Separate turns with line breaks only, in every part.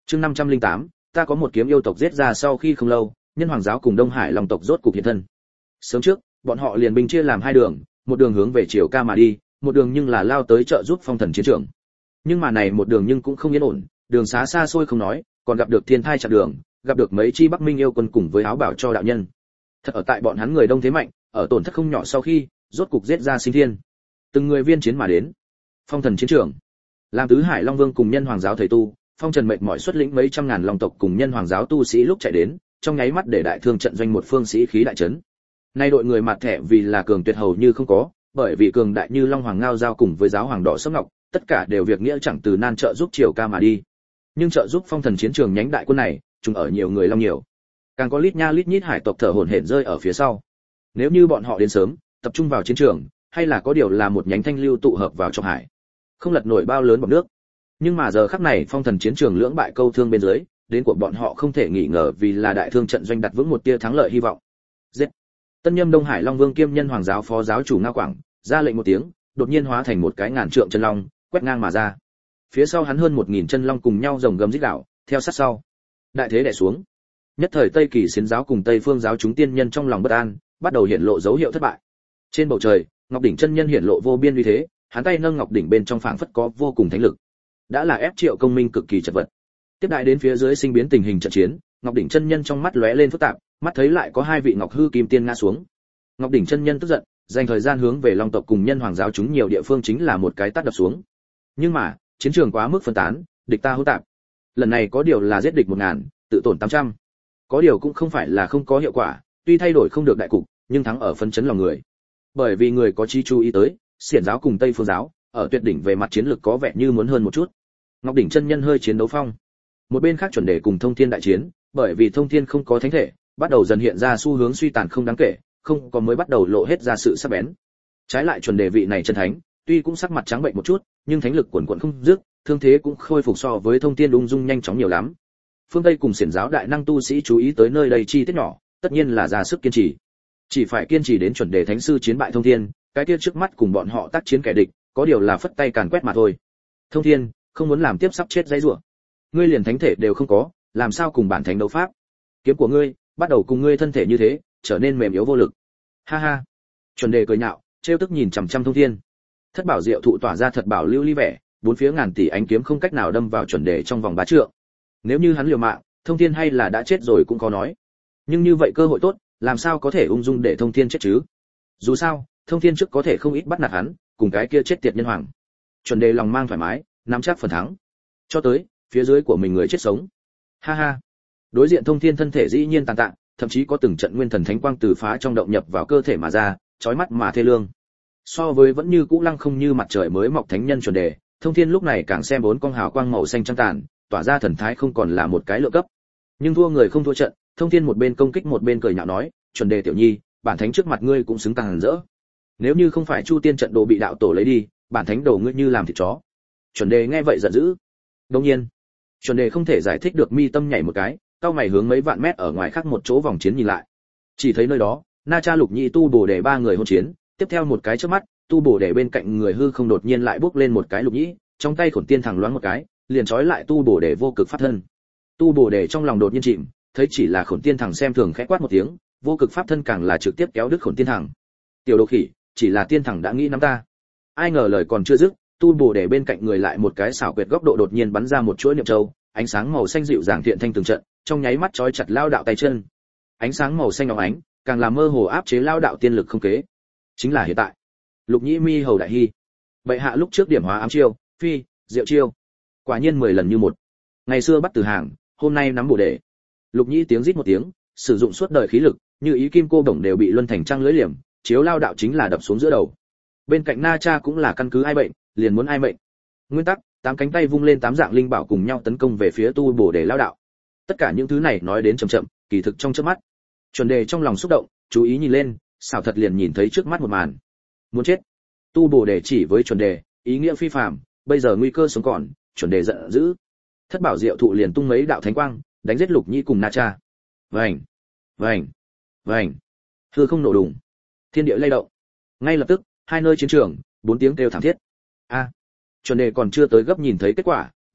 Chương 508, ta có một kiếm yêu tộc giết ra. Sau khi không lâu, Nhân Hoàng giáo cùng Đông Hải Long tộc rốt cục hiện thân. Sớm trước, bọn họ liền binh chia làm hai đường, một đường hướng về Triều Ca mà đi, một đường nhưng là lao tới trợ giúp Phong Thần chiến trường. Nhưng mà này một đường nhưng cũng không yên ổn, đường xá xa xôi không nói, còn gặp được thiên thai chặn đường, gặp được mấy chi Bắc Minh yêu quân cùng với áo bảo cho đạo nhân. Thật ở tại bọn hắn người đông thế mạnh, ở tổn thất không nhỏ sau khi, rốt cục giết ra sinh thiên. Từng người viên chiến mà đến. Phong Thần chiến trường, làm tứ Hải Long Vương cùng Nhân Hoàng giáo thầy tu, Phong Trần mệt mỏi xuất lĩnh mấy trăm ngàn long tộc cùng Nhân Hoàng giáo tu sĩ lúc chạy đến, trong nháy mắt để đại thương trận doanh một phương sĩ khí đại chấn. Nay đội người mặt thẻ vì là cường tuyệt hầu như không có, bởi vì cường đại như Long Hoàng Ngao giao cùng với giáo hoàng đỏ sẫm ngọc, tất cả đều việc nghĩa chẳng từ nan trợ giúp Triều Ca mà đi. Nhưng trợ giúp Phong Thần chiến trường nhánh đại quân này, chúng ở nhiều người long nhiều. Càng có lít nha lít nhít hải tộc thở hổn hển rơi ở phía sau. Nếu như bọn họ đến sớm, tập trung vào chiến trường, hay là có điều là một nhánh thanh lưu tụ hợp vào trong hải, không lật nổi bao lớn bọt nước. Nhưng mà giờ khắc này Phong Thần chiến trường lưỡng bại câu thương bên dưới, đến của bọn họ không thể nghi ngờ vì là đại thương trận doanh đặt vững một tia thắng lợi hy vọng. Giết! Tân Nhâm Đông Hải Long Vương kiêm Nhân Hoàng giáo phó giáo chủ Ngao Quảng, ra lệnh một tiếng, đột nhiên hóa thành một cái ngàn trượng chân long, quét ngang mà ra. Phía sau hắn hơn 1000 chân long cùng nhau rồng gầm rít gào, theo sát sau. Đại thế đè xuống. Nhất thời Tây Kỳ Xiến giáo cùng Tây Phương giáo chúng tiên nhân trong lòng bất an, bắt đầu hiện lộ dấu hiệu thất bại. Trên bầu trời, Ngọc đỉnh chân nhân hiện lộ vô biên uy thế, hắn tay nâng ngọc đỉnh bên trong phảng phất có vô cùng thánh lực. Đã là ép Triệu Công Minh cực kỳ chật vật. Tiếp đại đến phía dưới sinh biến tình hình trận chiến, Ngọc đỉnh chân nhân trong mắt lóe lên phức tạp, mắt thấy lại có hai vị Ngọc hư kim tiên ngã xuống. Ngọc đỉnh chân nhân tức giận, dành thời gian hướng về Long tộc cùng Nhân Hoàng giáo chúng nhiều địa phương chính là một cái tát đập xuống. Nhưng mà, chiến trường quá mức phân tán, địch ta hỗn tạp. Lần này có điều là giết địch 1000, tự tổn 800. Có điều cũng không phải là không có hiệu quả, tuy thay đổi không được đại cục, nhưng thắng ở phân chấn lòng người. Bởi vì người có chi chú ý tới, Xiển giáo cùng Tây Phương giáo, ở tuyệt đỉnh về mặt chiến lược có vẻ như muốn hơn một chút. Ngọc đỉnh chân nhân hơi chiến đấu phong. Một bên khác chuẩn đề cùng Thông Thiên đại chiến, bởi vì Thông Thiên không có thánh thể, bắt đầu dần hiện ra xu hướng suy tàn không đáng kể, không có mới bắt đầu lộ hết ra sự sắc bén. Trái lại chuẩn đề vị này chân thánh, tuy cũng sắc mặt trắng bệnh một chút, nhưng thánh lực quần quần không dứt, thương thế cũng khôi phục so với Thông Thiên ung dung nhanh chóng nhiều lắm. Phương Tây cùng Xiển giáo đại năng tu sĩ chú ý tới nơi đây chi tiết nhỏ, tất nhiên là ra sức kiên trì. Chỉ phải kiên trì đến chuẩn đề thánh sư chiến bại Thông Thiên, cái kia trước mắt cùng bọn họ tác chiến kẻ địch, có điều là phất tay càn quét mà thôi. Thông Thiên, không muốn làm tiếp sắp chết dãy rủa. Ngươi liền thánh thể đều không có, làm sao cùng bản thánh đấu pháp? Kiếm của ngươi, bắt đầu cùng ngươi thân thể như thế, trở nên mềm yếu vô lực. Ha ha. Chuẩn đề cười nhạo, trêu tức nhìn chằm chằm Thông Thiên. Thất bảo diệu thụ tỏa ra thật bảo lưu ly vẻ, bốn phía ngàn tỷ ánh kiếm không cách nào đâm vào chuẩn đề trong vòng 3 trượng. Nếu như hắn liều mạng, Thông Thiên hay là đã chết rồi cũng có nói. Nhưng như vậy cơ hội tốt, làm sao có thể ung dung để Thông Thiên chết chứ? Dù sao, Thông Thiên trước có thể không ít bắt nạt hắn, cùng cái kia chết tiệt nhân hoàng. Chuẩn đề lòng mang thoải mái, nắm chắc phần thắng. Cho tới, phía dưới của mình người chết sống. Ha ha. Đối diện Thông Thiên thân thể dĩ nhiên tàn tạ, thậm chí có từng trận nguyên thần thánh quang từ phá trong động nhập vào cơ thể mà ra, chói mắt mà thê lương. So với vẫn như cũ lăng không như mặt trời mới mọc thánh nhân chuẩn đề, Thông Thiên lúc này càng xem bốn con hào quang màu xanh trăng tàn, tỏa ra thần thái không còn là một cái lượng cấp. Nhưng thua người không thua trận, Thông Thiên một bên công kích một bên cười nhạo nói, chuẩn đề tiểu nhi, bản thánh trước mặt ngươi cũng xứng tàn rỡ. Nếu như không phải Chu Tiên trận đồ bị đạo tổ lấy đi, bản thánh đồ ngươi như làm thịt chó. Chuẩn đề nghe vậy giận dữ. Đương nhiên, chuẩn đề không thể giải thích được, mi tâm nhảy một cái, cao mày hướng mấy vạn mét ở ngoài khác một chỗ vòng chiến nhìn lại. Chỉ thấy nơi đó, Na Cha Lục Nhĩ Tu Bồ Đề ba người hôn chiến, tiếp theo một cái chớp mắt, Tu Bồ Đề bên cạnh người hư không đột nhiên lại bước lên một cái Lục Nhĩ, trong tay Khổn Tiên thẳng loáng một cái, liền trói lại Tu Bồ Đề vô cực pháp thân. Tu Bồ Đề trong lòng đột nhiên chìm, thấy chỉ là Khổn Tiên thẳng xem thường khẽ quát một tiếng, vô cực pháp thân càng là trực tiếp kéo đứt Khổn Tiên thẳng. Tiểu đồ khỉ, chỉ là tiên thẳng đã nghĩ nắm ta. Ai ngờ lời còn chưa dứt, Tu Bồ Đề bên cạnh người lại một cái xảo quyệt góc độ đột nhiên bắn ra một chuỗi niệm châu, ánh sáng màu xanh dịu dàng thiện thanh từng trận, trong nháy mắt trói chặt lao đạo tay chân. Ánh sáng màu xanh óng ánh, càng làm mơ hồ áp chế lao đạo tiên lực không kế. Chính là hiện tại. Lục Nhĩ mi hầu đại hi. Bệ hạ lúc trước điểm hóa ám chiêu, phi, diệu chiêu. Quả nhiên 10 lần như một. Ngày xưa bắt từ hàng, hôm nay nắm Bồ Đề. Lục Nhĩ tiếng rít một tiếng, sử dụng suốt đời khí lực, như ý kim cô đồng đều bị luân thành trăng lưỡi liềm, chiếu lao đạo chính là đập xuống giữa đầu. Bên cạnh Na Cha cũng là căn cứ ai bệnh, liền muốn ai mệnh. Nguyên tắc, 8 cánh tay vung lên 8 dạng linh bảo cùng nhau tấn công về phía Tu Bồ Đề lao đạo. Tất cả những thứ này nói đến chậm chậm, kỳ thực trong chớp mắt. Chuẩn đề trong lòng xúc động, chú ý nhìn lên, xảo thật liền nhìn thấy trước mắt một màn. Muốn chết. Tu Bồ Đề chỉ với chuẩn đề, ý nghĩa phi phàm, bây giờ nguy cơ sống còn, chuẩn đề giận dữ. Thất bảo diệu thụ liền tung mấy đạo thánh quang, đánh giết Lục Nhĩ cùng Na Cha. Vành, vành, vành. Hư không nổ đùng. Thiên địa lay động. Ngay lập tức, hai nơi chiến trường, 4 tiếng kêu thảm thiết. A. Chuẩn đề còn chưa tới gấp nhìn thấy kết quả,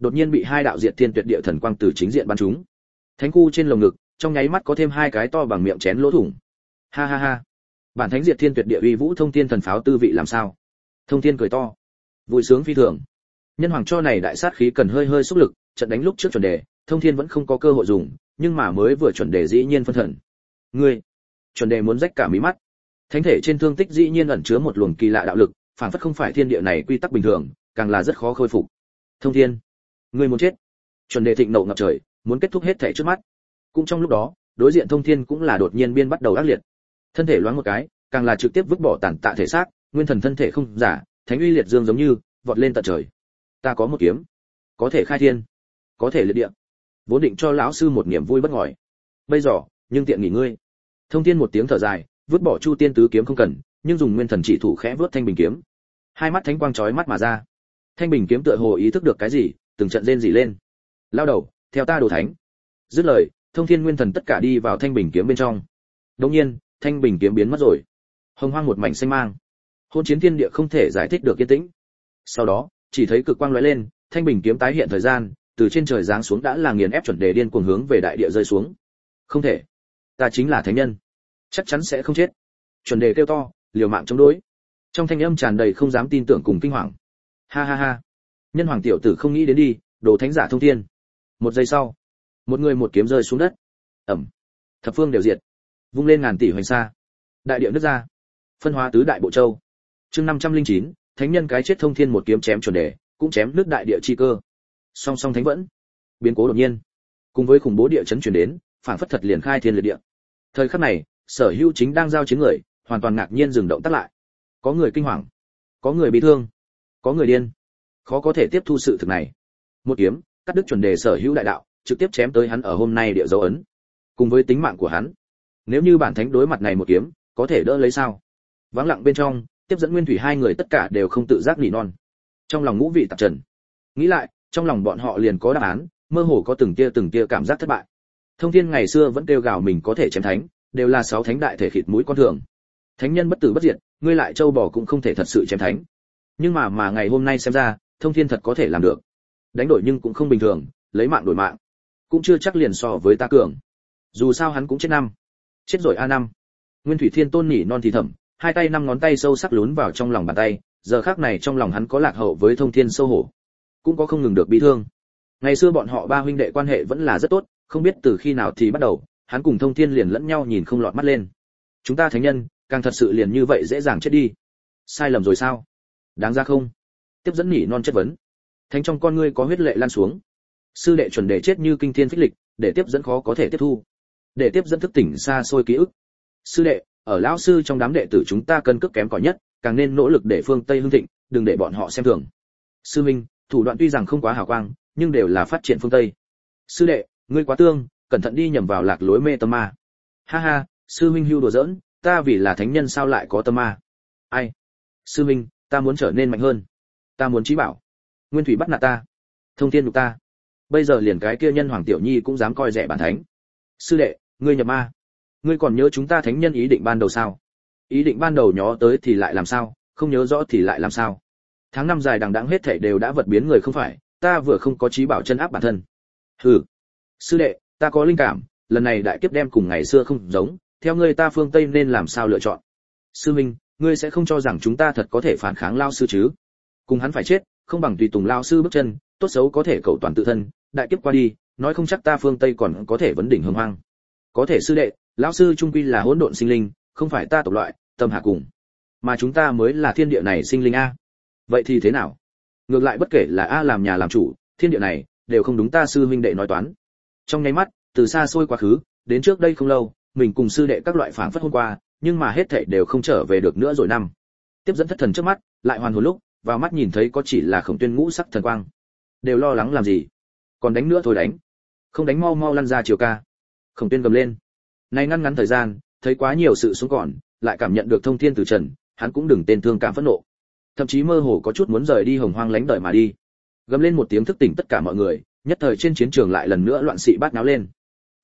đột nhiên bị hai đạo diệt thiên tuyệt địa thần quang từ chính diện bắn trúng. Thánh khu trên lồng ngực, trong nháy mắt có thêm hai cái to bằng miệng chén lỗ thủng. Ha ha ha. Bản thánh diệt thiên tuyệt địa uy vũ thông thiên thần pháo tư vị làm sao? Thông thiên cười to, vui sướng phi thường. Nhân hoàng cho này đại sát khí cần hơi hơi xúc lực, trận đánh lúc trước chuẩn đề, thông thiên vẫn không có cơ hội dùng, nhưng mà mới vừa chuẩn đề dĩ nhiên phân thần. Ngươi, chuẩn đề muốn rách cả mí mắt. Thánh thể trên thương tích dĩ nhiên ẩn chứa một luồng kỳ lạ đạo lực, phản phất không phải thiên địa này quy tắc bình thường, càng là rất khó khôi phục. Thông thiên, ngươi muốn chết. Chuẩn đề thịnh nộ ngập trời, muốn kết thúc hết thể trước mắt. Cũng trong lúc đó, đối diện thông thiên cũng là đột nhiên biên bắt đầu ác liệt. Thân thể loáng một cái, càng là trực tiếp vứt bỏ tàn tạ thể xác, nguyên thần thân thể không giả, thánh uy liệt dương giống như vọt lên tận trời. Ta có một kiếm, có thể khai thiên, có thể liệt địa. Vốn định cho lão sư một niềm vui bất ngờ. Bây giờ, nhưng tiện nghỉ ngươi. Thông thiên một tiếng thở dài, vứt bỏ Chu Tiên tứ kiếm không cần, nhưng dùng nguyên thần chỉ thủ khẽ vớt thanh bình kiếm. Hai mắt thánh quang chói mắt mà ra. Thanh bình kiếm tựa hồ ý thức được cái gì, từng trận rên rỉ lên. Lao đầu, theo ta đồ thánh. Dứt lời, thông thiên nguyên thần tất cả đi vào thanh bình kiếm bên trong. Đột nhiên, thanh bình kiếm biến mất rồi. Hồng hoang một mảnh xanh mang. Hôn chiến thiên địa không thể giải thích được yên tĩnh. Sau đó, chỉ thấy cực quang lóe lên, thanh bình kiếm tái hiện thời gian, từ trên trời giáng xuống đã là nghiền ép chuẩn đề điên cuồng hướng về đại địa rơi xuống. Không thể, ta chính là thánh nhân, chắc chắn sẽ không chết. Chuẩn đề kêu to, liều mạng chống đối. Trong thanh âm tràn đầy không dám tin tưởng cùng kinh hoàng. Ha ha ha, nhân hoàng tiểu tử không nghĩ đến đi, đồ thánh giả thông thiên. Một giây sau, một người một kiếm rơi xuống đất. Ầm, thập phương đều diệt, vung lên ngàn tỷ hoành sa, đại địa nứt ra, phân hóa tứ đại bộ châu. Chương 509, thánh nhân cái chết thông thiên một kiếm chém chuẩn đề, cũng chém nứt đại địa chi cơ. Song song thánh vẫn, biến cố đột nhiên, cùng với khủng bố địa chấn truyền đến, phảng phất thật liền khai thiên liệt địa. Thời khắc này, Sở Hữu chính đang giao chiến người, hoàn toàn ngạc nhiên dừng động tác lại. Có người kinh hoàng, có người bị thương, có người điên, khó có thể tiếp thu sự thực này. Một kiếm, cắt đứt chuẩn đề Sở Hữu đại đạo, trực tiếp chém tới hắn ở hôm nay địa dấu ấn, cùng với tính mạng của hắn. Nếu như bản thánh đối mặt này một kiếm, có thể đỡ lấy sao? Vắng lặng bên trong, tiếp dẫn nguyên thủy hai người tất cả đều không tự giác nỉ non. Trong lòng ngũ vị tạp trần. Nghĩ lại, trong lòng bọn họ liền có đáp án, mơ hồ có từng tia cảm giác thất bại. Thông thiên ngày xưa vẫn kêu gào mình có thể chém thánh, đều là sáu thánh đại thể khịt mũi con thường. Thánh nhân bất tử bất diệt, ngươi lại châu bò cũng không thể thật sự chém thánh. Nhưng mà ngày hôm nay xem ra, thông thiên thật có thể làm được. Đánh đổi nhưng cũng không bình thường, lấy mạng đổi mạng, cũng chưa chắc liền so với ta cường. Dù sao hắn cũng chết năm. Chết rồi a năm. Nguyên thủy thiên tôn nỉ non thì thầm, hai tay năm ngón tay sâu sắc lún vào trong lòng bàn tay, giờ khắc này trong lòng hắn có lạc hậu với thông thiên sâu hổ, cũng có không ngừng được bị thương. Ngày xưa bọn họ ba huynh đệ quan hệ vẫn là rất tốt, không biết từ khi nào thì bắt đầu, hắn cùng thông thiên liền lẫn nhau nhìn không lọt mắt lên. Chúng ta thánh nhân, càng thật sự liền như vậy dễ dàng chết đi. Sai lầm rồi sao? Đáng ra không? Tiếp dẫn nỉ non chất vấn. Thánh trong con ngươi có huyết lệ lan xuống. Sư đệ chuẩn đề chết như kinh thiên phích lịch, để tiếp dẫn khó có thể tiếp thu. Để tiếp dẫn thức tỉnh xa xôi ký ức. Sư đệ, ở lão sư trong đám đệ tử chúng ta cân cước kém cỏi nhất, càng nên nỗ lực để phương Tây hưng thịnh, đừng để bọn họ xem thường. Sư minh, thủ đoạn tuy rằng không quá hào quang, nhưng đều là phát triển phương Tây. Sư đệ, ngươi quá tương, cẩn thận đi nhầm vào lạc lối mê tâm ma. Ha ha, sư minh hưu đùa giỡn, ta vì là thánh nhân sao lại có tâm ma? Ai? Sư minh, ta muốn trở nên mạnh hơn, ta muốn chí bảo. Nguyên thủy bắt nạt ta, thông thiên nhục ta, bây giờ liền cái kia nhân hoàng tiểu nhi cũng dám coi rẻ bản thánh. Sư đệ, ngươi nhập ma. Ngươi còn nhớ chúng ta thánh nhân ý định ban đầu sao? Ý định ban đầu nhớ tới thì lại làm sao, không nhớ rõ thì lại làm sao? Tháng năm dài đằng đẵng hết thảy đều đã vật biến người không phải, ta vừa không có chí bảo chân áp bản thân. Hừ. Sư đệ, ta có linh cảm, lần này đại kiếp đem cùng ngày xưa không giống, theo ngươi ta phương Tây nên làm sao lựa chọn? Sư minh, ngươi sẽ không cho rằng chúng ta thật có thể phản kháng lao sư chứ? Cùng hắn phải chết, không bằng tùy tùng lao sư bước chân, tốt xấu có thể cầu toàn tự thân, đại kiếp qua đi, nói không chắc ta phương Tây còn có thể vấn đỉnh hưng hoang. Có thể sư đệ, lão sư trung quy là hỗn độn sinh linh, không phải ta tộc loại, tâm hạ cùng, mà chúng ta mới là thiên địa này sinh linh a. Vậy thì thế nào? Ngược lại bất kể là a làm nhà làm chủ, thiên địa này đều không đúng ta sư huynh đệ nói toán. Trong nháy mắt, từ xa xôi quá khứ, đến trước đây không lâu, mình cùng sư đệ các loại phảng phất hôm qua, nhưng mà hết thảy đều không trở về được nữa rồi năm. Tiếp dẫn thất thần trước mắt, lại hoàn hồn lúc, vào mắt nhìn thấy có chỉ là Khổng Tuyên ngũ sắc thần quang. Đều lo lắng làm gì? Còn đánh nữa thôi đánh. Không đánh mau mau lăn ra chiều ca. Khổng Tuyên gầm lên. Này ngăn ngắn thời gian, thấy quá nhiều sự xuống còn, lại cảm nhận được thông thiên từ trần, hắn cũng đừng tên thương cảm phẫn nộ. Thậm chí mơ hồ có chút muốn rời đi hồng hoang lánh đời mà đi. Gầm lên một tiếng thức tỉnh tất cả mọi người, nhất thời trên chiến trường lại lần nữa loạn sĩ bát náo lên.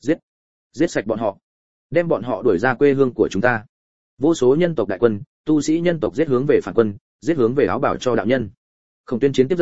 Giết sạch bọn họ, đem bọn họ đuổi ra quê hương của chúng ta. Vô số nhân tộc đại quân, tu sĩ nhân tộc giết hướng về phản quân, giết hướng về áo bảo cho đạo nhân. Khổng Tuyên chiến tiếp dẫn,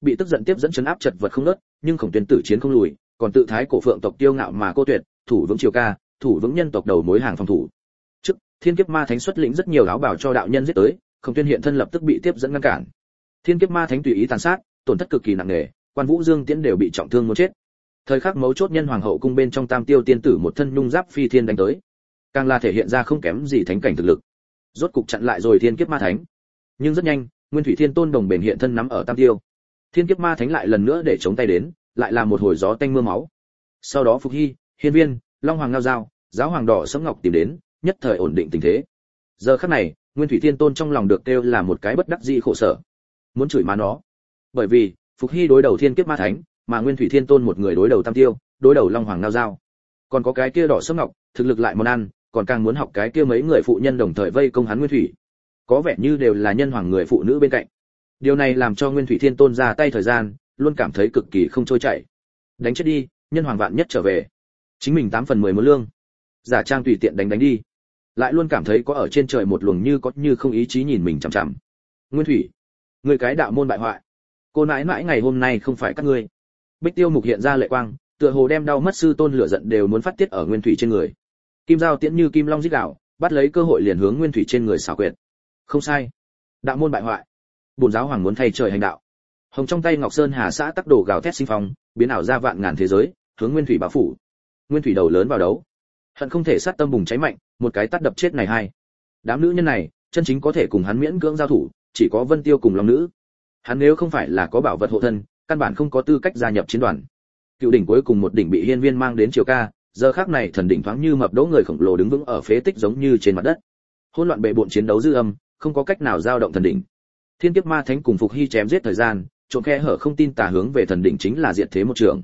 bị tức giận tiếp dẫn chấn áp chật vật không ngớt, nhưng Khổng Tuyên tử chiến không lùi, còn tự thái cổ phượng tộc tiêu ngạo mà cô tuyệt, thủ vững Triều Ca, thủ vững nhân tộc đầu mối hàng phòng thủ. Trước, Thiên Kiếp Ma Thánh xuất lĩnh rất nhiều áo bào cho đạo nhân giết tới, Khổng Tuyên hiện thân lập tức bị tiếp dẫn ngăn cản. Thiên Kiếp Ma Thánh tùy ý tàn sát, tổn thất cực kỳ nặng nề, Quan Vũ Dương Tiễn đều bị trọng thương muốn chết. Thời khắc mấu chốt nhân hoàng hậu cung bên trong Tam Tiêu tiên tử một thân nhung giáp phi thiên đánh tới, càng là thể hiện ra không kém gì thánh cảnh thực lực. Rốt cục chặn lại rồi Thiên Kiếp Ma Thánh. Nhưng rất nhanh, Nguyên Thủy Thiên Tôn đồng bền hiện thân nắm ở Tam Tiêu. Thiên Kiếp Ma Thánh lại lần nữa để chống tay đến, lại là một hồi gió tanh mưa máu. Sau đó Phục Hy, Hiên Viên, Long Hoàng Ngao Dao, Giáo Hoàng Đỏ Sẫm Ngọc tìm đến, nhất thời ổn định tình thế. Giờ khắc này, Nguyên Thủy Thiên Tôn trong lòng được kêu là một cái bất đắc dĩ khổ sở. Muốn chửi má nó. Bởi vì, Phục Hy đối đầu Thiên Kiếp Ma Thánh, mà Nguyên Thủy Thiên Tôn một người đối đầu Tam Tiêu, đối đầu Long Hoàng Ngao Dao. Còn có cái kia Đỏ Sẫm Ngọc, thực lực lại món ăn, còn càng muốn học cái kia mấy người phụ nhân đồng thời vây công hắn Nguyên Thủy. Có vẻ như đều là nhân hoàng người phụ nữ bên cạnh. Điều này làm cho Nguyên Thủy Thiên Tôn ra tay thời gian, luôn cảm thấy cực kỳ không trôi chảy. Đánh chết đi, nhân hoàng vạn nhất trở về. Chính mình 8 phần 10 muốn lương. Giả trang tùy tiện đánh đi. Lại luôn cảm thấy có ở trên trời một luồng như có như không ý chí nhìn mình chằm chằm. Nguyên Thủy, ngươi cái đạo môn bại hoại. Cô nãi nãi ngày hôm nay không phải các ngươi. Bích Tiêu Mục hiện ra lệ quang, tựa hồ đem đau mất sư tôn lửa giận đều muốn phát tiết ở Nguyên Thủy trên người. Kim Dao Tiễn như kim long rít gào, bắt lấy cơ hội liền hướng Nguyên Thủy trên người xảo quyệt. Không sai, đạo môn bại hoại. Bổn giáo hoàng muốn thay trời hành đạo. Hồng trong tay Ngọc Sơn Hà xã tắc đồ gào thét sinh phong, biến ảo ra vạn ngàn thế giới, hướng Nguyên Thủy bao phủ. Nguyên Thủy đầu lớn vào đấu, hận không thể sát tâm bùng cháy mạnh, một cái tát đập chết này hai. Đám nữ nhân này, chân chính có thể cùng hắn miễn cưỡng giao thủ, chỉ có Vân Tiêu cùng Long nữ. Hắn nếu không phải là có bảo vật hộ thân, căn bản không có tư cách gia nhập chiến đoàn. Cựu đỉnh cuối cùng một đỉnh bị Hiên Viên mang đến Triều Ca, giờ khắc này thần đỉnh thoáng như mập đỗ người khổng lồ đứng vững ở phế tích giống như trên mặt đất. Hỗn loạn bệ bội chiến đấu dư âm, không có cách nào dao động thần đỉnh. Thiên Kiếp Ma Thánh cùng Phục Hy chém giết thời gian, trộn khe hở không tin tà hướng về thần đỉnh chính là diệt thế một trường.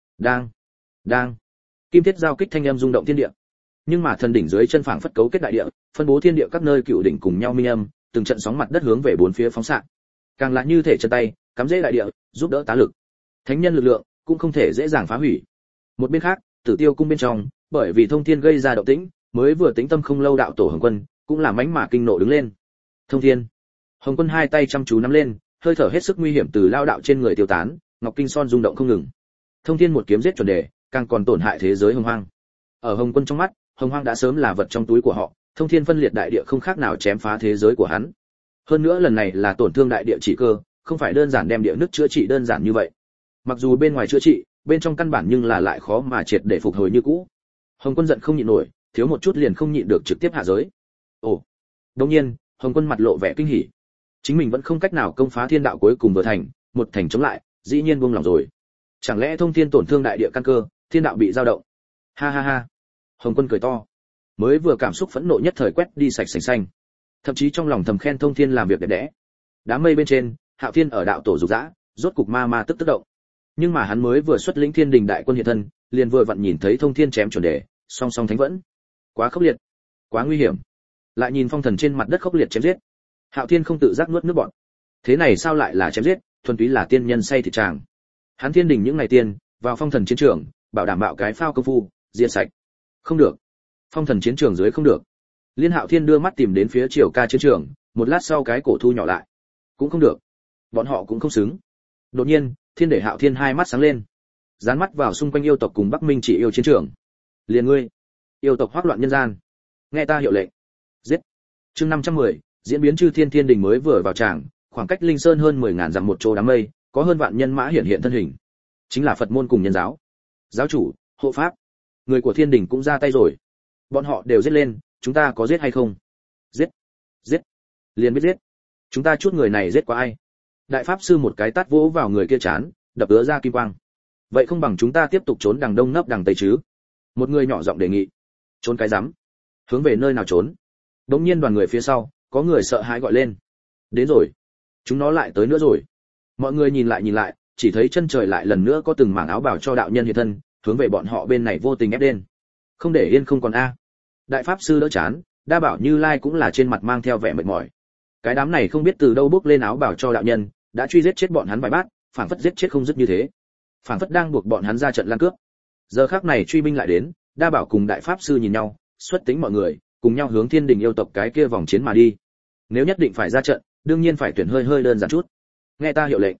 Đang, kim thiết giao kích thanh âm rung động thiên địa. Nhưng mà thần đỉnh dưới chân phảng phất cấu kết đại địa, phân bố thiên địa các nơi cựu đỉnh cùng nhau minh âm, từng trận sóng mặt đất hướng về bốn phía phóng xạ. Càng là như thể chân tay, cắm rễ đại địa, giúp đỡ tá lực. Thánh nhân lực lượng cũng không thể dễ dàng phá hủy. Một bên khác, Tử Tiêu cung bên trong, bởi vì Thông Thiên gây ra động tĩnh, mới vừa tĩnh tâm không lâu đạo tổ Hồng Quân, cũng là mãnh mà kinh nộ đứng lên. Thông Thiên. Hồng Quân hai tay chăm chú nắm lên, hơi thở hết sức nguy hiểm từ lao đạo trên người tiêu tán, ngọc kinh son rung động không ngừng. Thông Thiên một kiếm giết chuẩn đề, càng còn tổn hại thế giới hồng hoang. Ở Hồng Quân trong mắt, hồng hoang đã sớm là vật trong túi của họ, Thông Thiên phân liệt đại địa không khác nào chém phá thế giới của hắn. Hơn nữa lần này là tổn thương đại địa chỉ cơ, không phải đơn giản đem địa nước chữa trị đơn giản như vậy. Mặc dù bên ngoài chữa trị, bên trong căn bản nhưng là lại khó mà triệt để phục hồi như cũ. Hồng Quân giận không nhịn nổi, thiếu một chút liền không nhịn được trực tiếp hạ giới. Ồ. Đương nhiên, Hồng Quân mặt lộ vẻ kinh hỉ. Chính mình vẫn không cách nào công phá thiên đạo cuối cùng vừa thành, một thành chống lại, dĩ nhiên buông lòng rồi. Chẳng lẽ Thông Thiên tổn thương đại địa căn cơ, thiên đạo bị dao động? Ha ha ha. Hồng Quân cười to. Mới vừa cảm xúc phẫn nộ nhất thời quét đi sạch sành xanh. Thậm chí trong lòng thầm khen Thông Thiên làm việc đẹp đẽ. Đám mây bên trên, Hạo Thiên ở đạo tổ dục dã, rốt cục ma tức động. Nhưng mà hắn mới vừa xuất lĩnh Thiên Đình đại quân hiện thân, liền vừa vặn nhìn thấy Thông Thiên chém chuẩn đề, song song thánh vẫn. Quá khốc liệt, quá nguy hiểm. Lại nhìn phong thần trên mặt đất khốc liệt chém giết. Hạo Thiên không tự giác nuốt nước bọt. Thế này sao lại là chém giết, thuần túy là tiên nhân say thịt chàng. Hắn Thiên Đình những ngày tiên, vào phong thần chiến trường, bảo đảm bạo cái phao công phu, diệt sạch. Không được. Phong thần chiến trường dưới không được. Liên Hạo Thiên đưa mắt tìm đến phía Triều Ca chiến trường, một lát sau cái cổ thu nhỏ lại. Cũng không được. Bọn họ cũng không xứng. Đột nhiên, Thiên để Hạo Thiên hai mắt sáng lên. Dán mắt vào xung quanh yêu tộc cùng Bắc Minh chỉ yêu chiến trường. Liền ngươi, yêu tộc hoắc loạn nhân gian. Nghe ta hiệu lệnh. Giết. Chương 510, diễn biến chư thiên thiên đình mới vừa vào tràng, khoảng cách linh sơn hơn 10.000 dặm một chỗ đám mây, có hơn vạn nhân mã hiện thân hình. Chính là Phật môn cùng nhân giáo. Giáo chủ, hộ pháp, người của thiên đình cũng ra tay rồi. Bọn họ đều giết lên, chúng ta có giết hay không? Giết. Giết. Liền biết giết. Chúng ta chút người này giết qua ai? Đại pháp sư một cái tát vỗ vào người kia chán, đập ứa ra kim quang. Vậy không bằng chúng ta tiếp tục trốn đằng đông nấp đằng tây chứ? Một người nhỏ giọng đề nghị. Trốn cái rắm? Hướng về nơi nào trốn? Đống nhiên đoàn người phía sau, có người sợ hãi gọi lên. Đến rồi. Chúng nó lại tới nữa rồi. Mọi người nhìn lại, chỉ thấy chân trời lại lần nữa có từng mảng áo bào cho đạo nhân hiện thân, hướng về bọn họ bên này vô tình ép đến. Không để yên không còn a. Đại pháp sư đỡ chán, Đa Bảo Như Lai cũng là trên mặt mang theo vẻ mệt mỏi. Cái đám này không biết từ đâu bước lên áo bào cho đạo nhân, đã truy giết chết bọn hắn vài bát, phảng phất giết chết không dứt như thế. Phảng phất đang buộc bọn hắn ra trận lan cướp. Giờ khắc này truy binh lại đến, Đa Bảo cùng đại pháp sư nhìn nhau, xuất tính mọi người, cùng nhau hướng Thiên Đình yêu tộc cái kia vòng chiến mà đi. Nếu nhất định phải ra trận, đương nhiên phải tuyển hơi đơn giản chút. Nghe ta hiệu lệnh.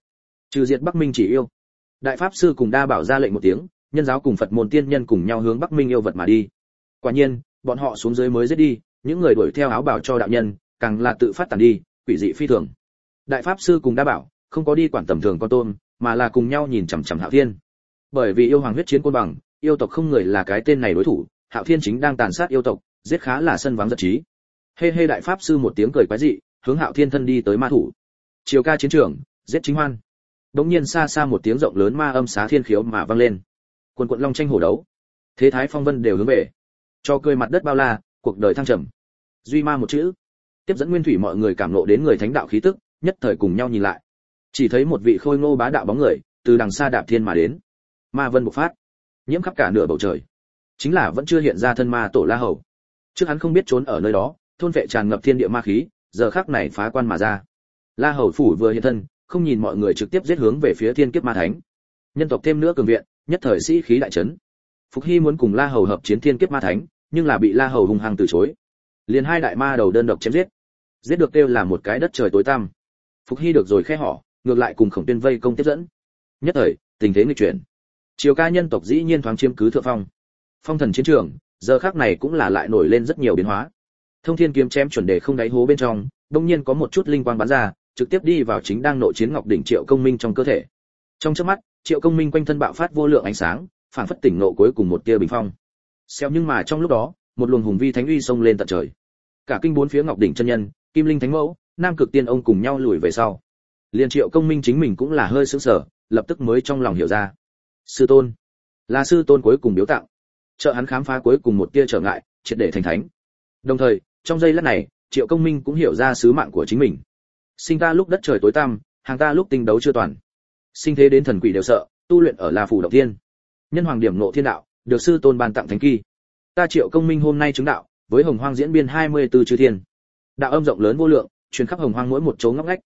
Trừ diệt Bắc Minh chỉ yêu. Đại pháp sư cùng đa bảo ra lệnh một tiếng, nhân giáo cùng Phật môn tiên nhân cùng nhau hướng Bắc Minh yêu vật mà đi. Quả nhiên, bọn họ xuống dưới mới giết đi, những người đuổi theo áo bào cho đạo nhân, càng là tự phát tản đi, quỷ dị phi thường. Đại pháp sư cùng đa bảo không có đi quản tầm thường con tôm, mà là cùng nhau nhìn chằm chằm Hạo Thiên. Bởi vì yêu hoàng huyết chiến côn bằng, yêu tộc không người là cái tên này đối thủ, Hạo Thiên chính đang tàn sát yêu tộc, giết khá là sân vắng giật trí. Hê hê đại pháp sư một tiếng cười quái dị, hướng Hạo Thiên thân đi tới ma thủ. Chiều ca chiến trường, giết chính hoan. Đống nhiên xa xa một tiếng rộng lớn ma âm xá thiên khiếu mà vang lên. Quần quần long tranh hổ đấu, thế thái phong vân đều hướng về. Cho cười mặt đất bao la, cuộc đời thăng trầm. Duy ma một chữ. Tiếp dẫn nguyên thủy mọi người cảm ngộ đến người thánh đạo khí tức, nhất thời cùng nhau nhìn lại. Chỉ thấy một vị khôi ngô bá đạo bóng người, từ đằng xa đạp thiên mà đến. Ma vân bộc phát, nhiễm khắp cả nửa bầu trời. Chính là vẫn chưa hiện ra thân ma tổ La Hầu. Trước hắn không biết trốn ở nơi đó, thôn vệ tràn ngập thiên địa ma khí, giờ khắc này phá quan mà ra. La Hầu phủ vừa hiện thân, không nhìn mọi người trực tiếp giết hướng về phía thiên kiếp ma thánh. Nhân tộc thêm nữa cường viện, nhất thời sĩ khí đại chấn. Phục Hy muốn cùng La Hầu hợp chiến thiên kiếp ma thánh, nhưng là bị La Hầu hung hăng từ chối. Liền hai đại ma đầu đơn độc chém giết. Giết được kêu là một cái đất trời tối tăm. Phục Hy được rồi khẽ hỏ, ngược lại cùng Khổng Tuyên vây công tiếp dẫn. Nhất thời, tình thế nghịch chuyển. Triều ca nhân tộc dĩ nhiên thoáng chiếm cứ thượng phong. Phong thần chiến trường, giờ khắc này cũng là lại nổi lên rất nhiều biến hóa. Thông Thiên kiếm chém chuẩn đề không đáy hố bên trong, đương nhiên có một chút linh quang bắn ra, trực tiếp đi vào chính đang nội chiến Ngọc đỉnh Triệu Công Minh trong cơ thể. Trong chớp mắt, Triệu Công Minh quanh thân bạo phát vô lượng ánh sáng, phản phất tỉnh ngộ cuối cùng một tia bình phong. Xeo nhưng mà trong lúc đó, một luồng hùng vi thánh uy xông lên tận trời. Cả kinh bốn phía Ngọc đỉnh chân nhân, Kim Linh Thánh Mẫu, Nam Cực Tiên ông cùng nhau lùi về sau. Liên Triệu Công Minh chính mình cũng là hơi sững sờ, lập tức mới trong lòng hiểu ra. Sư tôn, là sư tôn cuối cùng biếu tặng, trợ hắn khám phá cuối cùng một tia trở ngại, triệt để thành thánh. Đồng thời, trong giây lát này, Triệu Công Minh cũng hiểu ra sứ mạng của chính mình. Sinh ta lúc đất trời tối tăm, hàng ta lúc tinh đấu chưa toàn. Sinh thế đến thần quỷ đều sợ, tu luyện ở La Phủ động thiên. Nhân hoàng điểm ngộ thiên đạo, được sư tôn ban tặng thánh kỳ. Ta Triệu Công Minh hôm nay chứng đạo, với Hồng Hoang diễn biên 24 chư thiên. Đạo âm rộng lớn vô lượng, truyền khắp Hồng Hoang mỗi một chỗ ngóc ngách.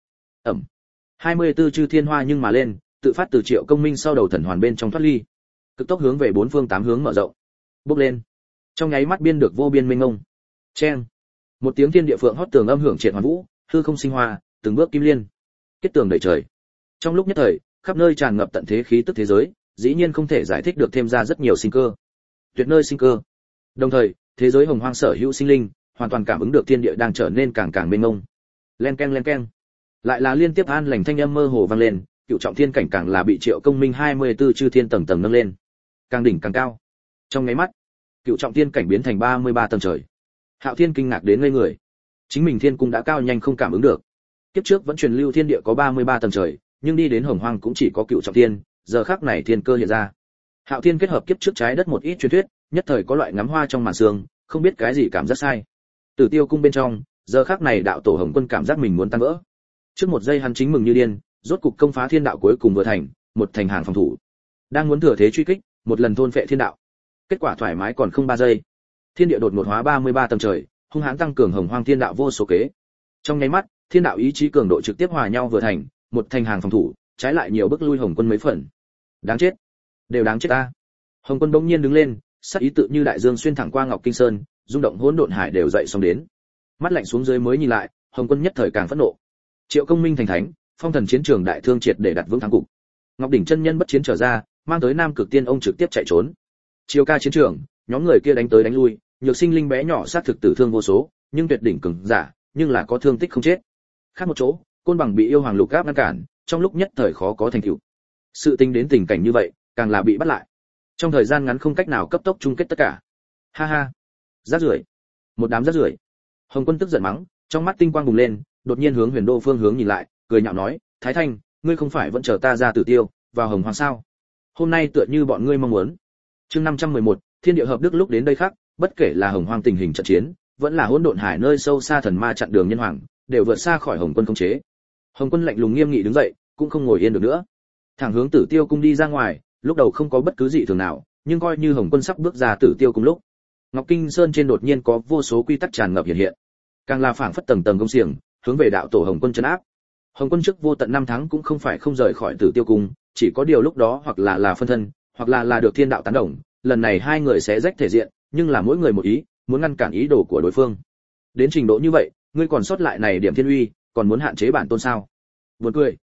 24 chư thiên hoa nhưng mà lên, tự phát từ Triệu Công Minh sau đầu thần hoàn bên trong thoát ly. Cực tốc hướng về bốn phương tám hướng mở rộng. Bốc lên. Trong nháy mắt biên được vô biên mênh mông. Chen. Một tiếng thiên địa phượng hót tường âm hưởng triệt hoàn vũ, hư không sinh hoa, từng bước kim liên. Kết tường đầy trời. Trong lúc nhất thời, khắp nơi tràn ngập tận thế khí tức thế giới, dĩ nhiên không thể giải thích được thêm ra rất nhiều sinh cơ. Tuyệt nơi sinh cơ. Đồng thời, thế giới Hồng Hoang sở hữu sinh linh, hoàn toàn cảm ứng được thiên địa đang trở nên càng càng mênh mông. Len keng len keng. Lại là liên tiếp an lành thanh âm mơ hồ vang lên, cựu trọng thiên cảnh càng là bị Triệu Công Minh 24 chư thiên tầng tầng nâng lên. Càng đỉnh càng cao. Trong nháy mắt, cựu trọng thiên cảnh biến thành 33 tầng trời. Hạo Thiên kinh ngạc đến ngây người. Chính mình thiên cung đã cao nhanh không cảm ứng được. Kiếp trước vẫn truyền lưu thiên địa có 33 tầng trời, nhưng đi đến Hồng Hoang cũng chỉ có cựu trọng thiên, giờ khắc này thiên cơ hiện ra. Hạo Thiên kết hợp kiếp trước trái đất một ít truyền thuyết, nhất thời có loại ngắm hoa trong màn sương, không biết cái gì cảm giác sai. Tử Tiêu cung bên trong, giờ khắc này đạo tổ Hồng Quân cảm giác mình muốn tan vỡ. Trước một giây hắn chính mừng như điên, rốt cục công phá thiên đạo cuối cùng vừa thành, một thành hàng phòng thủ. Đang muốn thừa thế truy kích, một lần thôn phệ thiên đạo. Kết quả thoải mái còn không 3 giây. Thiên địa đột ngột hóa 33 tầng trời, hung hãn tăng cường Hồng Hoang thiên đạo vô số kế. Trong nháy mắt, thiên đạo ý chí cường độ trực tiếp hòa nhau vừa thành, một thành hàng phòng thủ, trái lại nhiều bước lui Hồng Quân mấy phần. Đáng chết, đều đáng chết ta. Hồng Quân bỗng nhiên đứng lên, sắc ý tự như đại dương xuyên thẳng qua Ngọc Kinh Sơn, rung động hỗn độn hải đều dậy xong đến. Mắt lạnh xuống dưới mới nhìn lại, Hồng Quân nhất thời càng phẫn nộ. Triệu Công Minh thành thánh, phong thần chiến trường đại thương triệt để đặt vững thắng cục. Ngọc đỉnh chân nhân bất chiến trở ra, mang tới Nam Cực Tiên ông trực tiếp chạy trốn. Chiều ca chiến trường, nhóm người kia đánh tới đánh lui, nhược sinh linh bé nhỏ sát thực tử thương vô số, nhưng tuyệt đỉnh cường giả, nhưng là có thương tích không chết. Khác một chỗ, Côn Bằng bị yêu hoàng lục áp ngăn cản, trong lúc nhất thời khó có thành tựu. Sự tình đến tình cảnh như vậy, càng là bị bắt lại. Trong thời gian ngắn không cách nào cấp tốc chung kết tất cả. Ha ha, rác rưởi, một đám rác rưởi. Hồng Quân tức giận mắng, trong mắt tinh quang bùng lên, đột nhiên hướng Huyền Đô phương hướng nhìn lại, cười nhạo nói, Thái Thanh, ngươi không phải vẫn chờ ta ra Tử Tiêu, vào Hồng Hoàng sao? Hôm nay tựa như bọn ngươi mong muốn. Chương 511, Thiên địa hợp đức lúc đến đây khác, bất kể là Hồng Hoang tình hình trận chiến, vẫn là hỗn độn hải nơi sâu xa thần ma chặn đường nhân hoàng, đều vượt xa khỏi Hồng Quân khống chế. Hồng Quân lạnh lùng nghiêm nghị đứng dậy, cũng không ngồi yên được nữa, thẳng hướng Tử Tiêu cung đi ra ngoài. Lúc đầu không có bất cứ gì thường nào, nhưng coi như Hồng Quân sắp bước ra Tử Tiêu cung lúc, Ngọc Kinh Sơn trên đột nhiên có vô số quy tắc tràn ngập hiện hiện, càng là phảng phất tầng tầng công xiềng, hướng về đạo tổ Hồng Quân trấn áp. Hồng Quân trước vô tận năm tháng cũng không phải không rời khỏi Tử Tiêu cung, chỉ có điều lúc đó hoặc là phân thân, hoặc là được thiên đạo tán đồng, lần này hai người sẽ rách thể diện, nhưng là mỗi người một ý, muốn ngăn cản ý đồ của đối phương. Đến trình độ như vậy, ngươi còn sót lại này điểm thiên uy, còn muốn hạn chế bản tôn sao? Buồn cười.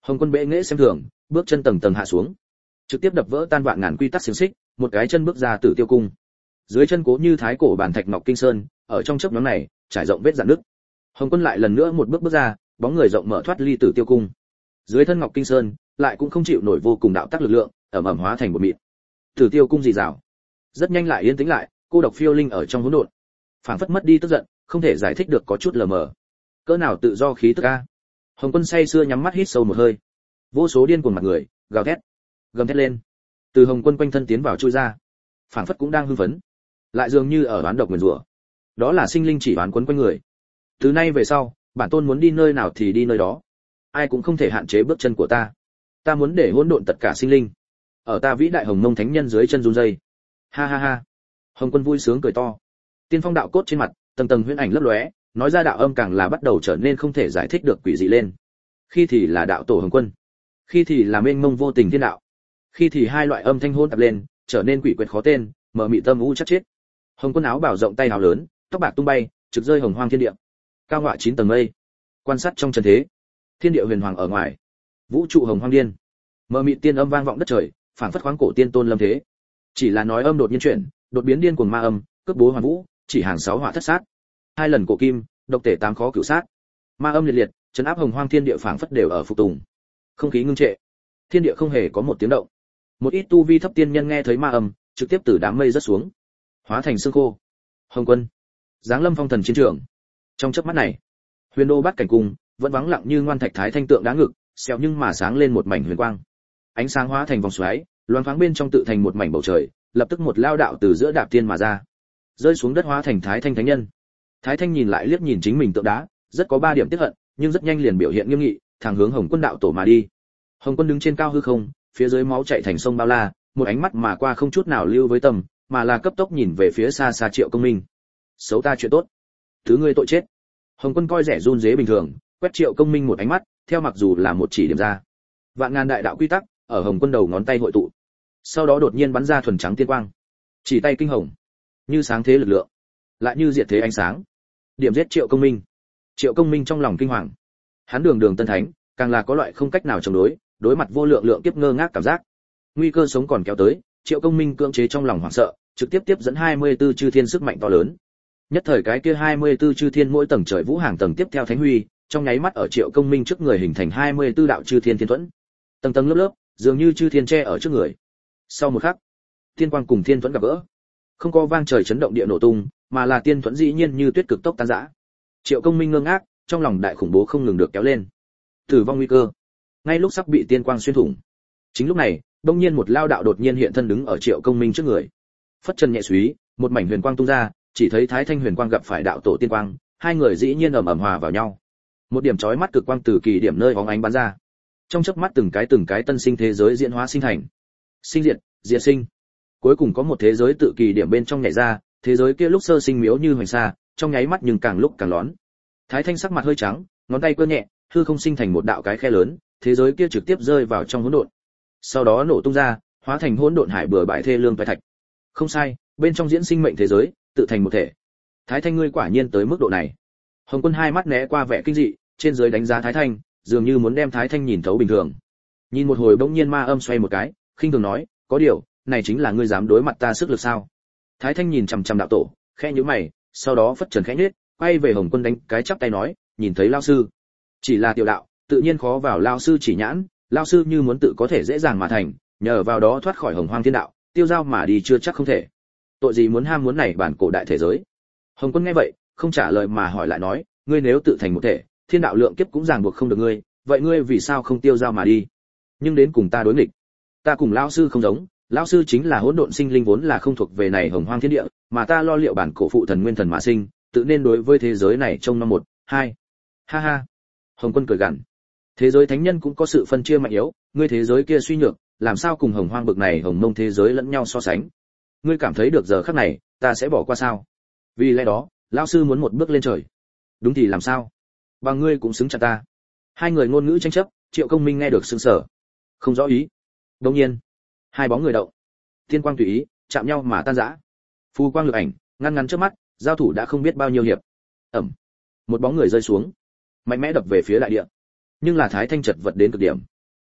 Hồng Quân bệ nghệ xem thường, bước chân tầng tầng hạ xuống, trực tiếp đập vỡ tan vạn ngàn quy tắc xiềng xích, một cái chân bước ra Tử Tiêu cung. Dưới chân cố như thái cổ bản thạch ngọc kinh sơn, ở trong chớp nhoáng này, trải rộng vết rạn nứt. Hồng Quân lại lần nữa một bước bước ra, bóng người rộng mở thoát ly Tử Tiêu cung. Dưới thân ngọc kinh sơn, lại cũng không chịu nổi vô cùng đạo tắc lực lượng, ẩm ẩm hóa thành một mịn. Tử Tiêu cung rì rào, rất nhanh lại yên tĩnh lại, cô độc phiêu linh ở trong hỗn độn, phảng phất mất đi tức giận, không thể giải thích được có chút lờ mờ. Cỡ nào tự do khí tức a. Hồng Quân say sưa nhắm mắt hít sâu một hơi, vô số điên cuồng mặt người gào thét, gầm thét lên. Từ Hồng Quân quanh thân tiến vào chui ra, phảng phất cũng đang hưng phấn, lại dường như ở đoán độc nguyền rủa. Đó là sinh linh chỉ đoán quấn quanh người. Từ nay về sau, bản tôn muốn đi nơi nào thì đi nơi đó, ai cũng không thể hạn chế bước chân của ta. Ta muốn để hỗn độn tất cả sinh linh ở ta vĩ đại Hồng Mông thánh nhân dưới chân run rẩy. Ha ha ha. Hồng Quân vui sướng cười to. Tiên phong đạo cốt trên mặt, tầng tầng huyễn ảnh lấp lóe, nói ra đạo âm càng là bắt đầu trở nên không thể giải thích được quỷ dị lên. Khi thì là đạo tổ Hồng Quân, khi thì là mênh mông vô tình thiên đạo, khi thì hai loại âm thanh hỗn tạp lên, trở nên quỷ quyệt khó tên, mờ mịt tâm u chắc chết. Hồng Quân áo bảo rộng tay áo lớn, tóc bạc tung bay, trực rơi hồng hoang thiên địa. Cao ngọa 9 tầng mây, quan sát trong trần thế, thiên địa huyền hoàng ở ngoài, vũ trụ hồng hoang điên. Mờ mịt tiên âm vang vọng đất trời, phảng phất khoáng cổ tiên tôn lâm thế. Chỉ là nói âm đột nhiên chuyển, đột biến điên cuồng ma âm, cướp bố hoàn vũ, chỉ hàng 6 hỏa thất sát. 2 lần cổ kim, độc tể 8 khó cửu sát. Ma âm liệt liệt, trấn áp hồng hoang thiên địa phảng phất đều ở phục tùng. Không khí ngưng trệ, thiên địa không hề có một tiếng động. Một ít tu vi thấp tiên nhân nghe thấy ma âm, trực tiếp từ đám mây rớt xuống, hóa thành xương khô. Hồng Quân giáng lâm phong thần chiến trường. Trong chớp mắt này, huyền đô bát cảnh cung vẫn vắng lặng như ngoan thạch thái thanh tượng đá ngực, xẹo nhưng mà sáng lên một mảnh huyền quang. Ánh sáng hóa thành vòng xoáy, loáng thoáng bên trong tự thành một mảnh bầu trời, lập tức một lao đạo từ giữa đạp tiên mà ra, rơi xuống đất hóa thành thái thanh thánh nhân. Thái thanh nhìn lại liếc nhìn chính mình tượng đá, rất có 3 điểm tiếc hận, nhưng rất nhanh liền biểu hiện nghiêm nghị, thẳng hướng Hồng Quân đạo tổ mà đi. Hồng Quân đứng trên cao hư không, phía dưới máu chảy thành sông bao la, một ánh mắt mà qua không chút nào lưu với tầm, mà là cấp tốc nhìn về phía xa xa Triệu Công Minh. Xấu ta chuyện tốt, thứ ngươi tội chết. Hồng Quân coi rẻ run rế bình thường, quét Triệu Công Minh một ánh mắt, theo mặc dù là một chỉ điểm ra. Vạn ngàn đại đạo quy tắc ở Hồng Quân đầu ngón tay hội tụ, sau đó đột nhiên bắn ra thuần trắng tiên quang. Chỉ tay kinh hồng, như sáng thế lực lượng, lại như diệt thế ánh sáng. Điểm giết Triệu Công Minh. Triệu Công Minh trong lòng kinh hoàng. Hắn đường đường tân thánh, càng là có loại không cách nào chống đối, đối mặt vô lượng lượng kiếp ngơ ngác cảm giác. Nguy cơ sống còn kéo tới, Triệu Công Minh cưỡng chế trong lòng hoảng sợ, trực tiếp tiếp dẫn 24 chư thiên sức mạnh to lớn. Nhất thời cái kia 24 chư thiên mỗi tầng trời vũ hàng tầng tiếp theo thánh huy, trong nháy mắt ở Triệu Công Minh trước người hình thành 24 đạo chư thiên thiên thuẫn. Tầng tầng lớp lớp, dường như chư thiên che ở trước người. Sau một khắc, thiên quang cùng thiên thuẫn gặp gỡ. Không có vang trời chấn động địa nổ tung, mà là tiên thuẫn dĩ nhiên như tuyết cực tốc tan rã. Triệu Công Minh ngơ ngác, trong lòng đại khủng bố không ngừng được kéo lên. Tử vong nguy cơ, ngay lúc sắp bị tiên quang xuyên thủng. Chính lúc này, đông nhiên một lao đạo đột nhiên hiện thân đứng ở Triệu Công Minh trước người. Phất chân nhẹ xúy, một mảnh huyền quang tung ra, chỉ thấy Thái Thanh huyền quang gặp phải đạo tổ tiên quang, hai người dĩ nhiên ầm ầm hòa vào nhau. Một điểm chói mắt cực quang từ kỳ điểm nơi bóng ánh bắn ra. Trong chớp mắt từng cái tân sinh thế giới diễn hóa sinh thành. Sinh diệt, diệt sinh. Cuối cùng có một thế giới tự kỳ điểm bên trong nhảy ra, thế giới kia lúc sơ sinh miếu như hoành sa, trong nháy mắt nhưng càng lúc càng lón. Thái Thanh sắc mặt hơi trắng, ngón tay cơ nhẹ, hư không sinh thành một đạo cái khe lớn, thế giới kia trực tiếp rơi vào trong hỗn độn. Sau đó nổ tung ra, hóa thành hỗn độn hải bừa bãi thê lương toái thạch. Không sai, bên trong diễn sinh mệnh thế giới, tự thành một thể. Thái Thanh ngươi quả nhiên tới mức độ này. Hồng Quân hai mắt né qua vẻ kinh dị, trên dưới đánh giá Thái Thanh, dường như muốn đem Thái Thanh nhìn thấu bình thường. Nhìn một hồi bỗng nhiên ma âm xoay một cái, khinh thường nói, có điều, này chính là ngươi dám đối mặt ta sức lực sao? Thái Thanh nhìn chằm chằm đạo tổ, khẽ nhíu mày, sau đó phất trần khẽ nhếch, quay về Hồng Quân đánh cái chắp tay nói, nhìn thấy lão sư, chỉ là tiểu đạo, tự nhiên khó vào lão sư chỉ nhãn, lão sư như muốn tự có thể dễ dàng mà thành, nhờ vào đó thoát khỏi Hồng Hoang Thiên Đạo, tiêu giao mà đi chưa chắc không thể. Tội gì muốn ham muốn này bản cổ đại thể giới? Hồng Quân nghe vậy, không trả lời mà hỏi lại nói, ngươi nếu tự thành một thể, thiên đạo lượng kiếp cũng ràng buộc không được ngươi, vậy ngươi vì sao không tiêu giao mà đi? Nhưng đến cùng ta đối nghịch. Ta cùng lão sư không giống, lão sư chính là hỗn độn sinh linh vốn là không thuộc về này Hồng Hoang Thiên Địa, mà ta lo liệu bản cổ phụ thần nguyên thần mà sinh, tự nên đối với thế giới này trông năm một, hai. Ha ha. Hồng Quân cười gằn. Thế giới thánh nhân cũng có sự phân chia mạnh yếu, ngươi thế giới kia suy nhược, làm sao cùng Hồng Hoang bực này Hồng Mông thế giới lẫn nhau so sánh? Ngươi cảm thấy được giờ khắc này, ta sẽ bỏ qua sao? Vì lẽ đó, lão sư muốn một bước lên trời. Đúng thì làm sao? Bằng ngươi cũng xứng chặt ta. Hai người ngôn ngữ tranh chấp, Triệu Công Minh nghe được sững sờ, không rõ ý. Đột nhiên, hai bóng người động, tiên quang tùy ý, chạm nhau mà tan rã. Phù quang lực ảnh, ngăn ngắn trước mắt, giao thủ đã không biết bao nhiêu hiệp. Ầm, một bóng người rơi xuống, mạnh mẽ đập về phía đại địa. Nhưng là Thái Thanh chật vật đến cực điểm,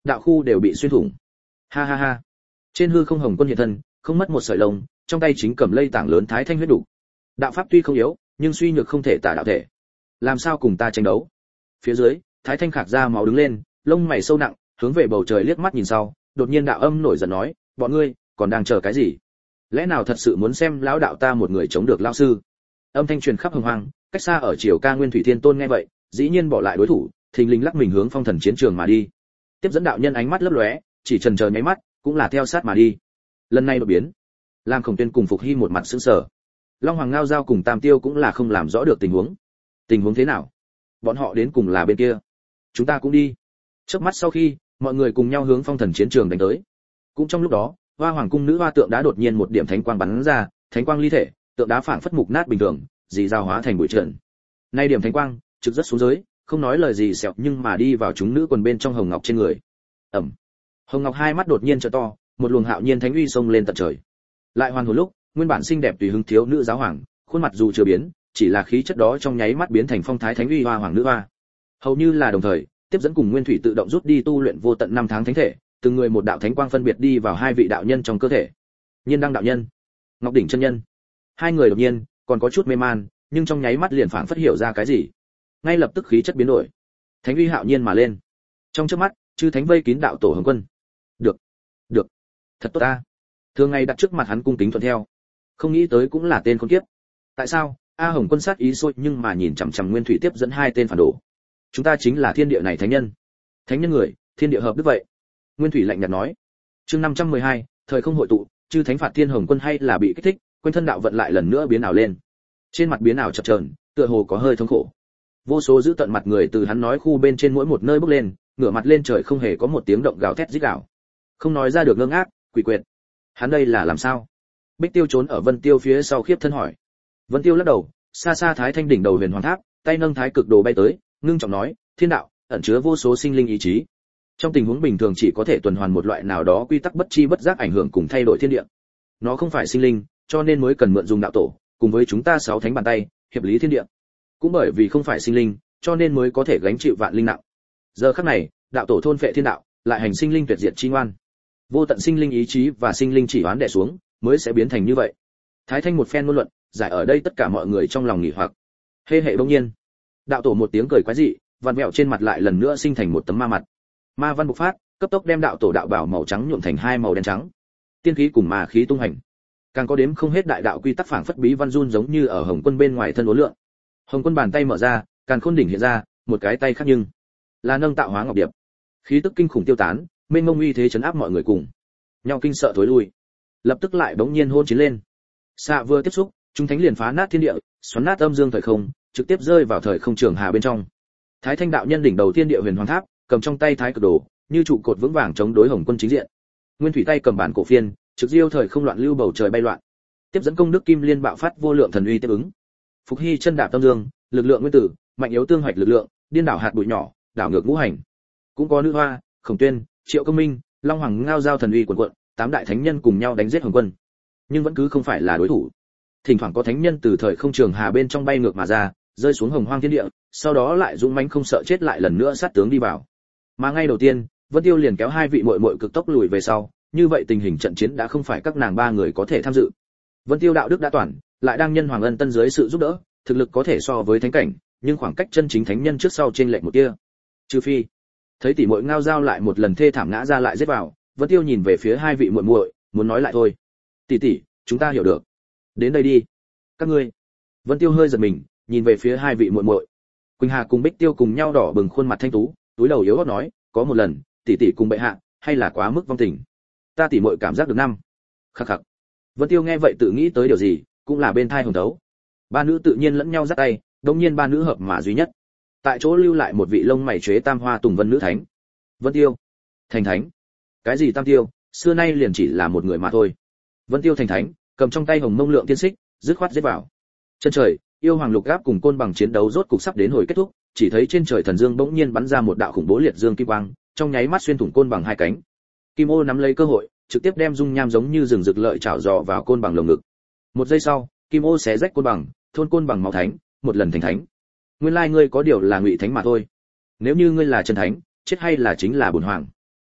đạo khu đều bị xuyên thủng. Ha ha ha. Trên hư không Hồng Quân hiện thân, không mất một sợi lông, trong tay chính cầm lây tảng lớn thái thanh huyết đủ. Đạo pháp tuy không yếu, nhưng suy nhược không thể tả đạo thể. Làm sao cùng ta tranh đấu? Phía dưới, thái thanh khạc ra máu đứng lên, lông mày sâu nặng, hướng về bầu trời liếc mắt nhìn sau, đột nhiên đạo âm nổi giận nói, bọn ngươi còn đang chờ cái gì? Lẽ nào thật sự muốn xem lão đạo ta một người chống được lão sư? Âm thanh truyền khắp hồng hoang, cách xa ở Triều Ca Nguyên Thủy Thiên Tôn nghe vậy, dĩ nhiên bỏ lại đối thủ, thình lình lắc mình hướng phong thần chiến trường mà đi. Tiếp dẫn đạo nhân ánh mắt lấp lóe, chỉ chần chờ nháy mắt, cũng là theo sát mà đi. Lần này đột biến, làm Khổng Tuyên cùng Phục Hy một mặt sững sờ. Long Hoàng Ngao Giao cùng Tam Tiêu cũng là không làm rõ được tình huống. Tình huống thế nào? Bọn họ đến cùng là bên kia, chúng ta cũng đi. Chớp mắt sau khi, mọi người cùng nhau hướng phong thần chiến trường đánh tới. Cũng trong lúc đó, Hoa Hoàng cung nữ hoa tượng đá đột nhiên một điểm thánh quang bắn ra, thánh quang ly thể, tượng đá phảng phất mục nát bình thường, dì dao hóa thành bụi trần. Nay điểm thánh quang trực rất xuống dưới, không nói lời gì xẹo nhưng mà đi vào chúng nữ quần bên trong hồng ngọc trên người. Ầm. Hồng ngọc hai mắt đột nhiên trợ to, một luồng hạo nhiên thánh uy xông lên tận trời. Lại hoàn hồn lúc, nguyên bản xinh đẹp tùy hứng thiếu nữ giáo hoàng, khuôn mặt dù chưa biến, chỉ là khí chất đó trong nháy mắt biến thành phong thái thánh uy hoa hoàng nữ hoa. Hầu như là đồng thời, tiếp dẫn cùng Nguyên Thủy tự động rút đi tu luyện vô tận 5 tháng thánh thể, từng người một đạo thánh quang phân biệt đi vào hai vị đạo nhân trong cơ thể. Nhiên Đăng đạo nhân, Ngọc Đỉnh chân nhân. Hai người đột nhiên còn có chút mê man, nhưng trong nháy mắt liền phảng phất hiểu ra cái gì. Ngay lập tức khí chất biến đổi, thánh uy hạo nhiên mà lên. Trong chớp mắt, chư thánh vây kín đạo tổ Hồng Quân. Được, được, thật tốt ta. Thường ngày đặt trước mặt hắn cung kính thuận theo. Không nghĩ tới cũng là tên con kiếp. Tại sao? A Hồng Quân sát ý sôi nhưng mà nhìn chằm chằm Nguyên Thủy tiếp dẫn hai tên phản đồ. Chúng ta chính là thiên địa này thánh nhân. Thánh nhân người, thiên địa hợp đức vậy. Nguyên Thủy lạnh nhạt nói. Chương 512, thời không hội tụ, chư thánh phạt thiên Hồng Quân hay là bị kích thích, quanh thân đạo vận lại lần nữa biến ảo lên. Trên mặt biến ảo chập chờn, tựa hồ có hơi thống khổ. Vô số giữ tận mặt người từ hắn nói khu bên trên mỗi một nơi bốc lên, ngửa mặt lên trời không hề có một tiếng động gào thét rít gào. Không nói ra được ngơ ngác, quỷ quyệt. Hắn đây là làm sao? Bích Tiêu trốn ở Vân Tiêu phía sau khiếp thân hỏi. Vân Tiêu lắc đầu, xa xa Thái Thanh đỉnh đầu Huyền Hoàng Tháp, tay nâng Thái Cực Đồ bay tới, ngưng trọng nói, thiên đạo ẩn chứa vô số sinh linh ý chí. Trong tình huống bình thường chỉ có thể tuần hoàn một loại nào đó quy tắc bất chi bất giác ảnh hưởng cùng thay đổi thiên địa. Nó không phải sinh linh, cho nên mới cần mượn dùng đạo tổ, cùng với chúng ta 6 thánh bàn tay, hiệp lý thiên địa. Cũng bởi vì không phải sinh linh, cho nên mới có thể gánh chịu vạn linh nặng. Giờ khắc này, đạo tổ thôn phệ thiên đạo, lại hành sinh linh tuyệt diệt chi ngoan. Vô tận sinh linh ý chí và sinh linh chỉ oán đè xuống, mới sẽ biến thành như vậy. Thái Thanh một phen ngôn luận, giải ở đây tất cả mọi người trong lòng nghỉ hoặc. Hê hệ bỗng nhiên, đạo tổ một tiếng cười quái dị, vằn vẹo trên mặt lại lần nữa sinh thành một tấm ma mặt. Ma văn bộc phát, cấp tốc đem đạo tổ đạo bảo màu trắng nhuộm thành hai màu đen trắng. Tiên khí cùng ma khí tung hành. Càng có đếm không hết đại đạo quy tắc phảng phất bí văn run giống như ở Hồng Quân bên ngoài thân uốn lượn. Hồng Quân bàn tay mở ra, càn khôn đỉnh hiện ra, một cái tay khác nhưng là nâng tạo hóa ngọc điệp. Khí tức kinh khủng tiêu tán, mênh mông uy thế chấn áp mọi người cùng nhau kinh sợ thối lui. Lập tức lại bỗng nhiên hôn chiến lên. Xạ vừa tiếp xúc, chúng thánh liền phá nát thiên địa, xoắn nát âm dương thời không, trực tiếp rơi vào thời không trường hà bên trong. Thái Thanh đạo nhân đỉnh đầu thiên địa Huyền Hoàng Tháp, cầm trong tay Thái Cực Đồ, như trụ cột vững vàng chống đối Hồng Quân chính diện. Nguyên Thủy tay cầm bản cổ phiên, trực diêu thời không loạn lưu bầu trời bay loạn. Tiếp dẫn công đức kim liên bạo phát vô lượng thần uy tiếp ứng. Phục Hy chân đạp tâm dương, lực lượng nguyên tử, mạnh yếu tương hoạch lực lượng, điên đảo hạt bụi nhỏ, đảo ngược ngũ hành. Cũng có nữ hoa, Khổng Tuyên, Triệu Công Minh, Long Hoàng Ngao Giao thần uy quần quận, 8 đại thánh nhân cùng nhau đánh giết Hồng Quân. Nhưng vẫn cứ không phải là đối thủ. Thỉnh thoảng có thánh nhân từ thời không trường hà bên trong bay ngược mà ra, rơi xuống hồng hoang thiên địa, sau đó lại dũng mãnh không sợ chết lại lần nữa sát tướng đi vào. Mà ngay đầu tiên, Vân Tiêu liền kéo hai vị muội muội cực tốc lùi về sau, như vậy tình hình trận chiến đã không phải các nàng ba người có thể tham dự. Vân Tiêu đạo đức đã toàn, lại đang nhân hoàng ân tân dưới sự giúp đỡ, thực lực có thể so với thánh cảnh, nhưng khoảng cách chân chính thánh nhân trước sau trên lệch một tia. Trừ phi, thấy tỷ muội Ngao Giao lại một lần thê thảm ngã ra lại giết vào, Vân Tiêu nhìn về phía hai vị muội muội, muốn nói lại thôi. Tỷ tỷ, chúng ta hiểu được. Đến đây đi. Các ngươi. Vân Tiêu hơi giật mình, nhìn về phía hai vị muội muội. Quỳnh Hà cùng Bích Tiêu cùng nhau đỏ bừng khuôn mặt thanh tú, túi đầu yếu ớt nói, có một lần, tỷ tỷ cùng bệ hạ, hay là quá mức vong tình. Ta tỷ muội cảm giác được năm. Khắc khắc. Vân Tiêu nghe vậy tự nghĩ tới điều gì, cũng là bên thai hồng đấu. Ba nữ tự nhiên lẫn nhau dắt tay, đương nhiên ba nữ hợp mà duy nhất. Tại chỗ lưu lại một vị lông mày chế tam hoa tùng vân nữ thánh. Vân Tiêu, thành thánh. Cái gì tam tiêu, xưa nay liền chỉ là một người mà thôi. Vân Tiêu thành thánh, cầm trong tay hồng mông lượng tiên xích, dứt khoát giết vào. Chân trời, yêu hoàng lục gáp cùng côn bằng chiến đấu rốt cục sắp đến hồi kết thúc, chỉ thấy trên trời thần dương bỗng nhiên bắn ra một đạo khủng bố liệt dương kim quang, trong nháy mắt xuyên thủng côn bằng hai cánh. Kim Ô nắm lấy cơ hội, trực tiếp đem dung nham giống như rừng rực lợi chảo dò vào côn bằng lồng ngực. Một giây sau, Kim Ô xé rách côn bằng, thôn côn bằng máu thánh, một lần thành thánh. Nguyên lai ngươi có điều là ngụy thánh mà thôi. Nếu như ngươi là chân thánh, chết hay là chính là bổn hoàng.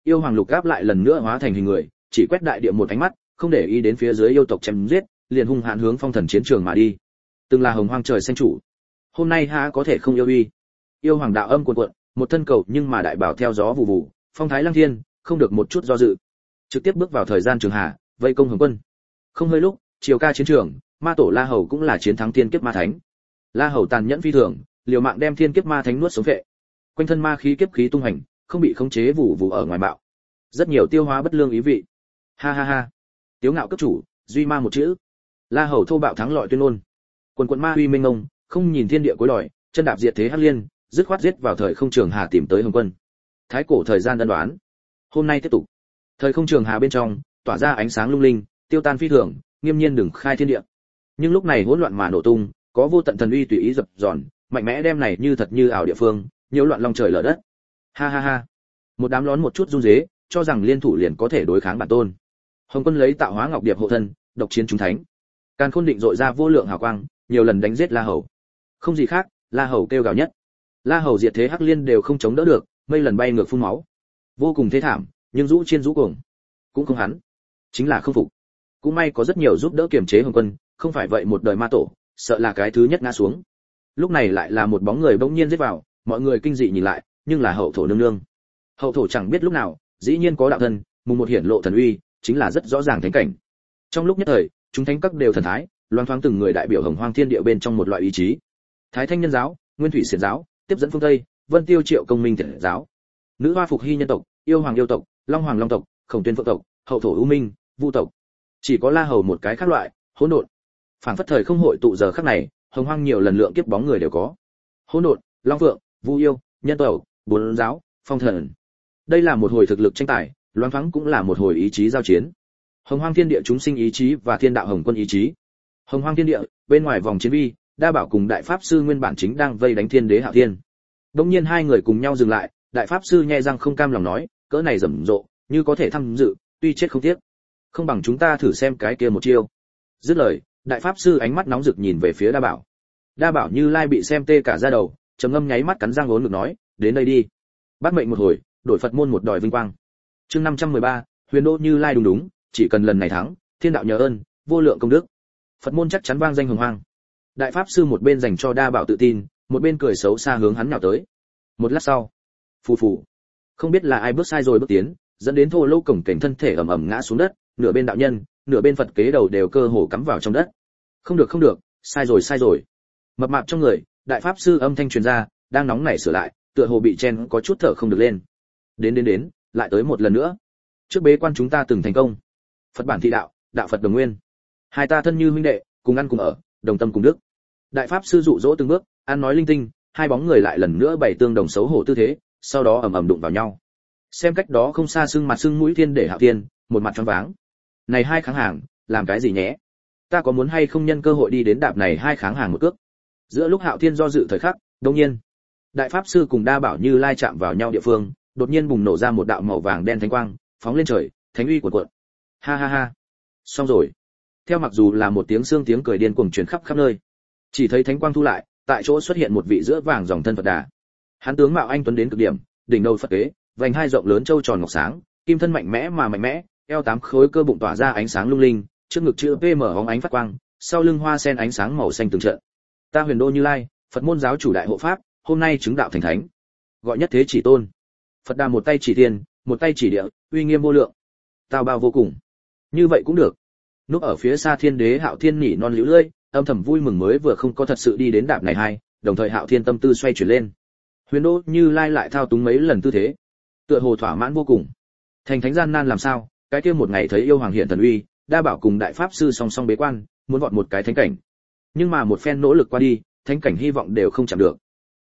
Yêu hoàng lục gáp lại lần nữa hóa thành hình người, chỉ quét đại địa một ánh mắt, không để ý đến phía dưới yêu tộc chém giết, liền hung hãn hướng phong thần chiến trường mà đi. Từng là hồng hoang trời xanh chủ, hôm nay há có thể không yêu uy. Yêu hoàng đạo âm cuồn cuộn, một thân cầu nhưng mà đại bảo theo gió vụ vụ, phong thái lăng thiên, không được một chút do dự, trực tiếp bước vào thời gian trường hà, vây công Hồng Quân. Không hơi lúc, chiều ca chiến trường, ma tổ La Hầu cũng là chiến thắng thiên kiếp ma thánh. La Hầu tàn nhẫn phi thường, liều mạng đem thiên kiếp ma thánh nuốt sống vệ. Quanh thân ma khí kiếp khí tung hành, không bị khống chế vụ vụ ở ngoài bạo. Rất nhiều tiêu hóa bất lương ý vị. Ha ha ha. Tiếu ngạo cấp chủ, duy ma một chữ. La Hầu thô bạo thắng lợi tuyên ngôn. Quần quần ma uy minh ngông, không nhìn thiên địa cối đòi, chân đạp diệt thế hắc liên, dứt khoát giết vào thời không trường hà tìm tới Hồng Quân. Thái cổ thời gian đơn đoán. Hôm nay tiếp tục. Thời không trường hà bên trong, tỏa ra ánh sáng lung linh, tiêu tan phi thường, nghiêm nhiên đừng khai thiên địa. Nhưng lúc này hỗn loạn mà nổ tung, có vô tận thần uy tùy ý dập dòn, mạnh mẽ đem này như thật như ảo địa phương, nhiễu loạn long trời lở đất. Ha ha ha. Một đám lón một chút run rế, cho rằng liên thủ liền có thể đối kháng bản tôn. Hồng Quân lấy tạo hóa ngọc điệp hộ thân, độc chiến chúng thánh. Càn Khôn định dội ra vô lượng hào quang, nhiều lần đánh giết La Hầu. Không gì khác, La Hầu kêu gào nhất. La Hầu diệt thế hắc liên đều không chống đỡ được, mây lần bay ngược phun máu. Vô cùng thê thảm, nhưng rũ chiên rũ cuồng. Cũng không hắn, chính là không phục. Cũng may có rất nhiều giúp đỡ kiềm chế Hồng Quân, không phải vậy một đời ma tổ, sợ là cái thứ nhất ngã xuống. Lúc này lại là một bóng người bỗng nhiên giết vào, mọi người kinh dị nhìn lại, nhưng là hậu thổ nương nương. Hậu thổ chẳng biết lúc nào, dĩ nhiên có đạo thân, mùng một hiển lộ thần uy, chính là rất rõ ràng thánh cảnh. Trong lúc nhất thời, chúng thánh các đều thần thái, loan thoáng từng người đại biểu hồng hoang thiên địa bên trong một loại ý chí. Thái Thanh nhân giáo, Nguyên Thủy xiển giáo, tiếp dẫn phương Tây, Vân Tiêu Triệu công minh thiện giáo. Nữ hoa phục hy nhân tộc, yêu hoàng yêu tộc, long hoàng long tộc, khổng tuyên phượng tộc, hậu thổ ưu minh, vu tộc. Chỉ có La Hầu một cái khác loại, hỗn độn. Phảng phất thời không hội tụ giờ khắc này, hồng hoang nhiều lần lượng kiếp bóng người đều có. Hỗn độn, long phượng, vu yêu, nhân tộc, bốn giáo, phong thần. Đây là một hồi thực lực tranh tài, loan thoáng cũng là một hồi ý chí giao chiến. Hồng hoang thiên địa chúng sinh ý chí và thiên đạo hồng quân ý chí. Hồng hoang thiên địa, bên ngoài vòng chiến vi, đa bảo cùng đại pháp sư nguyên bản chính đang vây đánh thiên đế hạo thiên. Đống nhiên hai người cùng nhau dừng lại, đại pháp sư nhẹ răng không cam lòng nói, cỡ này rầm rộ, như có thể tham dự, tuy chết không tiếc. Không bằng chúng ta thử xem cái kia một chiêu. Dứt lời, đại pháp sư ánh mắt nóng rực nhìn về phía đa bảo. Đa bảo như lai bị xem tê cả da đầu, trầm ngâm nháy mắt cắn răng ốn ngực nói, đến đây đi. Bắt mệnh một hồi, đổi Phật môn một đòi vinh quang. Chương 513, Huyền Đô Như Lai đúng đúng, chỉ cần lần này thắng, thiên đạo nhờ ơn, vô lượng công đức. Phật môn chắc chắn vang danh hồng hoang. Đại pháp sư một bên dành cho đa bảo tự tin, một bên cười xấu xa hướng hắn nhào tới. Một lát sau, phù phù, không biết là ai bước sai rồi bước tiến, dẫn đến thô lỗ cổng cảnh thân thể ầm ầm ngã xuống đất, nửa bên đạo nhân, nửa bên Phật kế đầu đều cơ hồ cắm vào trong đất. Không được, sai rồi. Mập mạp trong người, đại pháp sư âm thanh truyền ra, đang nóng nảy sửa lại, tựa hồ bị chen có chút thở không được lên. Đến, lại tới một lần nữa. Trước bế quan chúng ta từng thành công. Phật bản thị đạo, đạo Phật đồng nguyên. Hai ta thân như huynh đệ, cùng ăn cùng ở, đồng tâm cùng đức. Đại pháp sư dụ dỗ từng bước, ăn nói linh tinh, hai bóng người lại lần nữa bày tương đồng xấu hổ tư thế, sau đó ầm ầm đụng vào nhau. Xem cách đó không xa sưng mặt sưng mũi thiên để hạo thiên, một mặt choáng váng. Này hai kháng hàng, làm cái gì nhé? Ta có muốn hay không nhân cơ hội đi đến đạp này hai kháng hàng một cước? Giữa lúc hạo thiên do dự thời khắc, đột nhiên, đại pháp sư cùng đa bảo Như Lai chạm vào nhau địa phương, đột nhiên bùng nổ ra một đạo màu vàng đen thánh quang, phóng lên trời, thánh uy cuộn cuộn. Ha ha ha, xong rồi. Theo mặc dù là một tiếng xương tiếng cười điên cuồng truyền khắp khắp nơi, chỉ thấy thánh quang thu lại, tại chỗ xuất hiện một vị giữa vàng dòng thân Phật Đà. Hắn tướng mạo anh tuấn đến cực điểm, đỉnh đầu Phật kế, vành hai rộng lớn châu tròn ngọc sáng, kim thân mạnh mẽ mà mạnh mẽ, eo tám khối cơ bụng tỏa ra ánh sáng lung linh, trước ngực chữ PM hóng ánh phát quang, sau lưng hoa sen ánh sáng màu xanh từng trận. Ta Huyền Đô Như Lai, Phật môn giáo chủ đại hộ pháp, hôm nay chứng đạo thành thánh. Gọi nhất thế chỉ tôn. Phật Đà một tay chỉ thiên, một tay chỉ địa, uy nghiêm vô lượng. Tao bao vô cùng. Như vậy cũng được. Núp ở phía xa thiên đế Hạo Thiên nỉ non liễu lơi, âm thầm vui mừng mới vừa không có thật sự đi đến đạp này hai, đồng thời Hạo Thiên tâm tư xoay chuyển lên. Huyền Đô Như Lai lại thao túng mấy lần tư thế, tựa hồ thỏa mãn vô cùng. Thành thánh gian nan làm sao, cái kia một ngày thấy yêu hoàng hiện thần uy, đa bảo cùng đại pháp sư song song bế quan, muốn vọt một cái thánh cảnh. Nhưng mà một phen nỗ lực qua đi, thánh cảnh hy vọng đều không chạm được.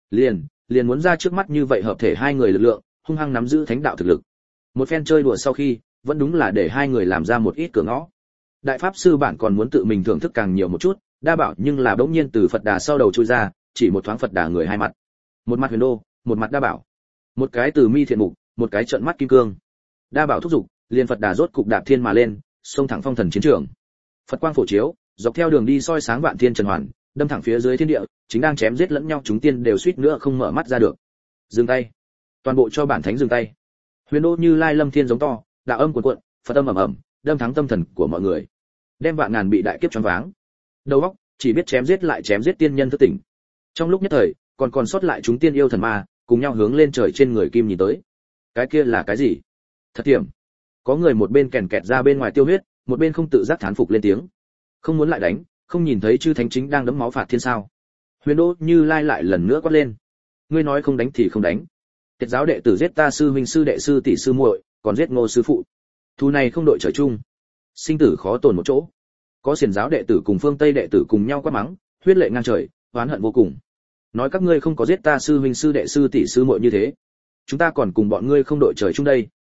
Liền muốn ra trước mắt như vậy hợp thể hai người lực lượng, hung hăng nắm giữ thánh đạo thực lực. Một phen chơi đùa sau khi, vẫn đúng là để hai người làm ra một ít cửa ngõ. Đại pháp sư bản còn muốn tự mình thưởng thức càng nhiều một chút, đa bảo nhưng là bỗng nhiên từ Phật Đà sau đầu chui ra, chỉ một thoáng Phật Đà người hai mặt. Một mặt Huyền Đô, một mặt đa bảo. Một cái từ mi thiện mục, một cái trợn mắt kim cương. Đa bảo thúc giục, liền Phật Đà rốt cục đạp thiên mà lên, xông thẳng phong thần chiến trường. Phật quang phổ chiếu, dọc theo đường đi soi sáng vạn thiên trần hoàn, đâm thẳng phía dưới thiên địa, chính đang chém giết lẫn nhau chúng tiên đều suýt nữa không mở mắt ra được. Dừng tay. Toàn bộ cho bản thánh dừng tay. Huyền đô Như Lai lâm thiên giống to, đạo âm cuồn cuộn, phật âm ầm ầm, đâm thắng tâm thần của mọi người, đem vạn ngàn bị đại kiếp choáng váng. Đầu óc chỉ biết chém giết lại chém giết tiên nhân thức tỉnh. Trong lúc nhất thời, còn sót lại chúng tiên yêu thần ma, cùng nhau hướng lên trời trên người kim nhìn tới. Cái kia là cái gì? Thật hiểm. Có người một bên kèn kẹt ra bên ngoài tiêu huyết, một bên không tự giác thán phục lên tiếng. Không muốn lại đánh, không nhìn thấy chư thánh chính đang đấm máu phạt thiên sao? Huyền đô Như Lai lại lần nữa quát lên. Ngươi nói không đánh thì không đánh. Tiệt giáo đệ tử giết ta sư huynh sư đệ sư tỷ sư muội, còn giết Ngô sư phụ. Thù này không đội trời chung, sinh tử khó tồn một chỗ. Có xiển giáo đệ tử cùng phương Tây đệ tử cùng nhau quát mắng, huyết lệ ngang trời, oán hận vô cùng. Nói các ngươi không có giết ta sư huynh sư đệ sư tỷ sư muội như thế, chúng ta còn cùng bọn ngươi không đội trời chung đây.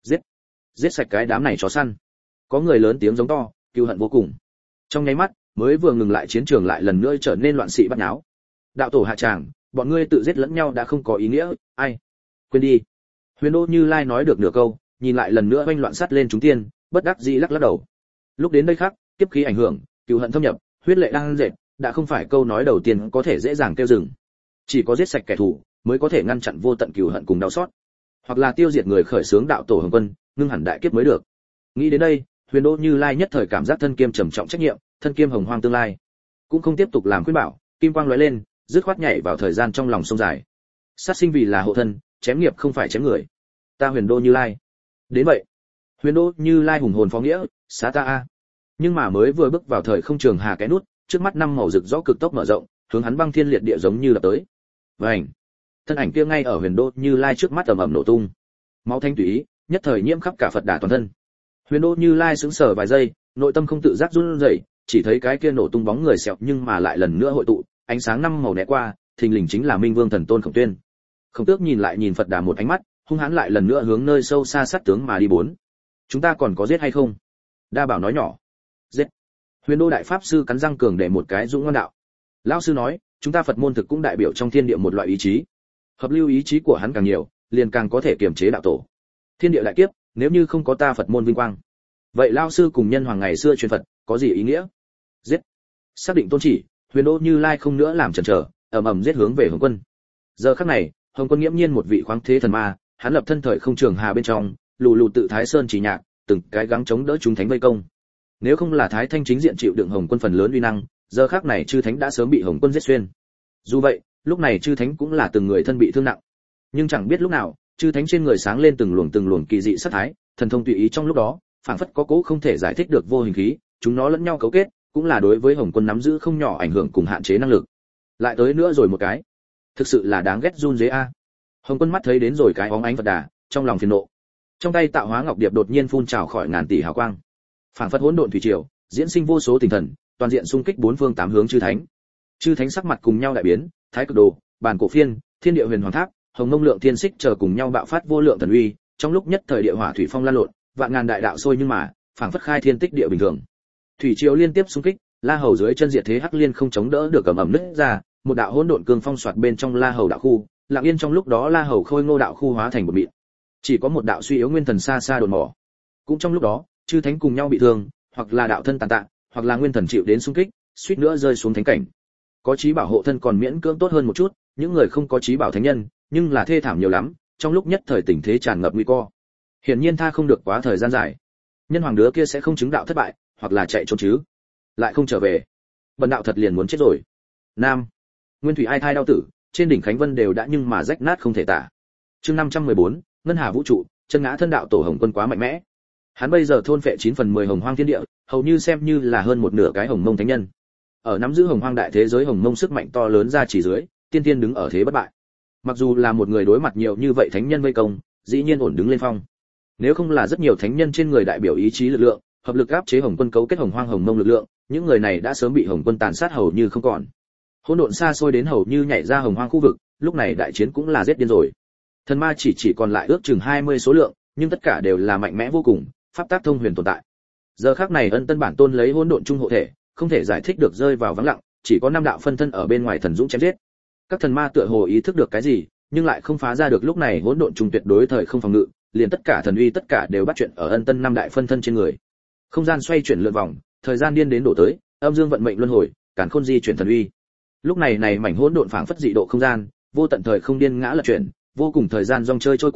Giết sạch cái đám này chó săn. Có người lớn tiếng giống to, cừu hận vô cùng. Trong nháy mắt, mới vừa ngừng lại chiến trường lại lần nữa trở nên loạn sĩ bắt náo. Đạo tổ hạ tràng, bọn ngươi tự giết lẫn nhau đã không có ý nghĩa, ai? Quên đi. Huyền đô Như Lai nói được nửa câu, nhìn lại lần nữa oanh loạn sát lên chúng tiên, bất đắc dĩ lắc lắc đầu. Lúc đến đây khác, kiếp khí ảnh hưởng, cừu hận thâm nhập, huyết lệ đang dệt, đã không phải câu nói đầu tiên có thể dễ dàng tiêu dừng. Chỉ có giết sạch kẻ thù, mới có thể ngăn chặn vô tận cừu hận cùng đau xót, hoặc là tiêu diệt người khởi xướng đạo tổ Hồng Quân, ngưng hẳn đại kiếp mới được. Nghĩ đến đây, Huyền đô Như Lai nhất thời cảm giác thân kiêm trầm trọng trách nhiệm, thân kiêm hồng hoang tương lai, cũng không tiếp tục làm khuyên bảo, kim quang lóe lên, dứt khoát nhảy vào thời gian trong lòng sông dài. Sát sinh vì là hộ thân, chém nghiệp không phải chém người. Ta Huyền đô Như Lai. Đến vậy, Huyền đô Như Lai hùng hồn phó nghĩa, xá ta a. Nhưng mà mới vừa bước vào thời không trường hà cái nút, trước mắt năm màu rực rõ cực tốc mở rộng, hướng hắn băng thiên liệt địa giống như lập tới. Vành, thân ảnh kia ngay ở Huyền đô Như Lai trước mắt ầm ầm nổ tung, máu thanh tùy ý, nhất thời nhiễm khắp cả Phật đà toàn thân. Huyền đô Như Lai sững sờ vài giây, nội tâm không tự giác run rẩy, chỉ thấy cái kia nổ tung bóng người xẹo nhưng mà lại lần nữa hội tụ, ánh sáng năm màu né qua, thình lình chính là Minh Vương Thần Tôn Khổng Tuyên. Khổng Tước nhìn lại nhìn Phật đà một ánh mắt, hung hãn lại lần nữa hướng nơi sâu xa sát tướng mà đi bốn. Chúng ta còn có giết hay không? Đa Bảo nói nhỏ. Giết. Huyền đô đại pháp sư cắn răng cường để một cái dũng ngoan đạo. Lão sư nói, chúng ta Phật môn thực cũng đại biểu trong thiên địa một loại ý chí. Hợp lưu ý chí của hắn càng nhiều, liền càng có thể kiềm chế đạo tổ. Thiên địa đại kiếp, nếu như không có ta Phật môn vinh quang, vậy lão sư cùng nhân hoàng ngày xưa truyền Phật có gì ý nghĩa? Giết. Xác định tôn chỉ, Huyền đô Như Lai không nữa làm chần chờ, ầm ầm giết hướng về Hồng Quân. Giờ khắc này, Hồng Quân nghiễm nhiên một vị khoáng thế thần ma, hắn lập thân thời không trường hà bên trong, lù lù tự Thái Sơn chỉ nhạc, từng cái gắng chống đỡ chúng thánh vây công. Nếu không là Thái Thanh chính diện chịu đựng Hồng Quân phần lớn uy năng, giờ khắc này chư thánh đã sớm bị Hồng Quân giết xuyên. Dù vậy, lúc này chư thánh cũng là từng người thân bị thương nặng. Nhưng chẳng biết lúc nào, chư thánh trên người sáng lên từng luồng kỳ dị sát thái, thần thông tùy ý trong lúc đó, phảng phất có cố không thể giải thích được vô hình khí, chúng nó lẫn nhau cấu kết, cũng là đối với Hồng Quân nắm giữ không nhỏ ảnh hưởng cùng hạn chế năng lực. Lại tới nữa rồi một cái, thực sự là đáng ghét run rế a. Hồng Quân mắt thấy đến rồi cái óng ánh Phật đà, trong lòng phiền nộ. Trong tay tạo hóa ngọc điệp đột nhiên phun trào khỏi ngàn tỷ hào quang, phảng phất hỗn độn thủy triều, diễn sinh vô số tinh thần, toàn diện xung kích bốn phương tám hướng chư thánh. Chư thánh sắc mặt cùng nhau đại biến, Thái Cực Đồ, Bàn Cổ Phiên, Thiên Địa Huyền Hoàng Tháp, Hồng Mông Lượng Thiên Xích chờ cùng nhau bạo phát vô lượng thần uy, trong lúc nhất thời địa hỏa thủy phong lan lộn, vạn ngàn đại đạo sôi nhưng mà, phảng phất khai thiên tích địa bình thường. Thủy triều liên tiếp xung kích, La Hầu dưới chân diệt thế hắc liên không chống đỡ được ầm ầm nứt ra, một đạo hỗn độn cương phong xoạt bên trong La Hầu đạo khu, lặng yên trong lúc đó La Hầu Khôi Ngô đạo khu hóa thành một mịn. Chỉ có một đạo suy yếu nguyên thần xa xa đồn mỏ. Cũng trong lúc đó, chư thánh cùng nhau bị thương, hoặc là đạo thân tàn tạ, hoặc là nguyên thần chịu đến xung kích, suýt nữa rơi xuống thánh cảnh. Có trí bảo hộ thân còn miễn cưỡng tốt hơn một chút, những người không có trí bảo thánh nhân, nhưng là thê thảm nhiều lắm, trong lúc nhất thời tình thế tràn ngập nguy cơ. Hiển nhiên tha không được quá thời gian dài. Nhân hoàng đứa kia sẽ không chứng đạo thất bại, hoặc là chạy trốn chứ, lại không trở về. Bần đạo thật liền muốn chết rồi. Nam, Nguyên Thủy Ai Thai đau tử, trên đỉnh Khánh Vân đều đã nhưng mà rách nát không thể tả. Chương 514, Ngân Hà vũ trụ, chân ngã thân đạo tổ Hồng Quân quá mạnh mẽ. Hắn bây giờ thôn phệ 9/10 Hồng Hoang thiên địa, hầu như xem như là hơn một nửa cái Hồng Mông thánh nhân. Ở nắm giữ Hồng Hoang đại thế giới Hồng Mông sức mạnh to lớn ra chỉ dưới, tiên tiên đứng ở thế bất bại. Mặc dù là một người đối mặt nhiều như vậy thánh nhân vây công, dĩ nhiên ổn đứng lên phong. Nếu không là rất nhiều thánh nhân trên người đại biểu ý chí lực lượng, hợp lực áp chế Hồng Quân cấu kết Hồng Hoang Hồng Mông lực lượng, những người này đã sớm bị Hồng Quân tàn sát hầu như không còn. Hỗn độn xa xôi đến hầu như nhảy ra Hồng Hoang khu vực, lúc này đại chiến cũng là giết điên rồi. Thần ma chỉ còn lại ước chừng 20 số lượng, nhưng tất cả đều là mạnh mẽ vô cùng, pháp tác thông huyền tồn tại. Giờ khắc này Ân Tân bản tôn lấy hỗn độn trung hộ thể, không thể giải thích được rơi vào vắng lặng, chỉ có 5 đạo phân thân ở bên ngoài thần dũng chém giết. Các thần ma tựa hồ ý thức được cái gì, nhưng lại không phá ra được lúc này hỗn độn trung tuyệt đối thời không phòng ngự, liền tất cả thần uy tất cả đều bắt chuyện ở Ân Tân 5 đại phân thân trên người. Không gian xoay chuyển lượn vòng, thời gian điên đến đổ tới, âm dương vận mệnh luân hồi, càn khôn di chuyển thần uy. Lúc này này mảnh hỗn độn phảng phất dị độ không gian, vô tận thời không điên ngã lật chuyển, vô cùng thời gian dòng chơi trôi qua,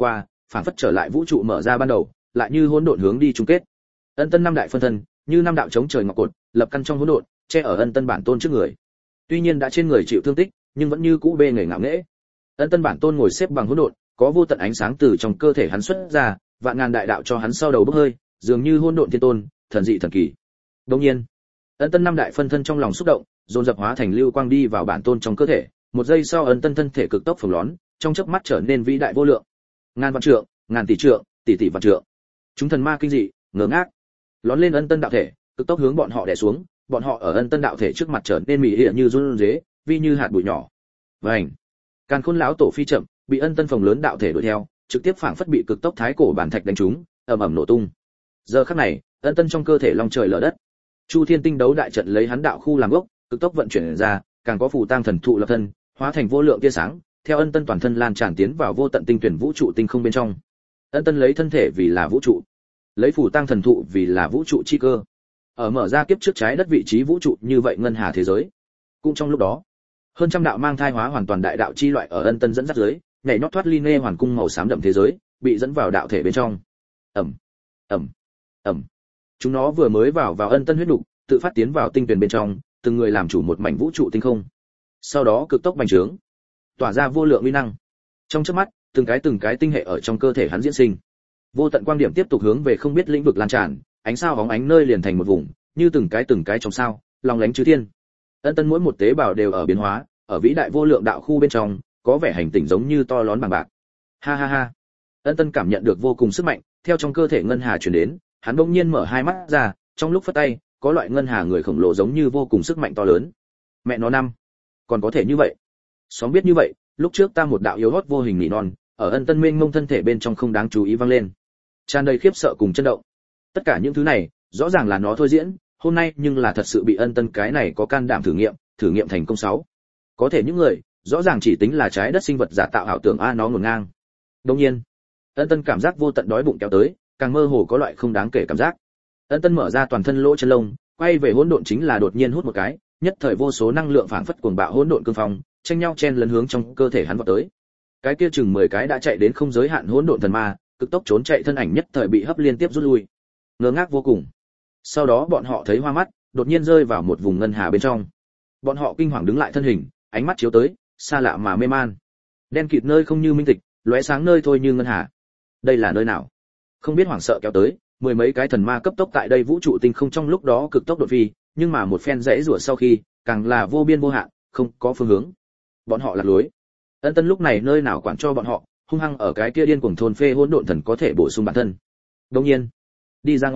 phản phất trở lại vũ trụ mở ra ban đầu, lại như hỗn độn hướng đi chung kết. Ân Tân năm đại phân thân, như năm đạo chống trời ngọc cột, lập căn trong hỗn độn, che ở Ân Tân bản tôn trước người. Tuy nhiên đã trên người chịu thương tích, nhưng vẫn như cũ bê nghề ngạo nghễ. Ân Tân bản tôn ngồi xếp bằng hỗn độn, có vô tận ánh sáng từ trong cơ thể hắn xuất ra, vạn ngàn đại đạo cho hắn sau đầu bốc hơi, dường như hỗn độn thiên tôn, thần dị thần kỳ. Đương nhiên, Ân Tân năm đại phân thân trong lòng xúc động, dồn dập hóa thành lưu quang đi vào bản tôn trong cơ thể, một giây sau Ân Tân thân thể cực tốc phồng lón, trong chớp mắt trở nên vĩ đại vô lượng. Ngàn vạn trượng, ngàn tỷ trượng, tỷ tỷ vạn trượng. Chúng thần ma kinh dị, ngơ ngác. Lón lên Ân Tân đạo thể, cực tốc hướng bọn họ đè xuống, bọn họ ở Ân Tân đạo thể trước mặt trở nên mỉ hiện như run rế, vi như hạt bụi nhỏ. Vành. Càn Khôn lão tổ phi chậm, bị Ân Tân phồng lớn đạo thể đuổi theo, trực tiếp phảng phất bị cực tốc thái cổ bản thạch đánh trúng, ầm ầm nổ tung. Giờ khắc này, Ân Tân trong cơ thể long trời lở đất. Chu Thiên Tinh đấu đại trận lấy hắn đạo khu làm gốc, cực tốc vận chuyển ra, càng có phù tang thần thụ lập thân, hóa thành vô lượng tia sáng, theo Ân Tân toàn thân lan tràn tiến vào vô tận tinh tuyển vũ trụ tinh không bên trong. Ân Tân lấy thân thể vì là vũ trụ, lấy phù tang thần thụ vì là vũ trụ chi cơ. Ở mở ra kiếp trước trái đất vị trí vũ trụ như vậy ngân hà thế giới. Cũng trong lúc đó, hơn trăm đạo mang thai hóa hoàn toàn đại đạo chi loại ở Ân Tân dẫn dắt dưới, nhảy nhót thoát ly nê hoàn cung màu xám đậm thế giới, bị dẫn vào đạo thể bên trong. Ầm, ầm, ầm. Chúng nó vừa mới vào Ân Tân huyết nục, tự phát tiến vào tinh tuyển bên trong, từng người làm chủ một mảnh vũ trụ tinh không. Sau đó cực tốc bành trướng, tỏa ra vô lượng uy năng. Trong chớp mắt, từng cái tinh hệ ở trong cơ thể hắn diễn sinh. Vô tận quang điểm tiếp tục hướng về không biết lĩnh vực lan tràn, ánh sao bóng ánh nơi liền thành một vùng, như từng cái trong sao, long lánh chư thiên. Ân Tân mỗi một tế bào đều ở biến hóa, ở vĩ đại vô lượng đạo khu bên trong, có vẻ hành tinh giống như to lớn bằng bạc. Ha ha ha. Ân Tân cảm nhận được vô cùng sức mạnh, theo trong cơ thể ngân hà truyền đến, hắn bỗng nhiên mở hai mắt ra, trong lúc phất tay, có loại ngân hà người khổng lồ giống như vô cùng sức mạnh to lớn. Mẹ nó năm, còn có thể như vậy. Xóm biết như vậy, lúc trước ta một đạo yếu hót vô hình nỉ non, ở Ân Tân mênh mông thân thể bên trong không đáng chú ý vang lên. Tràn đầy khiếp sợ cùng chấn động. Tất cả những thứ này, rõ ràng là nó thôi diễn, hôm nay nhưng là thật sự bị Ân Tân cái này có can đảm thử nghiệm thành công 6. Có thể những người, rõ ràng chỉ tính là trái đất sinh vật giả tạo ảo tưởng nó ngổn ngang. Đương nhiên, Ân Tân cảm giác vô tận đói bụng kéo tới, càng mơ hồ có loại không đáng kể cảm giác. Ân Tân mở ra toàn thân lỗ chân lông, quay về hỗn độn chính là đột nhiên hút một cái, nhất thời vô số năng lượng phảng phất cuồng bạo hỗn độn cương phong, tranh nhau chen lấn hướng trong cơ thể hắn vọt tới. Cái kia chừng 10 cái đã chạy đến không giới hạn hỗn độn thần ma, cực tốc trốn chạy thân ảnh nhất thời bị hấp liên tiếp rút lui. Ngơ ngác vô cùng. Sau đó bọn họ thấy hoa mắt, đột nhiên rơi vào một vùng ngân hà bên trong. Bọn họ kinh hoàng đứng lại thân hình, ánh mắt chiếu tới, xa lạ mà mê man. Đen kịt nơi không như minh tịch, lóe sáng nơi thôi như ngân hà. Đây là nơi nào? Không biết hoảng sợ kéo tới, mười mấy cái thần ma cấp tốc tại đây vũ trụ tinh không trong lúc đó cực tốc đột phi, nhưng mà một phen rẽ rủa sau khi, càng là vô biên vô hạn, không có phương hướng. Bọn họ lạc lối. Ân Tân lúc này nơi nào quản cho bọn họ, hung hăng ở cái kia điên cuồng thôn phê hỗn độn thần có thể bổ sung bản thân. Đương nhiên, đi ra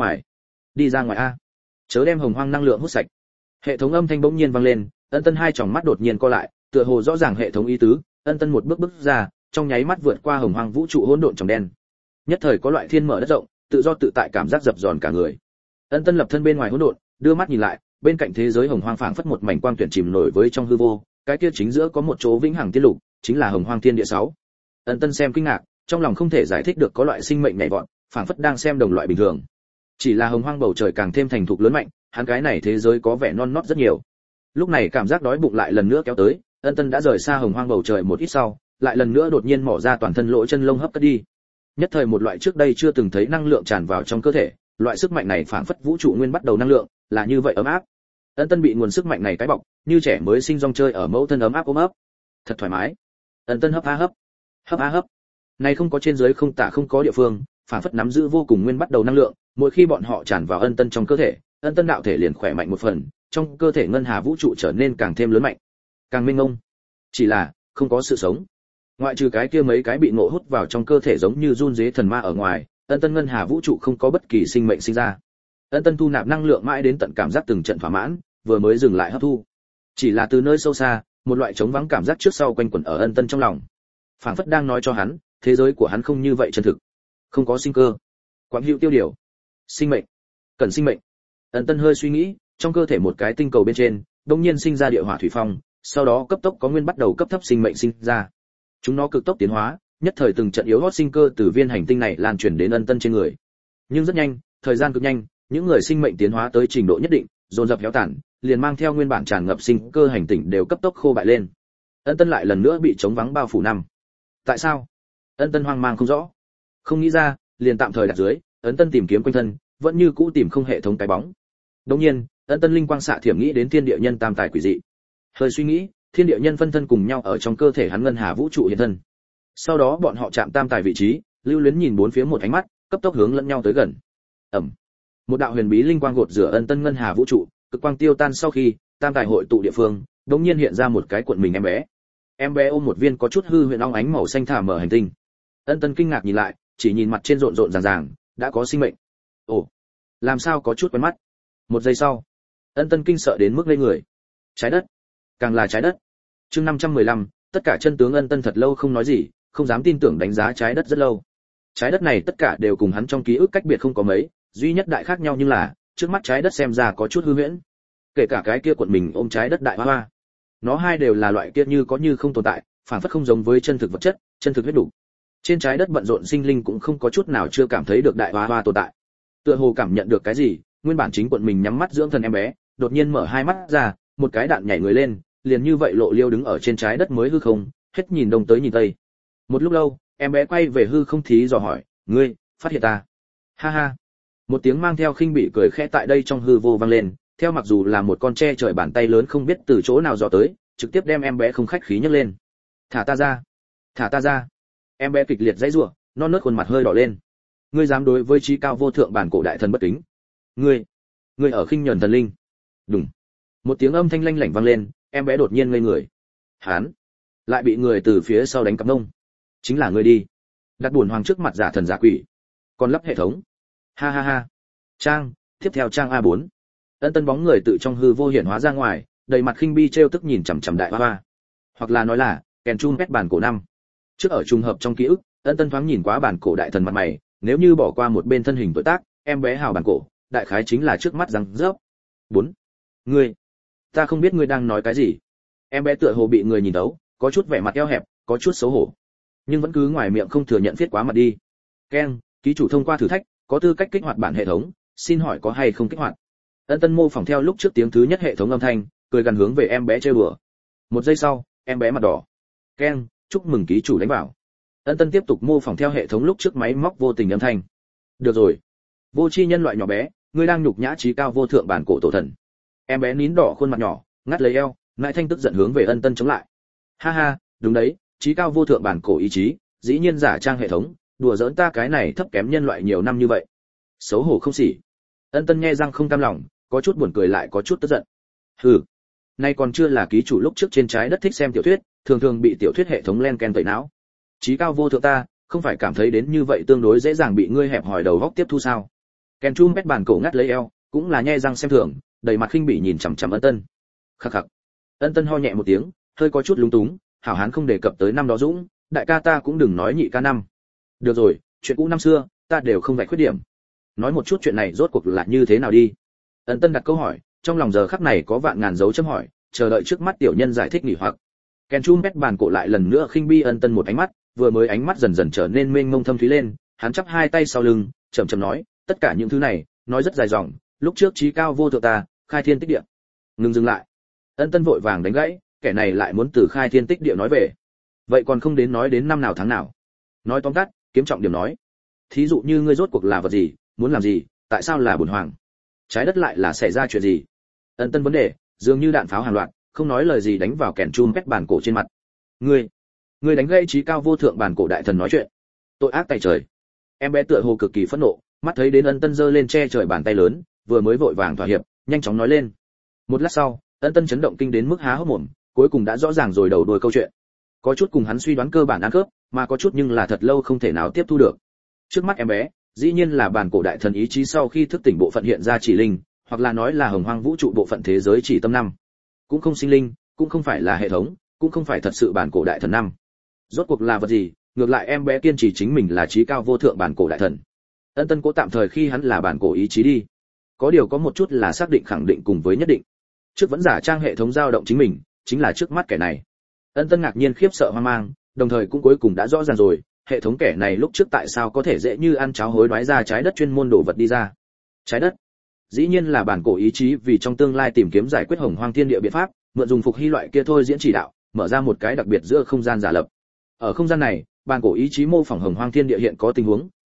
ngoài a. Chớ đem hồng hoang năng lượng hút sạch. Hệ thống âm thanh bỗng nhiên vang lên, Ân Tân hai tròng mắt đột nhiên co lại, tựa hồ rõ ràng hệ thống ý tứ, Ân Tân một bước ra, trong nháy mắt vượt qua hồng hoang vũ trụ hỗn độn tròng đen. Nhất thời có loại thiên mở đất rộng, tự do tự tại cảm giác dập dờn cả người. Ân Tân lập thân bên ngoài hỗn độn, đưa mắt nhìn lại, bên cạnh thế giới hồng hoang phảng phất một mảnh quang tuyển chìm nổi với trong hư vô, cái kia chính giữa có một chỗ vĩnh hằng tiên lục, chính là hồng hoang thiên địa 6. Ân Tân xem kinh ngạc, trong lòng không thể giải thích được có loại sinh mệnh nhảy vọt, phảng phất đang xem đồng loại bình thường. Chỉ là hồng hoang bầu trời càng thêm thành thục lớn mạnh, hắn cái này thế giới có vẻ non nót rất nhiều. Lúc này cảm giác đói bụng lại lần nữa kéo tới, Ân Tân đã rời xa hồng hoang bầu trời một ít sau, lại lần nữa đột nhiên mỏ ra toàn thân lỗ chân lông hấp cất đi. Nhất thời một loại trước đây chưa từng thấy năng lượng tràn vào trong cơ thể, loại sức mạnh này phảng phất vũ trụ nguyên bắt đầu năng lượng, là như vậy ấm áp. Ân Tân bị nguồn sức mạnh này cái bọc, như trẻ mới sinh rong chơi ở mẫu thân ấm áp ôm ấp. Thật thoải mái. Ân Tân hấp a hấp. Này không có trên dưới không tả không có địa phương, phảng phất nắm giữ vô cùng nguyên bắt đầu năng lượng, mỗi khi bọn họ tràn vào Ân Tân trong cơ thể, Ân Tân đạo thể liền khỏe mạnh một phần, trong cơ thể ngân hà vũ trụ trở nên càng thêm lớn mạnh, càng mênh mông. Chỉ là không có sự sống. Ngoại trừ cái kia mấy cái bị ngộ hút vào trong cơ thể giống như run rế thần ma ở ngoài, Ân Tân ngân hà vũ trụ không có bất kỳ sinh mệnh sinh ra. Ân Tân thu nạp năng lượng mãi đến tận cảm giác từng trận thỏa mãn, vừa mới dừng lại hấp thu. Chỉ là từ nơi sâu xa, một loại trống vắng cảm giác trước sau quanh quẩn ở Ân Tân trong lòng. Phảng phất đang nói cho hắn, thế giới của hắn không như vậy chân thực, không có sinh cơ. Quảng hữu tiêu điều, sinh mệnh, cần sinh mệnh. Ân Tân hơi suy nghĩ, trong cơ thể một cái tinh cầu bên trên, đột nhiên sinh ra địa hỏa thủy phong, sau đó cấp tốc có nguyên bắt đầu cấp thấp sinh mệnh sinh ra. Chúng nó cực tốc tiến hóa, nhất thời từng trận yếu hót sinh cơ từ viên hành tinh này lan truyền đến Ân Tân trên người. Nhưng rất nhanh, thời gian cực nhanh, những người sinh mệnh tiến hóa tới trình độ nhất định, dồn dập héo tàn, liền mang theo nguyên bản tràn ngập sinh cơ hành tinh đều cấp tốc khô bại lên. Ân Tân lại lần nữa bị trống vắng bao phủ năm. Tại sao? Ân Tân hoang mang không rõ. Không nghĩ ra, liền tạm thời đặt dưới, ấn tân tìm kiếm quanh thân, vẫn như cũ tìm không hệ thống cái bóng. Đương nhiên, ấn tân linh quang xạ thiểm nghĩ đến thiên địa nhân tam tài quỷ dị. Hơi suy nghĩ, thiên địa nhân phân thân cùng nhau ở trong cơ thể hắn ngân hà vũ trụ hiện thân. Sau đó bọn họ chạm tam tài vị trí, lưu luyến nhìn bốn phía một ánh mắt, cấp tốc hướng lẫn nhau tới gần. Ầm. Một đạo huyền bí linh quang gột rửa ân tân ngân hà vũ trụ, cực quang tiêu tan sau khi, tam tài hội tụ địa phương, đột nhiên hiện ra một cái cuộn mình em bé. Em bé ôm một viên có chút hư huyền óng ánh màu xanh thảm mở hành tinh. Ân tân kinh ngạc nhìn lại, chỉ nhìn mặt trên rộn rộn ràng ràng, đã có sinh mệnh. Ồ, làm sao có chút quen mắt. Một giây sau, ân tân kinh sợ đến mức ngây người. Trái đất, càng là trái đất. Chương 515, tất cả chân tướng ân tân thật lâu không nói gì, không dám tin tưởng đánh giá trái đất rất lâu. Trái đất này tất cả đều cùng hắn trong ký ức cách biệt không có mấy, duy nhất đại khác nhau nhưng là, trước mắt trái đất xem ra có chút hư huyễn. Kể cả cái kia cuộn mình ôm trái đất đại hoa hoa. Nó hai đều là loại kia như có như không tồn tại, phản phất không giống với chân thực vật chất, chân thực huyết đủ. Trên trái đất bận rộn sinh linh cũng không có chút nào chưa cảm thấy được đại hoa hoa tồn tại. Tựa hồ cảm nhận được cái gì, nguyên bản chính cuộn mình nhắm mắt dưỡng thần em bé, đột nhiên mở hai mắt ra, một cái đạn nhảy người lên, liền như vậy lộ liêu đứng ở trên trái đất mới hư không, hết nhìn đông tới nhìn tây. Một lúc lâu, em bé quay về hư không thí dò hỏi, ngươi phát hiện ta? Ha ha. Một tiếng mang theo khinh bỉ cười khẽ tại đây trong hư vô vang lên, theo mặc dù là một con tre trời bàn tay lớn không biết từ chỗ nào dò tới, trực tiếp đem em bé không khách khí nhấc lên. Thả ta ra, thả ta ra. Em bé kịch liệt dãy rủa, non nớt khuôn mặt hơi đỏ lên. Ngươi dám đối với trí cao vô thượng bản cổ đại thần bất kính? Ngươi ở khinh nhẫn thần linh? Đùng. Một tiếng âm thanh lanh lảnh vang lên, em bé đột nhiên ngây người. Hán, lại bị người từ phía sau đánh cặp mông. Chính là ngươi đi. Đặt buồn hoàng trước mặt giả thần giả quỷ, còn lắp hệ thống. Ha ha ha. Trang, tiếp theo trang A4. Ân tân bóng người tự trong hư vô hiện hóa ra ngoài, đầy mặt khinh bi trêu tức nhìn chằm chằm đại hoa hoa. Hoặc là nói là, kèn chun pét bản cổ năm. Trước ở trùng hợp trong ký ức, ân tân thoáng nhìn quá bản cổ đại thần mặt mày, nếu như bỏ qua một bên thân hình tuổi tác, em bé hào bản cổ, đại khái chính là trước mắt răng rớp. 4. Ngươi, ta không biết ngươi đang nói cái gì. Em bé tựa hồ bị người nhìn đấu, có chút vẻ mặt eo hẹp, có chút xấu hổ, nhưng vẫn cứ ngoài miệng không thừa nhận viết quá mặt đi. Keng, ký chủ thông qua thử thách, có tư cách kích hoạt bản hệ thống, xin hỏi có hay không kích hoạt. Ân tân mô phỏng theo lúc trước tiếng thứ nhất hệ thống âm thanh, cười gần hướng về em bé chơi bừa. Một giây sau, em bé mặt đỏ. Keng, chúc mừng ký chủ đánh vào. Ân tân tiếp tục mô phỏng theo hệ thống lúc trước máy móc vô tình âm thanh. Được rồi, vô tri nhân loại nhỏ bé, ngươi đang nhục nhã trí cao vô thượng bản cổ tổ thần. Em bé nín đỏ khuôn mặt nhỏ, ngắt lấy eo, ngại thanh tức giận hướng về ân tân chống lại. Ha ha, đúng đấy, trí cao vô thượng bản cổ ý chí, dĩ nhiên giả trang hệ thống, đùa giỡn ta cái này thấp kém nhân loại nhiều năm như vậy. Xấu hổ không xỉ. Ân tân nghe răng không cam lòng, có chút buồn cười lại có chút tức giận. Hừ, nay còn chưa là ký chủ lúc trước trên trái đất thích xem tiểu thuyết, thường thường bị tiểu thuyết hệ thống len ken tẩy não. Trí cao vô thượng ta, không phải cảm thấy đến như vậy tương đối dễ dàng bị ngươi hẹp hòi đầu góc tiếp thu sao? Ken chum bét bản cổ ngắt lấy eo, cũng là nhe răng xem thường, đầy mặt khinh bỉ nhìn chằm chằm ân tân. Khắc khắc. Ân tân ho nhẹ một tiếng, hơi có chút lúng túng, hảo hán không đề cập tới năm đó dũng, đại ca ta cũng đừng nói nhị ca năm. Được rồi, chuyện cũ năm xưa, ta đều không vạch khuyết điểm. Nói một chút chuyện này rốt cuộc là như thế nào đi. Ân tân đặt câu hỏi, trong lòng giờ khắc này có vạn ngàn dấu chấm hỏi, chờ đợi trước mắt tiểu nhân giải thích nghỉ hoặc. Ken chum bét bàn cổ lại lần nữa khinh bi ân tân một ánh mắt, vừa mới ánh mắt dần dần trở nên mênh mông thâm thúy lên, hắn chắp hai tay sau lưng, chậm chậm nói, tất cả những thứ này, nói rất dài dòng, lúc trước trí cao vô thượng ta, khai thiên tích địa. Ngừng dừng lại. Ân tân vội vàng đánh gãy, kẻ này lại muốn từ khai thiên tích địa nói về. Vậy còn không đến nói đến năm nào tháng nào. Nói tóm tắt, kiếm trọng điểm nói. Thí dụ như ngươi rốt cuộc là vật gì, muốn làm gì, tại sao là bổn hoàng? Trái đất lại là xảy ra chuyện gì? Ân tân vấn đề, dường như đạn pháo hàng loạt, không nói lời gì đánh vào kèn chum pét bàn cổ trên mặt. Ngươi đánh gây trí cao vô thượng bàn cổ đại thần nói chuyện. Tội ác tại trời. Em bé tựa hồ cực kỳ phẫn nộ, mắt thấy đến ân tân giơ lên che trời bàn tay lớn, vừa mới vội vàng thỏa hiệp, nhanh chóng nói lên. Một lát sau, ân tân chấn động kinh đến mức há hốc mồm, cuối cùng đã rõ ràng rồi đầu đuôi câu chuyện. Có chút cùng hắn suy đoán cơ bản ăn khớp, mà có chút nhưng là thật lâu không thể nào tiếp thu được. Trước mắt em bé, dĩ nhiên là bàn cổ đại thần ý chí sau khi thức tỉnh bộ phận hiện ra chỉ linh, hoặc là nói là hồng hoang vũ trụ bộ phận thế giới chỉ tâm năm. Cũng không sinh linh, cũng không phải là hệ thống, cũng không phải thật sự bàn cổ đại thần năm. Rốt cuộc là vật gì? Ngược lại em bé kiên trì chính mình là trí cao vô thượng bàn cổ đại thần. Ân tân cố tạm thời khi hắn là bàn cổ ý chí đi. Có điều có một chút là xác định khẳng định cùng với nhất định. Trước vẫn giả trang hệ thống dao động chính mình, chính là trước mắt kẻ này. Ân tân ngạc nhiên khiếp sợ hoang mang, đồng thời cũng cuối cùng đã rõ ràng rồi, hệ thống kẻ này lúc trước tại sao có thể dễ như ăn cháo hối đoái ra trái đất chuyên môn đồ vật đi ra. Trái đất, dĩ nhiên là bản cổ ý chí vì trong tương lai tìm kiếm giải quyết hồng hoang thiên địa biện pháp, mượn dùng phục hy loại kia thôi diễn chỉ đạo, mở ra một cái đặc biệt giữa không gian giả lập. Ở không gian này, bản cổ ý chí mô phỏng hồng hoang thiên địa hiện có tình huống,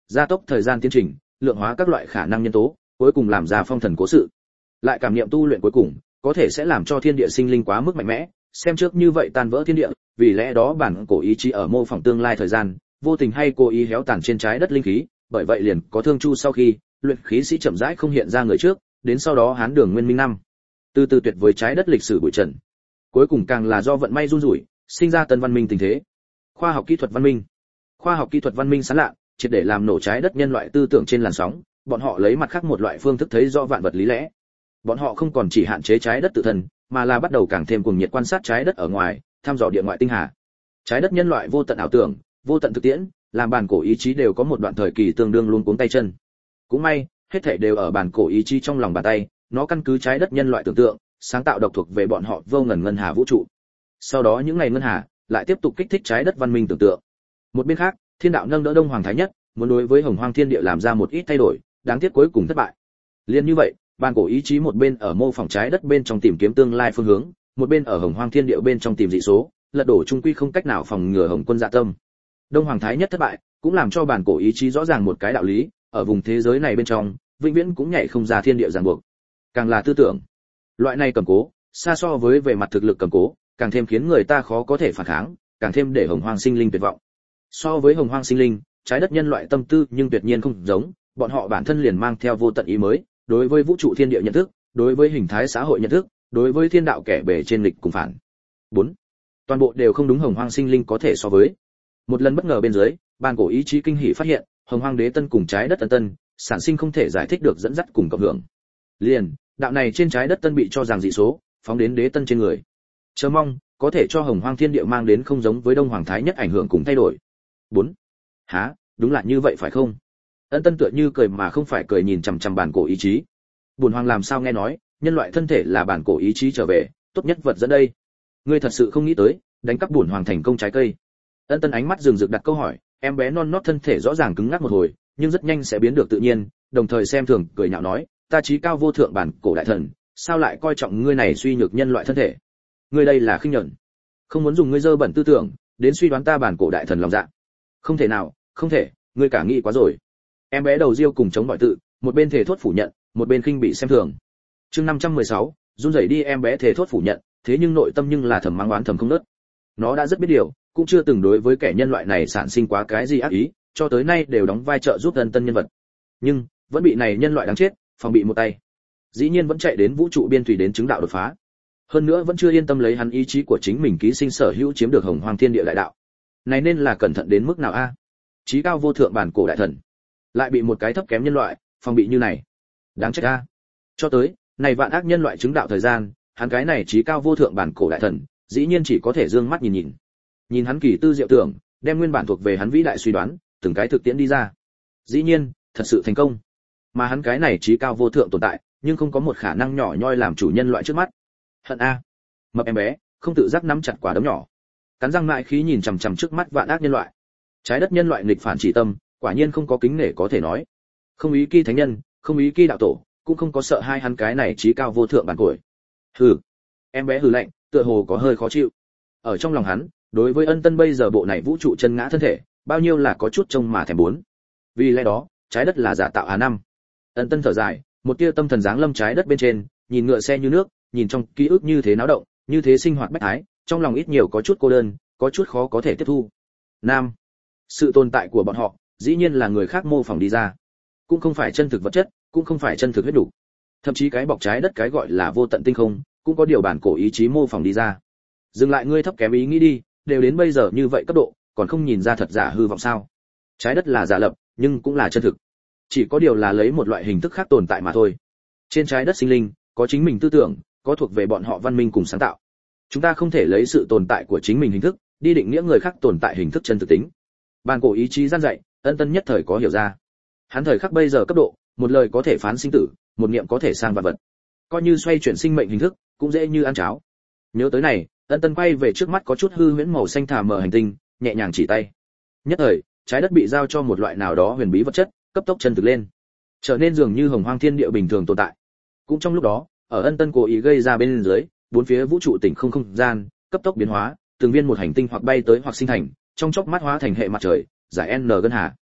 gia tốc thời gian tiến trình, lượng hóa các loại khả năng nhân tố, cuối cùng làm ra phong thần cố sự. Lại cảm niệm tu luyện cuối cùng, có thể sẽ làm cho thiên địa sinh linh quá mức mạnh mẽ, xem trước như vậy tan vỡ thiên địa, vì lẽ đó bản cổ ý chí ở mô phỏng tương lai thời gian, vô tình hay cố ý héo tàn trên trái đất linh khí, bởi vậy liền có thương chu sau khi, luyện khí sĩ chậm rãi không hiện ra người trước, đến sau đó Hán Đường Nguyên Minh năm, từ từ tuyệt với trái đất lịch sử bụi trần. Cuối cùng càng là do vận may run rủi, sinh ra tân văn minh tình thế. Khoa học kỹ thuật văn minh. Khoa học kỹ thuật văn minh sáng lạ, triệt để làm nổ trái đất nhân loại tư tưởng trên làn sóng, bọn họ lấy mặt khác một loại phương thức thấy rõ vạn vật lý lẽ. Bọn họ không còn chỉ hạn chế trái đất tự thân, mà là bắt đầu càng thêm cuồng nhiệt quan sát trái đất ở ngoài, thăm dò địa ngoại tinh hà. Trái đất nhân loại vô tận ảo tưởng, vô tận thực tiễn, làm bản cổ ý chí đều có một đoạn thời kỳ tương đương luôn cuống tay chân. Cũng may, hết thảy đều ở bản cổ ý chí trong lòng bàn tay, nó căn cứ trái đất nhân loại tưởng tượng, sáng tạo độc thuộc về bọn họ vô ngần ngân hà vũ trụ. Sau đó những ngày ngân hà lại tiếp tục kích thích trái đất văn minh tưởng tượng. Một bên khác, Thiên đạo nâng đỡ Đông Hoàng Thái Nhất, muốn đối với Hồng Hoang Thiên Địa làm ra một ít thay đổi, đáng tiếc cuối cùng thất bại. Liên như vậy, bản cổ ý chí một bên ở mô phỏng trái đất bên trong tìm kiếm tương lai phương hướng, một bên ở Hồng Hoang Thiên Địa bên trong tìm dị số, lật đổ trung quy không cách nào phòng ngừa Hồng Quân dạ tâm. Đông Hoàng Thái Nhất thất bại, cũng làm cho bản cổ ý chí rõ ràng một cái đạo lý, ở vùng thế giới này bên trong, vĩnh viễn cũng nhảy không ra thiên địa ràng buộc. Càng là tư tưởng, loại này cầm cố, xa so với về mặt thực lực cầm cố, càng thêm khiến người ta khó có thể phản kháng, càng thêm để Hồng Hoang sinh linh tuyệt vọng. So với Hồng Hoang sinh linh, trái đất nhân loại tâm tư nhưng tuyệt nhiên không giống, bọn họ bản thân liền mang theo vô tận ý mới, đối với vũ trụ thiên địa nhận thức, đối với hình thái xã hội nhận thức, đối với thiên đạo kẻ bề trên lịch cùng phản. 4. Toàn bộ đều không đúng Hồng Hoang sinh linh có thể so với. Một lần bất ngờ bên dưới, bản cổ ý chí kinh hỉ phát hiện, Hồng Hoang đế tân cùng trái đất tân tân, sản sinh không thể giải thích được dẫn dắt cùng cộng hưởng. Liền, đạo này trên trái đất tân bị cho rằng dị số, phóng đến đế tân trên người. Chờ mong, có thể cho Hồng Hoang thiên địa mang đến không giống với Đông Hoàng Thái Nhất ảnh hưởng cùng thay đổi. 4. Hả, đúng là như vậy phải không? Ân Tân tựa như cười mà không phải cười nhìn chằm chằm bản cổ ý chí. Bổn hoàng làm sao nghe nói, nhân loại thân thể là bản cổ ý chí trở về, tốt nhất vật dẫn đây. Ngươi thật sự không nghĩ tới, đánh cắp bổn hoàng thành công trái cây. Ân Tân ánh mắt rừng rực đặt câu hỏi, em bé non nót thân thể rõ ràng cứng ngắc một hồi, nhưng rất nhanh sẽ biến được tự nhiên, đồng thời xem thường cười nhạo nói, ta chí cao vô thượng bản cổ đại thần, sao lại coi trọng ngươi này suy nhược nhân loại thân thể? Ngươi đây là khinh nhẫn, không muốn dùng ngươi dơ bẩn tư tưởng đến suy đoán ta bản cổ đại thần lòng dạ. Không thể nào, không thể, ngươi cả nghĩ quá rồi. Em bé đầu riêu cùng chống bỏi tự, một bên thể thốt phủ nhận, một bên khinh bị xem thường. Chương 516, run rẩy đi em bé thể thốt phủ nhận, thế nhưng nội tâm nhưng là thầm mắng oán thầm không ngớt. Nó đã rất biết điều, cũng chưa từng đối với kẻ nhân loại này sản sinh quá cái gì ác ý, cho tới nay đều đóng vai trợ giúp Ân Tân nhân vật. Nhưng, vẫn bị này nhân loại đáng chết, phòng bị một tay. Dĩ nhiên vẫn chạy đến vũ trụ biên thủy đến chứng đạo đột phá. Hơn nữa vẫn chưa yên tâm lấy hắn ý chí của chính mình ký sinh sở hữu chiếm được Hồng Hoang Thiên Địa đại đạo. Này nên là cẩn thận đến mức nào a? Chí cao vô thượng bản cổ đại thần, lại bị một cái thấp kém nhân loại phòng bị như này. Đáng trách a. Cho tới, này vạn ác nhân loại chứng đạo thời gian, hắn cái này chí cao vô thượng bản cổ đại thần, dĩ nhiên chỉ có thể dương mắt nhìn nhìn. Nhìn hắn kỳ tư diệu tưởng, đem nguyên bản thuộc về hắn vĩ đại suy đoán, từng cái thực tiễn đi ra. Dĩ nhiên, thật sự thành công. Mà hắn cái này chí cao vô thượng tồn tại, nhưng không có một khả năng nhỏ nhoi làm chủ nhân loại trước mắt. Hận a. Mập em bé, không tự giác nắm chặt quả đấm nhỏ. Cắn răng mại khí nhìn chằm chằm trước mắt vạn ác nhân loại. Trái đất nhân loại nghịch phản chỉ tâm, quả nhiên không có kính nể có thể nói. Không ý ki thánh nhân, không ý ki đạo tổ, cũng không có sợ hai hắn cái này chí cao vô thượng bản cội. Hừ. Em bé hừ lạnh, tựa hồ có hơi khó chịu. Ở trong lòng hắn, đối với Ân Tân bây giờ bộ này vũ trụ chân ngã thân thể, bao nhiêu là có chút trông mà thèm muốn. Vì lẽ đó, trái đất là giả tạo năm. Ân Tân thở dài, một tia tâm thần dáng lâm trái đất bên trên, nhìn ngựa xe như nước, nhìn trong ký ức như thế náo động, như thế sinh hoạt bách ái, trong lòng ít nhiều có chút cô đơn, có chút khó có thể tiếp thu. Nam, sự tồn tại của bọn họ, dĩ nhiên là người khác mô phỏng đi ra, cũng không phải chân thực vật chất, cũng không phải chân thực huyết đủ, thậm chí cái bọc trái đất cái gọi là vô tận tinh không, cũng có điều bản cổ ý chí mô phỏng đi ra. Dừng lại ngươi thấp kém ý nghĩ đi, đều đến bây giờ như vậy cấp độ, còn không nhìn ra thật giả hư vọng sao? Trái đất là giả lập, nhưng cũng là chân thực, chỉ có điều là lấy một loại hình thức khác tồn tại mà thôi. Trên trái đất sinh linh có chính mình tư tưởng, có thuộc về bọn họ văn minh cùng sáng tạo. Chúng ta không thể lấy sự tồn tại của chính mình hình thức đi định nghĩa người khác tồn tại hình thức chân thực tính. Bản cổ ý chí gian dạy, Ân Tân nhất thời có hiểu ra. Hắn thời khắc bây giờ cấp độ, một lời có thể phán sinh tử, một niệm có thể sang vạn vật. Coi như xoay chuyển sinh mệnh hình thức, cũng dễ như ăn cháo. Nhớ tới này, Ân Tân quay về trước mắt có chút hư huyễn màu xanh thẳm mờ hành tinh, nhẹ nhàng chỉ tay. Nhất thời, trái đất bị giao cho một loại nào đó huyền bí vật chất, cấp tốc chân thực lên, trở nên dường như hồng hoang thiên địa bình thường tồn tại. Cũng trong lúc đó, ở Ân Tân cố ý gây ra bên dưới, bốn phía vũ trụ tỉnh không gian cấp tốc biến hóa, từng viên một hành tinh hoặc bay tới hoặc sinh thành, trong chốc mắt hóa thành hệ mặt trời, giải n ngân hà.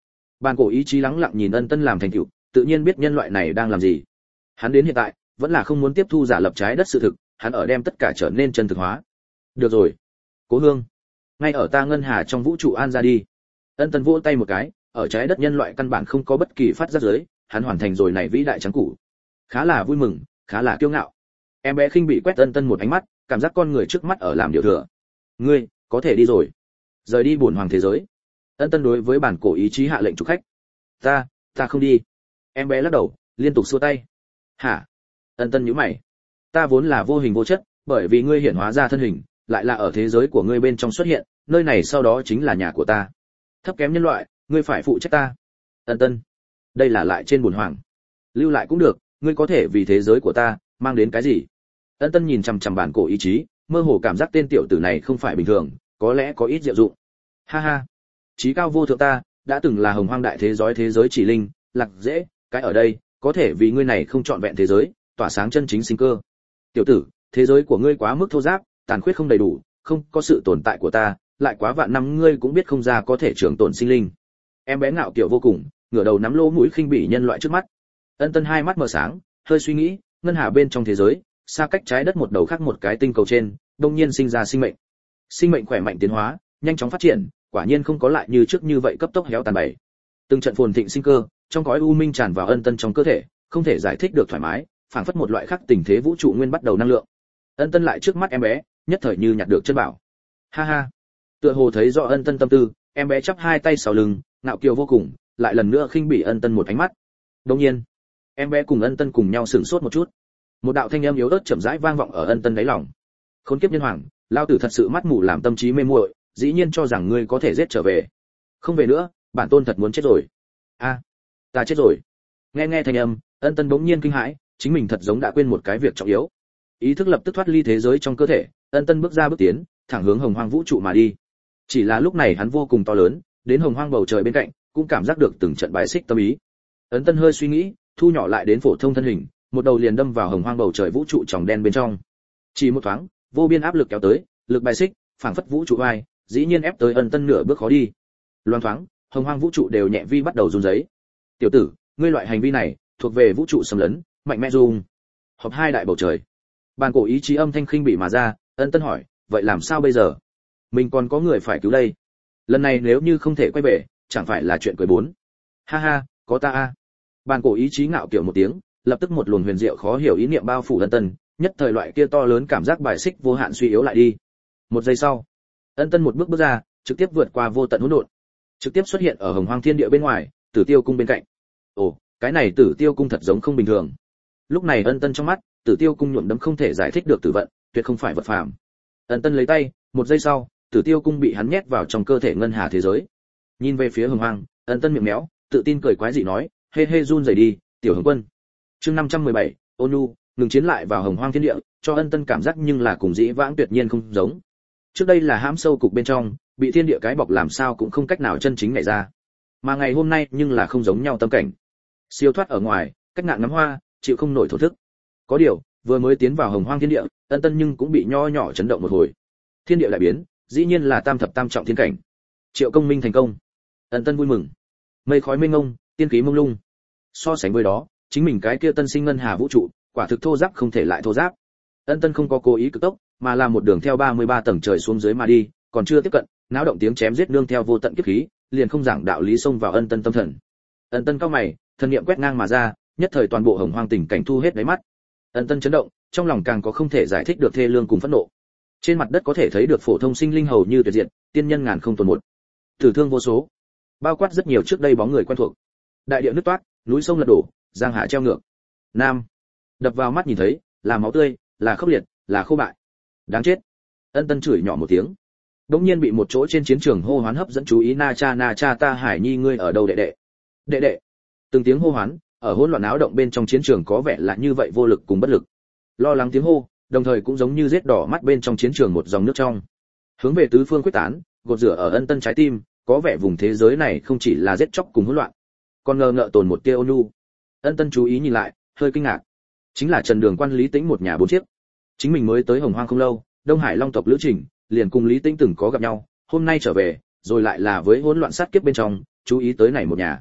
Bàn cổ ý chí lắng lặng nhìn Ân Tân làm thành tựu, tự nhiên biết nhân loại này đang làm gì. Hắn đến hiện tại vẫn là không muốn tiếp thu giả lập trái đất sự thực, hắn ở đem tất cả trở nên chân thực hóa. Được rồi, Cố Hương, ngay ở ta ngân hà trong vũ trụ an ra đi. Ân Tân vỗ tay một cái, ở trái đất nhân loại căn bản không có bất kỳ phát giác giới, hắn hoàn thành rồi này vĩ đại trắng củ. Khá là vui mừng, khá là kiêu ngạo. Em bé khinh bị quét Ân Tân một ánh mắt, cảm giác con người trước mắt ở làm điều thừa. Ngươi có thể đi rồi, rời đi buồn hoàng thế giới. Ân Tân đối với bản cổ ý chí hạ lệnh chủ khách. Ta không đi. Em bé lắc đầu, liên tục xua tay. Hả? Ân Tân nhíu mày. Ta vốn là vô hình vô chất, bởi vì ngươi hiển hóa ra thân hình, lại là ở thế giới của ngươi bên trong xuất hiện, nơi này sau đó chính là nhà của ta. Thấp kém nhân loại, ngươi phải phụ trách ta. Ân Tân, đây là lại trên buồn hoàng. Lưu lại cũng được, ngươi có thể vì thế giới của ta mang đến cái gì? Ân Tân nhìn chằm chằm bản cổ ý chí, mơ hồ cảm giác tên tiểu tử này không phải bình thường, có lẽ có ít diệu dụng. Ha ha, chí cao vô thượng ta, đã từng là hồng hoang đại thế giới chỉ linh, lạc dễ, cái ở đây, có thể vì ngươi này không trọn vẹn thế giới, tỏa sáng chân chính sinh cơ. Tiểu tử, thế giới của ngươi quá mức thô ráp, tàn khuyết không đầy đủ, không có sự tồn tại của ta, lại quá vạn năm ngươi cũng biết không ra có thể trường tồn sinh linh. Em bé ngạo kiểu vô cùng, ngửa đầu nắm lỗ mũi khinh bỉ nhân loại trước mắt. Ân Tân hai mắt mở sáng, hơi suy nghĩ, ngân hà bên trong thế giới, xa cách trái đất một đầu khác một cái tinh cầu trên, đột nhiên sinh ra sinh mệnh. Sinh mệnh khỏe mạnh tiến hóa, nhanh chóng phát triển, quả nhiên không có lại như trước như vậy cấp tốc héo tàn bày. Từng trận phồn thịnh sinh cơ, trong cõi u minh tràn vào Ân Tân trong cơ thể, không thể giải thích được thoải mái, phảng phất một loại khác tình thế vũ trụ nguyên bắt đầu năng lượng. Ân Tân lại trước mắt em bé, nhất thời như nhặt được chân bảo. Ha ha. Tựa hồ thấy rõ Ân Tân tâm tư, em bé chắp hai tay sau lưng, ngạo kiều vô cùng, lại lần nữa khinh bỉ Ân Tân một ánh mắt. Đương nhiên, em bé cùng Ân Tân cùng nhau sửng sốt một chút. Một đạo thanh âm yếu ớt chậm rãi vang vọng ở Ân Tân đáy lòng. Khốn kiếp nhân hoàng, lao tử thật sự mắt mù làm tâm trí mê muội, dĩ nhiên cho rằng ngươi có thể giết trở về. Không về nữa, bản tôn thật muốn chết rồi. A, ta chết rồi. Nghe thanh âm, Ân Tân bỗng nhiên kinh hãi, chính mình thật giống đã quên một cái việc trọng yếu. Ý thức lập tức thoát ly thế giới trong cơ thể, Ân Tân bước ra bước tiến, thẳng hướng hồng hoang vũ trụ mà đi. Chỉ là lúc này hắn vô cùng to lớn, đến hồng hoang bầu trời bên cạnh, cũng cảm giác được từng trận bài xích tâm ý. Ân Tân hơi suy nghĩ, thu nhỏ lại đến phổ thông thân hình, một đầu liền đâm vào hồng hoang bầu trời vũ trụ tròng đen bên trong. Chỉ một thoáng, vô biên áp lực kéo tới, lực bài xích, phảng phất vũ trụ vai, dĩ nhiên ép tới Ân Tân nửa bước khó đi. Loan thoáng, hồng hoang vũ trụ đều nhẹ vi bắt đầu run rẩy. Tiểu tử, ngươi loại hành vi này thuộc về vũ trụ xâm lấn, mạnh mẽ dung. Họp hai đại bầu trời. Bàn cổ ý chí âm thanh khinh bị mà ra, Ân Tân hỏi, vậy làm sao bây giờ? Mình còn có người phải cứu đây. Lần này nếu như không thể quay về, chẳng phải là chuyện cười bốn. Ha ha, có ta a. Bàn cổ ý chí ngạo kiểu một tiếng, lập tức một luồng huyền diệu khó hiểu ý niệm bao phủ Ân Tân, nhất thời loại kia to lớn cảm giác bài xích vô hạn suy yếu lại đi. Một giây sau, Ân Tân một bước bước ra, trực tiếp vượt qua vô tận hỗn độn, trực tiếp xuất hiện ở hồng hoang thiên địa bên ngoài, Tử Tiêu cung bên cạnh. Ồ, cái này Tử Tiêu cung thật giống không bình thường. Lúc này Ân Tân trong mắt, Tử Tiêu cung nhuộm đẫm không thể giải thích được tử vận, tuyệt không phải vật phàm. Ân Tân lấy tay, một giây sau, Tử Tiêu cung bị hắn nhét vào trong cơ thể ngân hà thế giới. Nhìn về phía hồng hoang, Ân Tân miệng méo, tự tin cười quái dị nói, hê hê run rẩy đi, tiểu hướng quân. Chương 517, Ônu, ngừng chiến lại vào hồng hoang thiên địa, cho Ân Tân cảm giác nhưng là cùng dĩ vãng tuyệt nhiên không giống. Trước đây là hãm sâu cục bên trong, bị thiên địa cái bọc làm sao cũng không cách nào chân chính nhảy ra. Mà ngày hôm nay nhưng là không giống nhau tâm cảnh. Siêu thoát ở ngoài, cách ngạn ngắm hoa, chịu không nổi thổ thức. Có điều, vừa mới tiến vào hồng hoang thiên địa, Ân Tân nhưng cũng bị nho nhỏ chấn động một hồi. Thiên địa đại biến, dĩ nhiên là tam thập tam trọng thiên cảnh. Triệu công minh thành công. Ân Tân vui mừng. Mây khói mênh mông, tiên khí mông lung. So sánh với đó, chính mình cái kia tân sinh ngân hà vũ trụ, quả thực thô ráp không thể lại thô ráp. Ân Tân không có cố ý cực tốc, mà là một đường theo 33 tầng trời xuống dưới mà đi, còn chưa tiếp cận, náo động tiếng chém giết nương theo vô tận kiếp khí, liền không giảng đạo lý xông vào Ân Tân tâm thần. Ân Tân cao mày, thần niệm quét ngang mà ra, nhất thời toàn bộ hồng hoang tình cảnh thu hết đáy mắt. Ân Tân chấn động, trong lòng càng có không thể giải thích được thê lương cùng phẫn nộ. Trên mặt đất có thể thấy được phổ thông sinh linh hầu như tuyệt diệt, tiên nhân ngàn không tồn một, tử thương vô số, bao quát rất nhiều trước đây bóng người quen thuộc. Đại địa nứt toát, núi sông lật đổ, giang hà treo ngược. Nam, đập vào mắt nhìn thấy, là máu tươi, là khốc liệt, là khô bại. Đáng chết. Ân Tân chửi nhỏ một tiếng. Đống nhiên bị một chỗ trên chiến trường hô hoán hấp dẫn chú ý, na cha ta Hải Nhi ngươi ở đâu đệ đệ? Đệ đệ. Từng tiếng hô hoán, ở hỗn loạn áo động bên trong chiến trường có vẻ là như vậy vô lực cùng bất lực. Lo lắng tiếng hô, đồng thời cũng giống như giết đỏ mắt bên trong chiến trường một dòng nước trong. Hướng về tứ phương quyết tán, gột rửa ở Ân Tân trái tim, có vẻ vùng thế giới này không chỉ là giết chóc cùng hỗn loạn, còn ngờ ngợ tồn một tia ôn nhu. Ân Tân chú ý nhìn lại, hơi kinh ngạc. Chính là Trần Đường Quan Lý Tĩnh một nhà bốn chiếc. Chính mình mới tới Hồng Hoang không lâu, Đông Hải Long tộc lữ trình, liền cùng Lý Tĩnh từng có gặp nhau, hôm nay trở về, rồi lại là với hỗn loạn sát kiếp bên trong, chú ý tới này một nhà.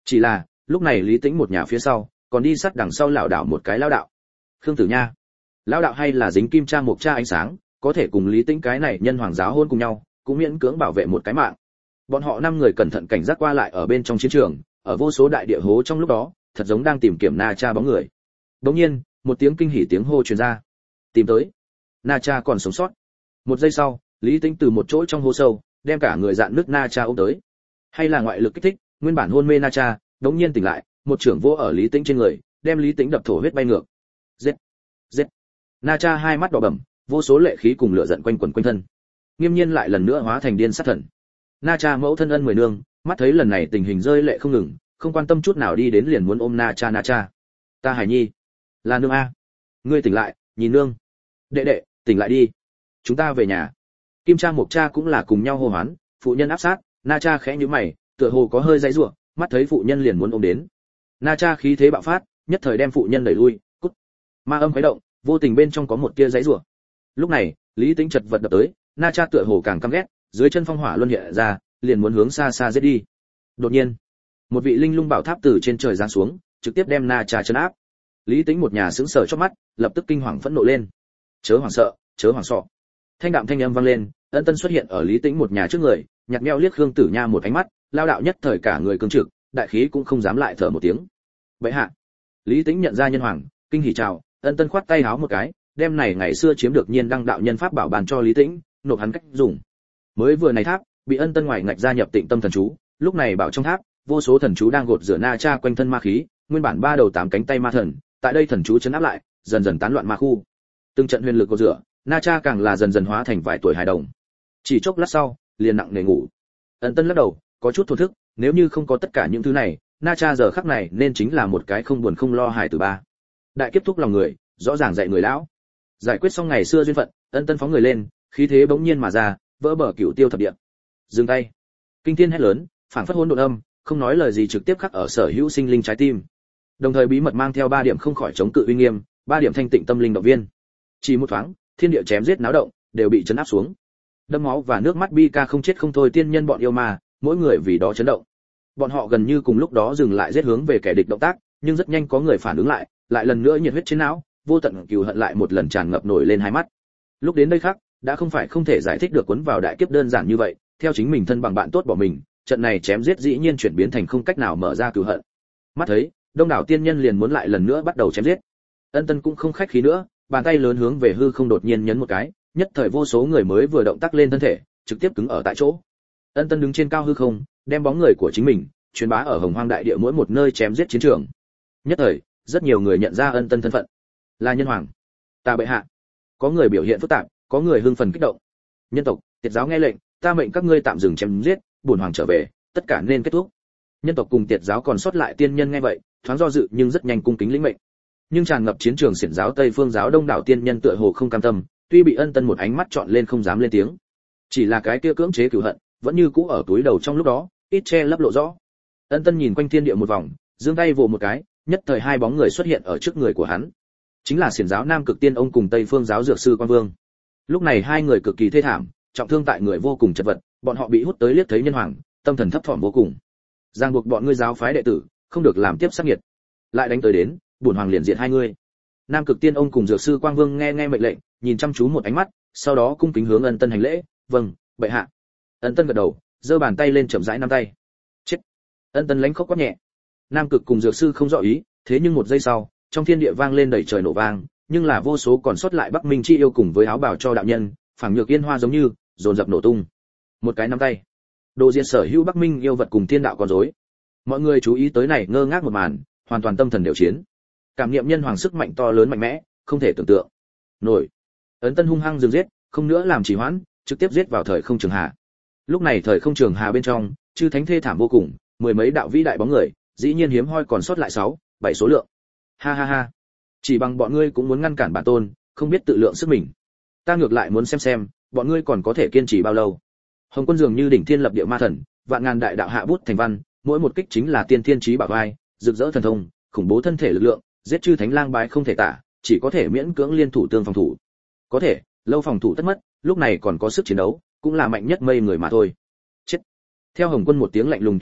Chỉ là lúc này Lý Tĩnh một nhà phía sau còn đi sát đằng sau lão đạo một cái lão đạo. Khương Tử Nha, lão đạo hay là dính kim cha mộc cha ánh sáng, có thể cùng Lý Tĩnh cái này nhân hoàng giáo hôn cùng nhau, cũng miễn cưỡng bảo vệ một cái mạng. Bọn họ 5 người cẩn thận cảnh giác qua lại ở bên trong chiến trường, ở vô số đại địa hố trong lúc đó, thật giống đang tìm kiếm Na Cha bóng người. Đột nhiên, một tiếng kinh hỉ tiếng hô truyền ra. Tìm tới. Na Cha còn sống sót. Một giây sau, Lý Tĩnh từ một chỗ trong hố sâu, đem cả người dạn nước Na Cha ôm tới. Hay là ngoại lực kích thích, nguyên bản hôn mê Na Cha, đột nhiên tỉnh lại, một trưởng vô ở Lý Tĩnh trên người, đem Lý Tĩnh đập thổ huyết bay ngược. Giết, giết. Na Cha hai mắt đỏ bầm, vô số lệ khí cùng lửa giận quanh quẩn quanh thân. Nghiêm nhiên lại lần nữa hóa thành điên sát thần. Na Cha mẫu thân ân 10 nương, mắt thấy lần này tình hình rơi lệ không ngừng, không quan tâm chút nào đi đến liền muốn ôm Na Cha. Na Cha, ta Hải Nhi, là nương a, ngươi tỉnh lại, nhìn nương. Đệ đệ, tỉnh lại đi, chúng ta về nhà. Kim Cha Mộc Cha cũng là cùng nhau hô hoán, phụ nhân áp sát. Na Cha khẽ nhíu mày, tựa hồ có hơi giãy giụa, mắt thấy phụ nhân liền muốn ôm đến. Na Cha khí thế bạo phát, nhất thời đem phụ nhân đẩy lui, cút. Ma âm khuấy động, vô tình bên trong có một tia giãy giụa. Lúc này, Lý Tĩnh chật vật đập tới, Na Cha tựa hồ càng căm ghét, dưới chân phong hỏa luân hiện ra, liền muốn hướng xa xa giết đi. Đột nhiên, một vị linh lung bảo tháp từ trên trời giáng xuống, trực tiếp đem Na Cha trấn áp. Lý Tĩnh một nhà sững sờ chớp mắt, lập tức kinh hoàng phẫn nộ lên. Chớ hoảng sợ, chớ hoảng sợ. Thanh đạm thanh âm vang lên, Ân Tân xuất hiện ở Lý Tĩnh một nhà trước người, nhặt nhẽo liếc Khương Tử Nha một ánh mắt, lao đạo nhất thời cả người cứng trực, đại khí cũng không dám lại thở một tiếng. Bệ hạ. Lý Tĩnh nhận ra nhân hoàng, kinh hỉ chào, Ân Tân khoát tay háo một cái, đem này ngày xưa chiếm được nhiên đăng đạo nhân pháp bảo bàn cho Lý Tĩnh, nộp hắn cách dùng. Mới vừa này tháp, bị Ân Tân ngoài ngạch gia nhập Tịnh Tâm thần chú, lúc này bảo trong tháp, vô số thần chú đang gột rửa Na Cha quanh thân ma khí, nguyên bản 3 đầu 8 cánh tay ma thần, tại đây thần chú chấn áp lại, dần dần tán loạn ma khu. Từng trận huyền lực gột rửa, Na Cha càng là dần dần hóa thành vài tuổi hài đồng. Chỉ chốc lát sau, liền nặng nề ngủ. Ân Tân lắc đầu, có chút thổn thức, nếu như không có tất cả những thứ này, Na Cha giờ khắc này nên chính là một cái không buồn không lo hài tử ba. Đại kiếp thúc lòng người, rõ ràng dạy người lão. Giải quyết xong ngày xưa duyên phận, Ân Tân phóng người lên, khí thế bỗng nhiên mà ra, vỡ bờ cửu tiêu thập địa. Dừng tay. Kinh thiên hét lớn, phảng phất hỗn độn âm, không nói lời gì trực tiếp khắc ở sở hữu sinh linh trái tim. Đồng thời bí mật mang theo 3 điểm không khỏi chống cự uy nghiêm, 3 điểm thanh tịnh tâm linh động viên. Chỉ một thoáng, thiên địa chém giết náo động, đều bị chấn áp xuống. Đẫm máu và nước mắt bi ca không chết không thôi tiên nhân bọn yêu ma, mỗi người vì đó chấn động. Bọn họ gần như cùng lúc đó dừng lại giết hướng về kẻ địch động tác, nhưng rất nhanh có người phản ứng lại lần nữa nhiệt huyết trên não, vô tận cừu hận lại một lần tràn ngập nổi lên hai mắt. Lúc đến đây khác, đã không phải không thể giải thích được cuốn vào đại kiếp đơn giản như vậy, theo chính mình thân bằng bạn tốt bỏ mình, trận này chém giết dĩ nhiên chuyển biến thành không cách nào mở ra cừu hận. Mắt thấy, đông đảo tiên nhân liền muốn lại lần nữa bắt đầu chém giết. Ân Tân cũng không khách khí nữa, bàn tay lớn hướng về hư không đột nhiên nhấn một cái, nhất thời vô số người mới vừa động tác lên thân thể, trực tiếp cứng ở tại chỗ. Ân Tân đứng trên cao hư không, đem bóng người của chính mình truyền bá ở Hồng Hoang đại địa mỗi một nơi chém giết chiến trường. Nhất thời, rất nhiều người nhận ra Ân Tân thân phận, là nhân hoàng. Ta bệ hạ. Có người biểu hiện phức tạp, có người hưng phấn kích động. Nhân tộc, Tiệt giáo nghe lệnh, ta mệnh các ngươi tạm dừng chém giết, bổn hoàng trở về, tất cả nên kết thúc. Nhân tộc cùng Tiệt giáo còn sót lại tiên nhân nghe vậy, thoáng do dự nhưng rất nhanh cung kính lĩnh mệnh. Nhưng tràn ngập chiến trường Xiển giáo Tây Phương giáo đông đảo tiên nhân tựa hồ không cam tâm, tuy bị Ân Tân một ánh mắt chọn lên không dám lên tiếng. Chỉ là cái kia cưỡng chế cửu hận, vẫn như cũ ở túi đầu trong lúc đó, ít che lấp lộ rõ. Ân Tân nhìn quanh thiên địa một vòng, giương tay vồ một cái, nhất thời hai bóng người xuất hiện ở trước người của hắn. Chính là Xiển giáo Nam Cực Tiên ông cùng Tây Phương giáo Dược sư Quan Vương. Lúc này hai người cực kỳ thê thảm, trọng thương tại người vô cùng chật vật, bọn họ bị hút tới liếc thấy nhân hoàng, tâm thần thấp thỏm vô cùng. Giang buộc bọn ngươi giáo phái đệ tử, không được làm tiếp sát nghiệt. Lại đánh tới đến, bổn hoàng liền diệt hai ngươi. Nam Cực Tiên ông cùng Dược sư Quang Vương nghe mệnh lệnh, nhìn chăm chú một ánh mắt, sau đó cung kính hướng Ân Tân hành lễ, "Vâng, bệ hạ." Ân Tân gật đầu, giơ bàn tay lên chậm rãi nắm tay. "Chết." Ân Tân lánh khóc quát nhẹ. Nam Cực cùng Dược sư không rõ ý, thế nhưng một giây sau, trong thiên địa vang lên đầy trời nổ vang, nhưng là vô số còn sót lại Bắc Minh chi yêu cùng với áo bào cho đạo nhân, phảng nhược yên hoa giống như, dồn dập nổ tung. Một cái nắm tay, đồ diệt sở hữu Bắc Minh yêu vật cùng thiên đạo con rối. Mọi người chú ý tới này ngơ ngác một màn, hoàn toàn tâm thần đều chiến. Cảm niệm nhân hoàng sức mạnh to lớn mạnh mẽ, không thể tưởng tượng nổi. Ấn Tân hung hăng dừng giết, không nữa làm trì hoãn, trực tiếp giết vào thời không trường hà. Lúc này thời không trường hà bên trong, chư thánh thê thảm vô cùng, mười mấy đạo vĩ đại bóng người, dĩ nhiên hiếm hoi còn sót lại 6, 7 số lượng. Ha ha ha. Chỉ bằng bọn ngươi cũng muốn ngăn cản bản tôn, không biết tự lượng sức mình. Ta ngược lại muốn xem, bọn ngươi còn có thể kiên trì bao lâu. Hồng Quân dường như đỉnh thiên lập địa ma thần, vạn ngàn đại đạo hạ bút thành văn, mỗi một kích chính là tiên thiên chí bảo vai, rực rỡ thần thông, khủng bố thân thể lực lượng, giết chư thánh lang bái không thể tả, chỉ có thể miễn cưỡng liên thủ tương phòng thủ. Có thể, lâu phòng thủ tất mất, lúc này còn có sức chiến đấu, cũng là mạnh nhất mây người mà thôi. Chết. Theo Hồng Quân một tiếng lạnh lùng tuyên án,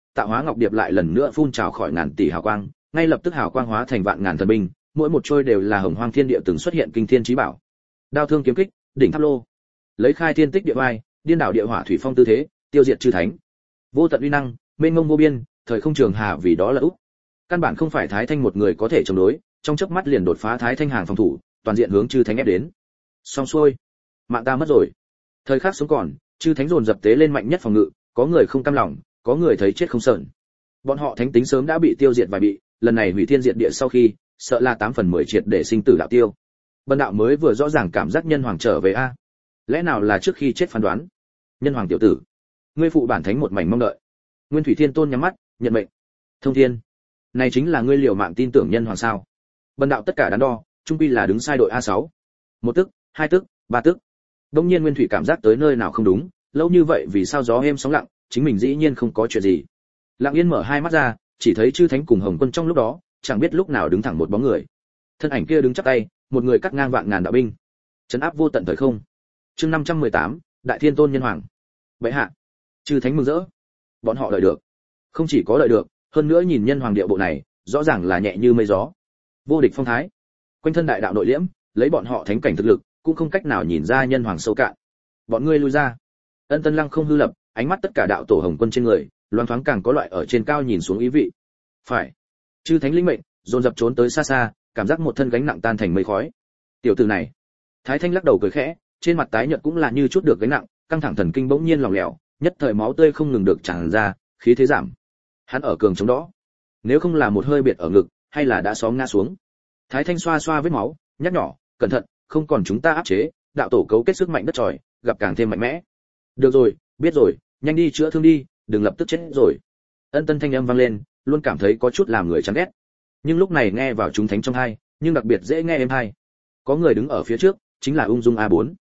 tạo hóa ngọc điệp lại lần nữa phun trào khỏi ngàn tỷ hào quang, ngay lập tức hào quang hóa thành vạn ngàn thần binh, mỗi một trôi đều là hồng hoang thiên địa từng xuất hiện kinh thiên chí bảo. Đao thương kiếm kích, đỉnh tháp lô, lấy khai thiên tích địa vai, điên đảo địa hỏa thủy phong tư thế, tiêu diệt chư thánh. Vô tận uy năng, mênh mông vô biên, thời không trường hà vì đó là úp. Căn bản không phải Thái Thanh một người có thể chống đối, trong chớp mắt liền đột phá Thái Thanh hàng phòng thủ, toàn diện hướng chư thánh ép đến. Xong xuôi, mạng ta mất rồi. Thời khắc sống còn, chư thánh dồn dập tế lên mạnh nhất phòng ngự, có người không cam lòng, có người thấy chết không sờn. Bọn họ thánh tính sớm đã bị tiêu diệt vài bị, lần này hủy thiên diệt địa sau khi, sợ là 8/10 triệt để sinh tử đạo tiêu. Bần đạo mới vừa rõ ràng cảm giác nhân hoàng trở về a. Lẽ nào là trước khi chết phán đoán? Nhân hoàng tiểu tử, ngươi phụ bản thánh một mảnh mong đợi. Nguyên Thủy Thiên Tôn nhắm mắt, nhận mệnh. Thông Thiên, này chính là ngươi liều mạng tin tưởng nhân hoàng sao? Bần đạo tất cả đắn đo, trung quy là đứng sai đội A6. Một tức, hai tức, ba tức. Đông nhiên Nguyên Thủy cảm giác tới nơi nào không đúng, lâu như vậy vì sao gió êm sóng lặng, chính mình dĩ nhiên không có chuyện gì. Lặng Yên mở hai mắt ra, chỉ thấy chư thánh cùng Hồng Quân trong lúc đó, chẳng biết lúc nào đứng thẳng một bóng người. Thân ảnh kia đứng chắp tay, một người cắt ngang vạn ngàn đạo binh, trấn áp vô tận thời không. Chương 518, Đại Thiên Tôn Nhân Hoàng. Bệ hạ, chư thánh mừng rỡ. Bọn họ đợi được. Không chỉ có đợi được, hơn nữa nhìn nhân hoàng điệu bộ này, rõ ràng là nhẹ như mây gió. Vô địch phong thái. Quanh thân đại đạo nội liễm, lấy bọn họ thánh cảnh thực lực, cũng không cách nào nhìn ra nhân hoàng sâu cạn. Bọn ngươi lui ra. Ân Tân Lăng không hư lập, ánh mắt tất cả đạo tổ Hồng Quân trên người, loáng thoáng càng có loại ở trên cao nhìn xuống ý vị. Phải. Chư thánh linh mệnh, dồn dập trốn tới xa xa, cảm giác một thân gánh nặng tan thành mây khói. Tiểu tử này. Thái Thanh lắc đầu cười khẽ, trên mặt tái nhợt cũng là như chút được gánh nặng, căng thẳng thần kinh bỗng nhiên lỏng lẻo, nhất thời máu tươi không ngừng được tràn ra, khí thế giảm. Hắn ở cường chống đó, nếu không là một hơi biệt ở ngực, hay là đã xóm ngã xuống. Thái Thanh xoa xoa vết máu, nhắc nhỏ, cẩn thận, không còn chúng ta áp chế, đạo tổ cấu kết sức mạnh đất trời, gặp càng thêm mạnh mẽ. Được rồi, biết rồi, nhanh đi chữa thương đi, đừng lập tức chết rồi. Ân Tân thanh âm vang lên, luôn cảm thấy có chút làm người chán ghét. Nhưng lúc này nghe vào chúng thánh trong hai, nhưng đặc biệt dễ nghe êm hai. Có người đứng ở phía trước, chính là Ung Dung A4.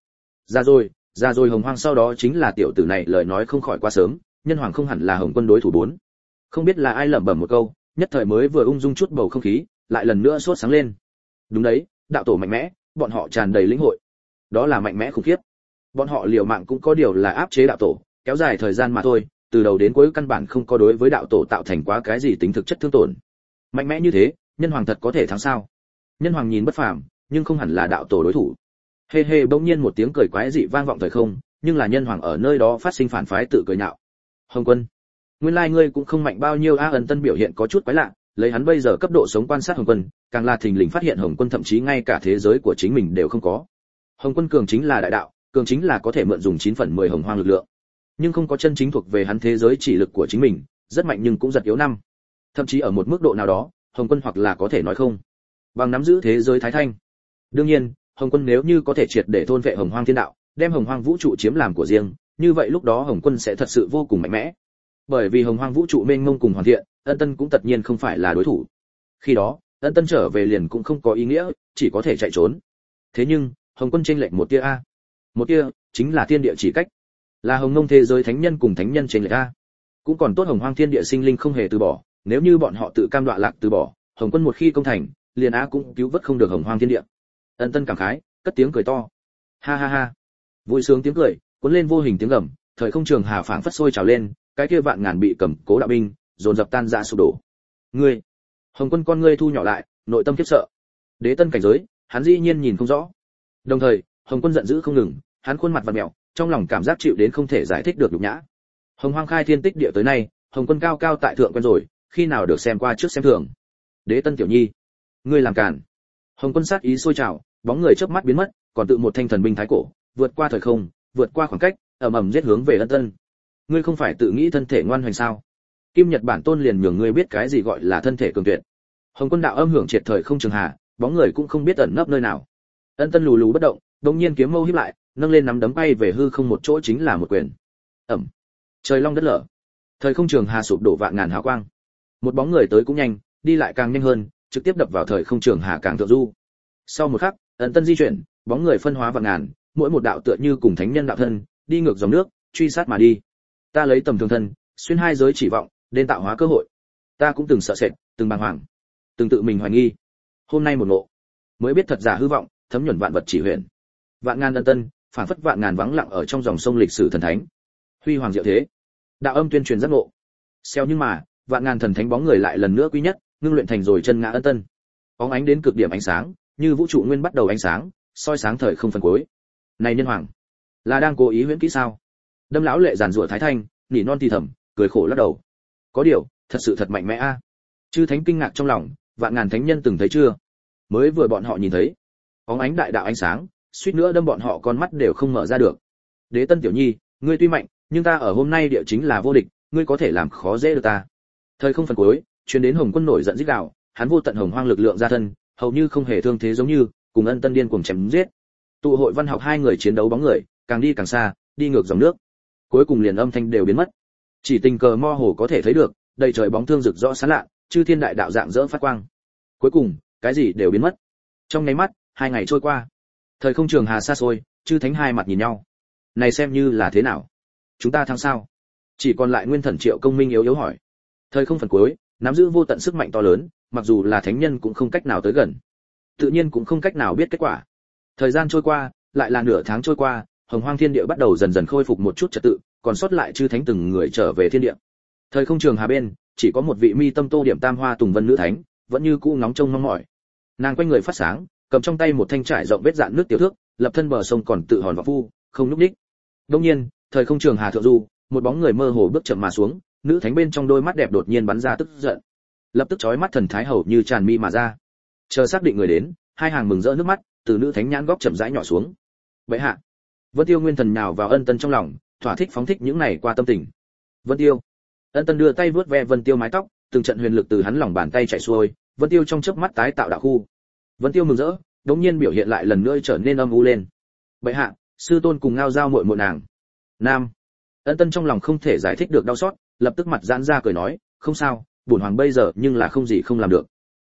Ra rồi Hồng Hoang sau đó chính là tiểu tử này, lời nói không khỏi quá sớm, nhân hoàng không hẳn là Hồng Quân đối thủ 4. Không biết là ai lẩm bẩm một câu, nhất thời mới vừa ung dung chút bầu không khí, lại lần nữa sốt sáng lên. Đúng đấy, đạo tổ mạnh mẽ, bọn họ tràn đầy lĩnh hội. Đó là mạnh mẽ khủng khiếp. Bọn họ liều mạng cũng có điều là áp chế đạo tổ, kéo dài thời gian mà thôi, từ đầu đến cuối căn bản không có đối với đạo tổ tạo thành quá cái gì tính thực chất thương tổn. Mạnh mẽ như thế, nhân hoàng thật có thể thắng sao? Nhân hoàng nhìn bất phàm, nhưng không hẳn là đạo tổ đối thủ. Hê hê, bỗng nhiên một tiếng cười quái dị vang vọng thời không, nhưng là nhân hoàng ở nơi đó phát sinh phản phái tự cười nhạo. Hồng Quân, nguyên lai ngươi cũng không mạnh bao nhiêu a. Ân Tân biểu hiện có chút quái lạ, lấy hắn bây giờ cấp độ sống quan sát Hồng Quân, càng là thình lình phát hiện Hồng Quân thậm chí ngay cả thế giới của chính mình đều không có. Hồng Quân cường chính là đại đạo, cường chính là có thể mượn dùng 9/10 hồng hoang lực lượng, nhưng không có chân chính thuộc về hắn thế giới chỉ lực của chính mình, rất mạnh nhưng cũng giật yếu năm. Thậm chí ở một mức độ nào đó, Hồng Quân hoặc là có thể nói không bằng nắm giữ thế giới Thái Thanh. Đương nhiên, Hồng Quân nếu như có thể triệt để thôn vệ hồng hoang thiên đạo, đem hồng hoang vũ trụ chiếm làm của riêng, như vậy lúc đó Hồng Quân sẽ thật sự vô cùng mạnh mẽ. Bởi vì hồng hoang vũ trụ mênh mông cùng hoàn thiện, Ân Tân cũng tất nhiên không phải là đối thủ. Khi đó, Ân Tân trở về liền cũng không có ý nghĩa, chỉ có thể chạy trốn. Thế nhưng, Hồng Quân chênh lệch một tia a. Một tia chính là thiên địa chỉ cách, là hồng mông thế giới thánh nhân cùng thánh nhân chênh lệch a. Cũng còn tốt hồng hoang thiên địa sinh linh không hề từ bỏ, nếu như bọn họ tự cam đoạ lạc từ bỏ, Hồng Quân một khi công thành, liền á cũng cứu vớt không được hồng hoang thiên địa. Ân Tân cảm khái, cất tiếng cười to. Ha ha ha. Vui sướng tiếng cười, cuốn lên vô hình tiếng gầm, thời không trường hà phảng phất sôi trào lên, cái kia vạn ngàn bị cầm cố đạo binh, dồn dập tan rã sụp đổ. Ngươi, Hồng Quân con ngươi thu nhỏ lại, nội tâm khiếp sợ. Đế tân cảnh giới, hắn dĩ nhiên nhìn không rõ. Đồng thời, Hồng Quân giận dữ không ngừng, hắn khuôn mặt vặn mèo, trong lòng cảm giác chịu đến không thể giải thích được nhục nhã. Hồng Hoang khai thiên tích địa tới nay, Hồng Quân cao cao tại thượng quen rồi, khi nào được xem qua trước xem thường. Đế tân tiểu nhi, ngươi làm cản. Hồng Quân sát ý sôi trào, bóng người chớp mắt biến mất, còn tự một thanh thần binh thái cổ, vượt qua thời không, vượt qua khoảng cách, ầm ầm giết hướng về Ân Tân. Ngươi không phải tự nghĩ thân thể ngoan hoành sao? Kim Nhật bản tôn liền nhường ngươi biết cái gì gọi là thân thể cường tuyệt. Hồng Quân đạo âm hưởng triệt thời không trường hà, bóng người cũng không biết ẩn nấp nơi nào. Ân Tân lù lù bất động, đột nhiên kiếm mâu híp lại, nâng lên nắm đấm bay về hư không một chỗ chính là một quyền. Ầm. Trời long đất lở. Thời không trường hà sụp đổ vạn ngàn hào quang. Một bóng người tới cũng nhanh, đi lại càng nhanh hơn, trực tiếp đập vào thời không trường hà càng thượng du. Sau một khắc, Ân Tân di chuyển, bóng người phân hóa vạn ngàn, mỗi một đạo tựa như cùng thánh nhân đạo thân, đi ngược dòng nước, truy sát mà đi. Ta lấy tầm thường thân, xuyên hai giới chỉ vọng, nên tạo hóa cơ hội. Ta cũng từng sợ sệt, từng bàng hoàng, từng tự mình hoài nghi. Hôm nay một ngộ, mới biết thật giả hư vọng, thấm nhuần vạn vật chỉ huyền. Vạn ngàn Ân Tân, phản phất vạn ngàn vắng lặng ở trong dòng sông lịch sử thần thánh. Huy hoàng diệu thế. Đạo âm tuyên truyền giác ngộ. Xeo nhưng mà, vạn ngàn thần thánh bóng người lại lần nữa quý nhất, ngưng luyện thành rồi chân ngã ân tân. Bóng ánh đến cực điểm ánh sáng, như vũ trụ nguyên bắt đầu ánh sáng, soi sáng thời không phần cuối. Này nhân hoàng, là đang cố ý huyễn kỹ sao? Đâm lão lệ giàn rủa thái thanh, nỉ non thì thầm, cười khổ lắc đầu. Có điều, thật sự thật mạnh mẽ a. Chư thánh kinh ngạc trong lòng, vạn ngàn thánh nhân từng thấy chưa? Mới vừa bọn họ nhìn thấy, bóng ánh đại đạo ánh sáng, suýt nữa đâm bọn họ con mắt đều không mở ra được. Đế Tân tiểu nhi, ngươi tuy mạnh, nhưng ta ở hôm nay địa chính là vô địch, ngươi có thể làm khó dễ được ta. Thời không phần cuối, truyền đến Hồng Quân nổi giận rít gào, hắn vô tận hồng hoang lực lượng ra thân, hầu như không hề thương thế giống như, cùng ân tân điên cuồng chém giết. Tụ hội văn học hai người chiến đấu bóng người, càng đi càng xa, đi ngược dòng nước. Cuối cùng liền âm thanh đều biến mất. Chỉ tình cờ mơ hồ có thể thấy được, đầy trời bóng thương rực rõ sáng lạ, chư thiên đại đạo dạng dỡ phát quang. Cuối cùng, cái gì đều biến mất. Trong nháy mắt, 2 ngày trôi qua. Thời không trường hà xa xôi, chư thánh hai mặt nhìn nhau. Này xem như là thế nào? Chúng ta thắng sao? Chỉ còn lại Nguyên Thần Triệu Công Minh yếu yếu hỏi. Thời không phần cuối, nắm giữ vô tận sức mạnh to lớn, mặc dù là thánh nhân cũng không cách nào tới gần. Tự nhiên cũng không cách nào biết kết quả. Thời gian trôi qua, lại là nửa tháng trôi qua, hồng hoang thiên địa bắt đầu dần dần khôi phục một chút trật tự, còn sót lại chư thánh từng người trở về thiên địa. Thời không trường hà bên, chỉ có một vị mi tâm tô điểm tam hoa tùng vân nữ thánh, vẫn như cũ ngóng trông mong mỏi. Nàng quanh người phát sáng, cầm trong tay một thanh trải rộng vết dạn nước tiểu thước, lập thân bờ sông còn tự hòn vào phu, không lúc đích. Đương nhiên, thời không trường hà thượng du, một bóng người mơ hồ bước chậm mà xuống, nữ thánh bên trong đôi mắt đẹp đột nhiên bắn ra tức giận. Lập tức chói mắt thần thái hầu như tràn mi mà ra. Chờ xác định người đến, hai hàng mừng rỡ nước mắt từ nữ thánh nhãn góc chậm rãi nhỏ xuống. Bệ hạ. Vân Tiêu nguyên thần nào vào ân tân trong lòng, thỏa thích phóng thích những này qua tâm tình. Vân Tiêu. Ân tân đưa tay vuốt ve Vân Tiêu mái tóc, từng trận huyền lực từ hắn lòng bàn tay chảy xuôi, Vân Tiêu trong chớp mắt tái tạo đạo khu. Vân Tiêu mừng rỡ, đống nhiên biểu hiện lại lần nữa trở nên âm u lên. Bệ hạ, sư tôn cùng ngao giao muội muội nàng. Nam. Ân tân trong lòng không thể giải thích được đau xót, lập tức mặt giãn ra cười nói, không sao, bổn hoàng bây giờ nhưng là không gì không làm được.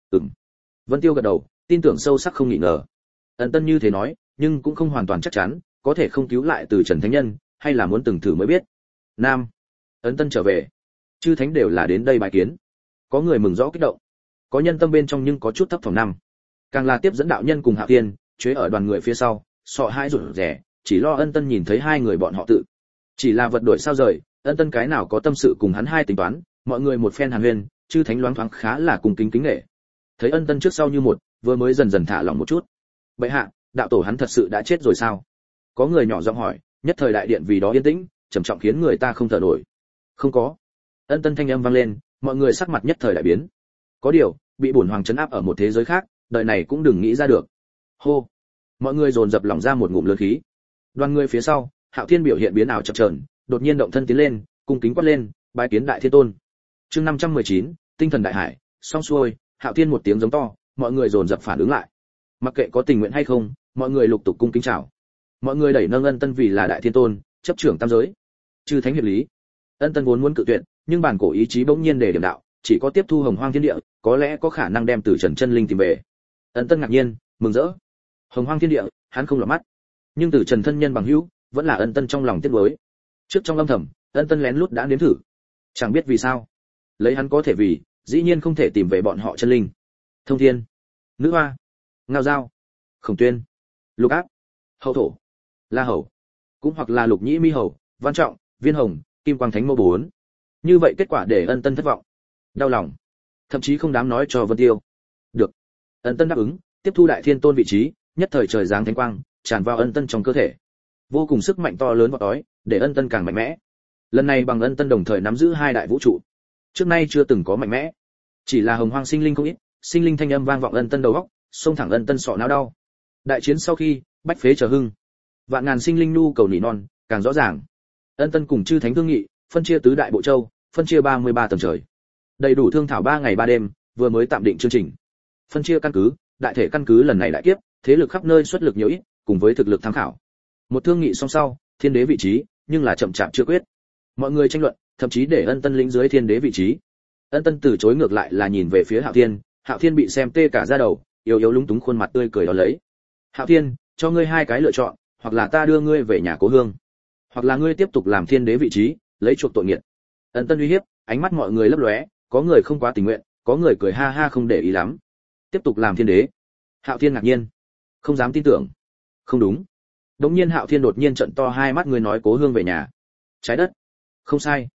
Vân Tiêu gật đầu, tin tưởng sâu sắc không nghi ngờ. Ân tân như thế nói, nhưng cũng không hoàn toàn chắc chắn, có thể không cứu lại từ Trần Thánh Nhân, hay là muốn từng thử mới biết. Nam. Ân tân trở về. Chư thánh đều là đến đây bài kiến. Có người mừng rõ kích động, có nhân tâm bên trong nhưng có chút thấp thỏm năm. Càng là tiếp dẫn đạo nhân cùng Hạo Tiên, chế ở đoàn người phía sau, sợ hãi rụt rè, chỉ lo Ân tân nhìn thấy hai người bọn họ tự. Chỉ là vật đổi sao rời, Ân tân cái nào có tâm sự cùng hắn hai tính toán, mọi người một phen hàn huyên, chư thánh loáng thoáng khá là cùng kính kính nể. Thấy Ân tân trước sau như một, vừa mới dần dần thả lỏng một chút. Bệ hạ, đạo tổ hắn thật sự đã chết rồi sao? Có người nhỏ giọng hỏi, nhất thời đại điện vì đó yên tĩnh, trầm trọng khiến người ta không thở nổi. Không có. Ân tân thanh âm vang lên, mọi người sắc mặt nhất thời đại biến. Có điều, bị bổn hoàng trấn áp ở một thế giới khác, đời này cũng đừng nghĩ ra được. Hô. Mọi người dồn dập lỏng ra một ngụm lớn khí. Đoàn người phía sau, Hạo Thiên biểu hiện biến ảo chập chờn, đột nhiên động thân tiến lên, cung kính quát lên, bái kiến đại thiên tôn. Chương 519, tinh thần đại hải, xong xuôi, Hạo Thiên một tiếng giống to, mọi người dồn dập phản ứng lại. Mặc kệ có tình nguyện hay không, mọi người lục tục cung kính chào. Mọi người đẩy nâng Ân tân vì là đại thiên tôn, chấp trưởng tam giới. Chư thánh hiệp lý. Ân tân vốn muốn cự tuyệt, nhưng bản cổ ý chí bỗng nhiên để điểm đạo, chỉ có tiếp thu hồng hoang thiên địa, có lẽ có khả năng đem Tử Trần chân linh tìm về. Ân tân ngạc nhiên, mừng rỡ. Hồng hoang thiên địa, hắn không lọt mắt. Nhưng Tử Trần thân nhân bằng hữu, vẫn là Ân tân trong lòng tiếc nuối. Trước trong âm thầm, Ân tân lén lút đã nếm thử. Chẳng biết vì sao, lấy hắn có thể vì, dĩ nhiên không thể tìm về bọn họ chân linh. Thông Thiên, Nữ Hoa, Ngao Giao, Khổng Tuyên, Lục Áp, Hậu Thổ, La Hầu, cũng hoặc là Lục Nhĩ Mi Hầu, Văn Trọng, Viên Hồng, Kim Quang Thánh Mâu 4. Như vậy kết quả để Ân tân thất vọng, đau lòng, thậm chí không dám nói cho Vân Tiêu. Được. Ân tân đáp ứng, tiếp thu đại thiên tôn vị trí, nhất thời trời giáng thánh quang tràn vào Ân tân trong cơ thể. Vô cùng sức mạnh to lớn vọt tới, để Ân tân càng mạnh mẽ. Lần này bằng Ân tân đồng thời nắm giữ hai đại vũ trụ. Trước nay chưa từng có mạnh mẽ. Chỉ là hồng hoang sinh linh không ít, sinh linh thanh âm vang vọng Ân tân đầu óc, xông thẳng Ân tân sọ não đau. Đại chiến sau khi, bách phế chờ hưng. Vạn ngàn sinh linh nhu cầu nỉ non, càng rõ ràng. Ân tân cùng chư thánh thương nghị, phân chia tứ đại bộ châu, phân chia 33 tầng trời. Đầy đủ thương thảo 3 ngày 3 đêm, vừa mới tạm định chương trình. Phân chia căn cứ, đại thể căn cứ lần này đại kiếp, thế lực khắp nơi xuất lực nhiều ít, cùng với thực lực tham khảo. Một thương nghị xong sau, thiên đế vị trí, nhưng là chậm chạp chưa quyết. Mọi người tranh luận, thậm chí để Ân tân lĩnh dưới thiên đế vị trí. Ân tân từ chối ngược lại là nhìn về phía Hạo Thiên, Hạo Thiên bị xem tê cả da đầu, yếu yếu lúng túng khuôn mặt tươi cười đó lấy. Hạo Thiên, cho ngươi hai cái lựa chọn, hoặc là ta đưa ngươi về nhà cố hương, hoặc là ngươi tiếp tục làm thiên đế vị trí, lấy chuộc tội nghiệt. Ân tân uy hiếp, ánh mắt mọi người lấp lóe, có người không quá tình nguyện, có người cười ha ha không để ý lắm. Tiếp tục làm thiên đế. Hạo Thiên ngạc nhiên, không dám tin tưởng. Không đúng. Đống nhiên Hạo Thiên đột nhiên trợn to hai mắt, người nói cố hương về nhà. Trái đất. Không sai.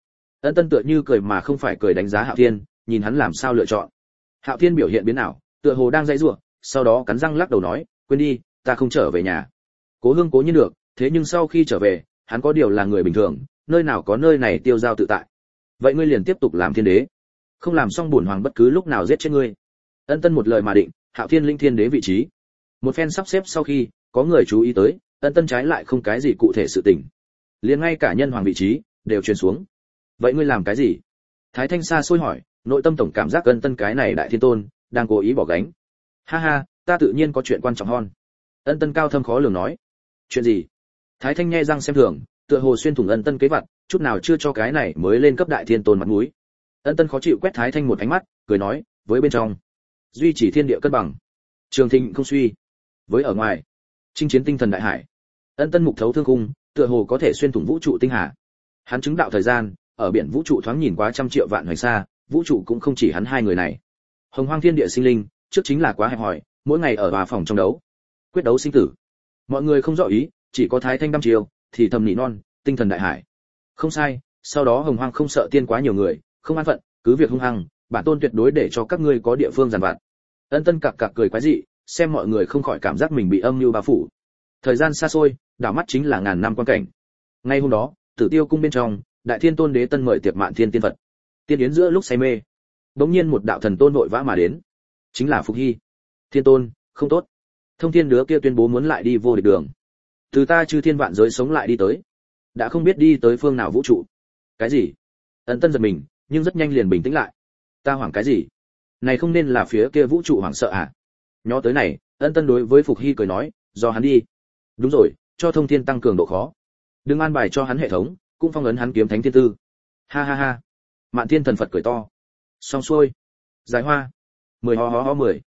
Ân Tân tựa như cười mà không phải cười đánh giá Hạo Thiên, nhìn hắn làm sao lựa chọn. Hạo Thiên biểu hiện biến ảo, tựa hồ đang dãy rủa, sau đó cắn răng lắc đầu nói, quên đi, ta không trở về nhà. Cố Hương cố nhiên được, thế nhưng sau khi trở về, hắn có điều là người bình thường, nơi nào có nơi này tiêu dao tự tại. Vậy ngươi liền tiếp tục làm thiên đế, không làm xong bổn hoàng bất cứ lúc nào giết chết ngươi. Ân Tân một lời mà định, Hạo Thiên linh thiên đế vị trí. Một phen sắp xếp sau khi, có người chú ý tới, Ân Tân trái lại không cái gì cụ thể sự tình, liền ngay cả nhân hoàng vị trí đều truyền xuống. Vậy ngươi làm cái gì? Thái Thanh xa xôi hỏi, nội tâm tổng cảm giác Ân Tân cái này đại thiên tôn đang cố ý bỏ gánh. Ha ha, ta tự nhiên có chuyện quan trọng hơn. Ân Tân cao thâm khó lường nói. Chuyện gì? Thái Thanh nhe răng xem thường, tựa hồ xuyên thủng Ân Tân kế vật, chút nào chưa cho cái này mới lên cấp đại thiên tôn mặt mũi. Ân Tân khó chịu quét Thái Thanh một ánh mắt, cười nói, với bên trong duy trì thiên địa cân bằng, trường thịnh không suy, với ở ngoài chinh chiến tinh thần đại hải. Ân Tân mục thấu thương cung, tựa hồ có thể xuyên thủng vũ trụ tinh hà. Hắn chứng đạo thời gian, ở biển vũ trụ thoáng nhìn quá trăm triệu vạn hoành xa, vũ trụ cũng không chỉ hắn hai người này. Hồng hoang thiên địa sinh linh, trước chính là quá hẹp hòi, mỗi ngày ở hòa phòng trong đấu, quyết đấu sinh tử. Mọi người không rõ ý, chỉ có Thái Thanh đăm chiêu, thì thầm nỉ non, tinh thần đại hải. Không sai, sau đó Hồng hoang không sợ tiên quá nhiều người, không an phận, cứ việc hung hăng, bản tôn tuyệt đối để cho các ngươi có địa phương giàn vặt. Ân Tân cặc cặc cười quái dị, xem mọi người không khỏi cảm giác mình bị âm mưu bao phủ. Thời gian xa xôi, đảo mắt chính là ngàn năm quan cảnh. Ngay hôm đó, Tử Tiêu cung bên trong, Đại Thiên Tôn Đế Tân mời tiệc Mạn Thiên tiên Phật. Tiên yến giữa lúc say mê, bỗng nhiên một đạo thần tôn vội vã mà đến, chính là Phục Hy. Thiên Tôn, không tốt. Thông Thiên đứa kia tuyên bố muốn lại đi vô địch đường. Từ ta chư thiên vạn giới sống lại đi tới, đã không biết đi tới phương nào vũ trụ. Cái gì? Ân Tân giật mình, nhưng rất nhanh liền bình tĩnh lại. Ta hoảng cái gì? Này không nên là phía kia vũ trụ hoảng sợ à? Nhớ tới này, Ân Tân đối với Phục Hy cười nói, do hắn đi. Đúng rồi, cho Thông Thiên tăng cường độ khó. Đừng an bài cho hắn hệ thống, cũng phong ấn hắn kiếm thánh thiên tư. Ha ha ha. Mạn Thiên thần Phật cười to. Xong xuôi. Giải hoa. 10 ho ho ho 10.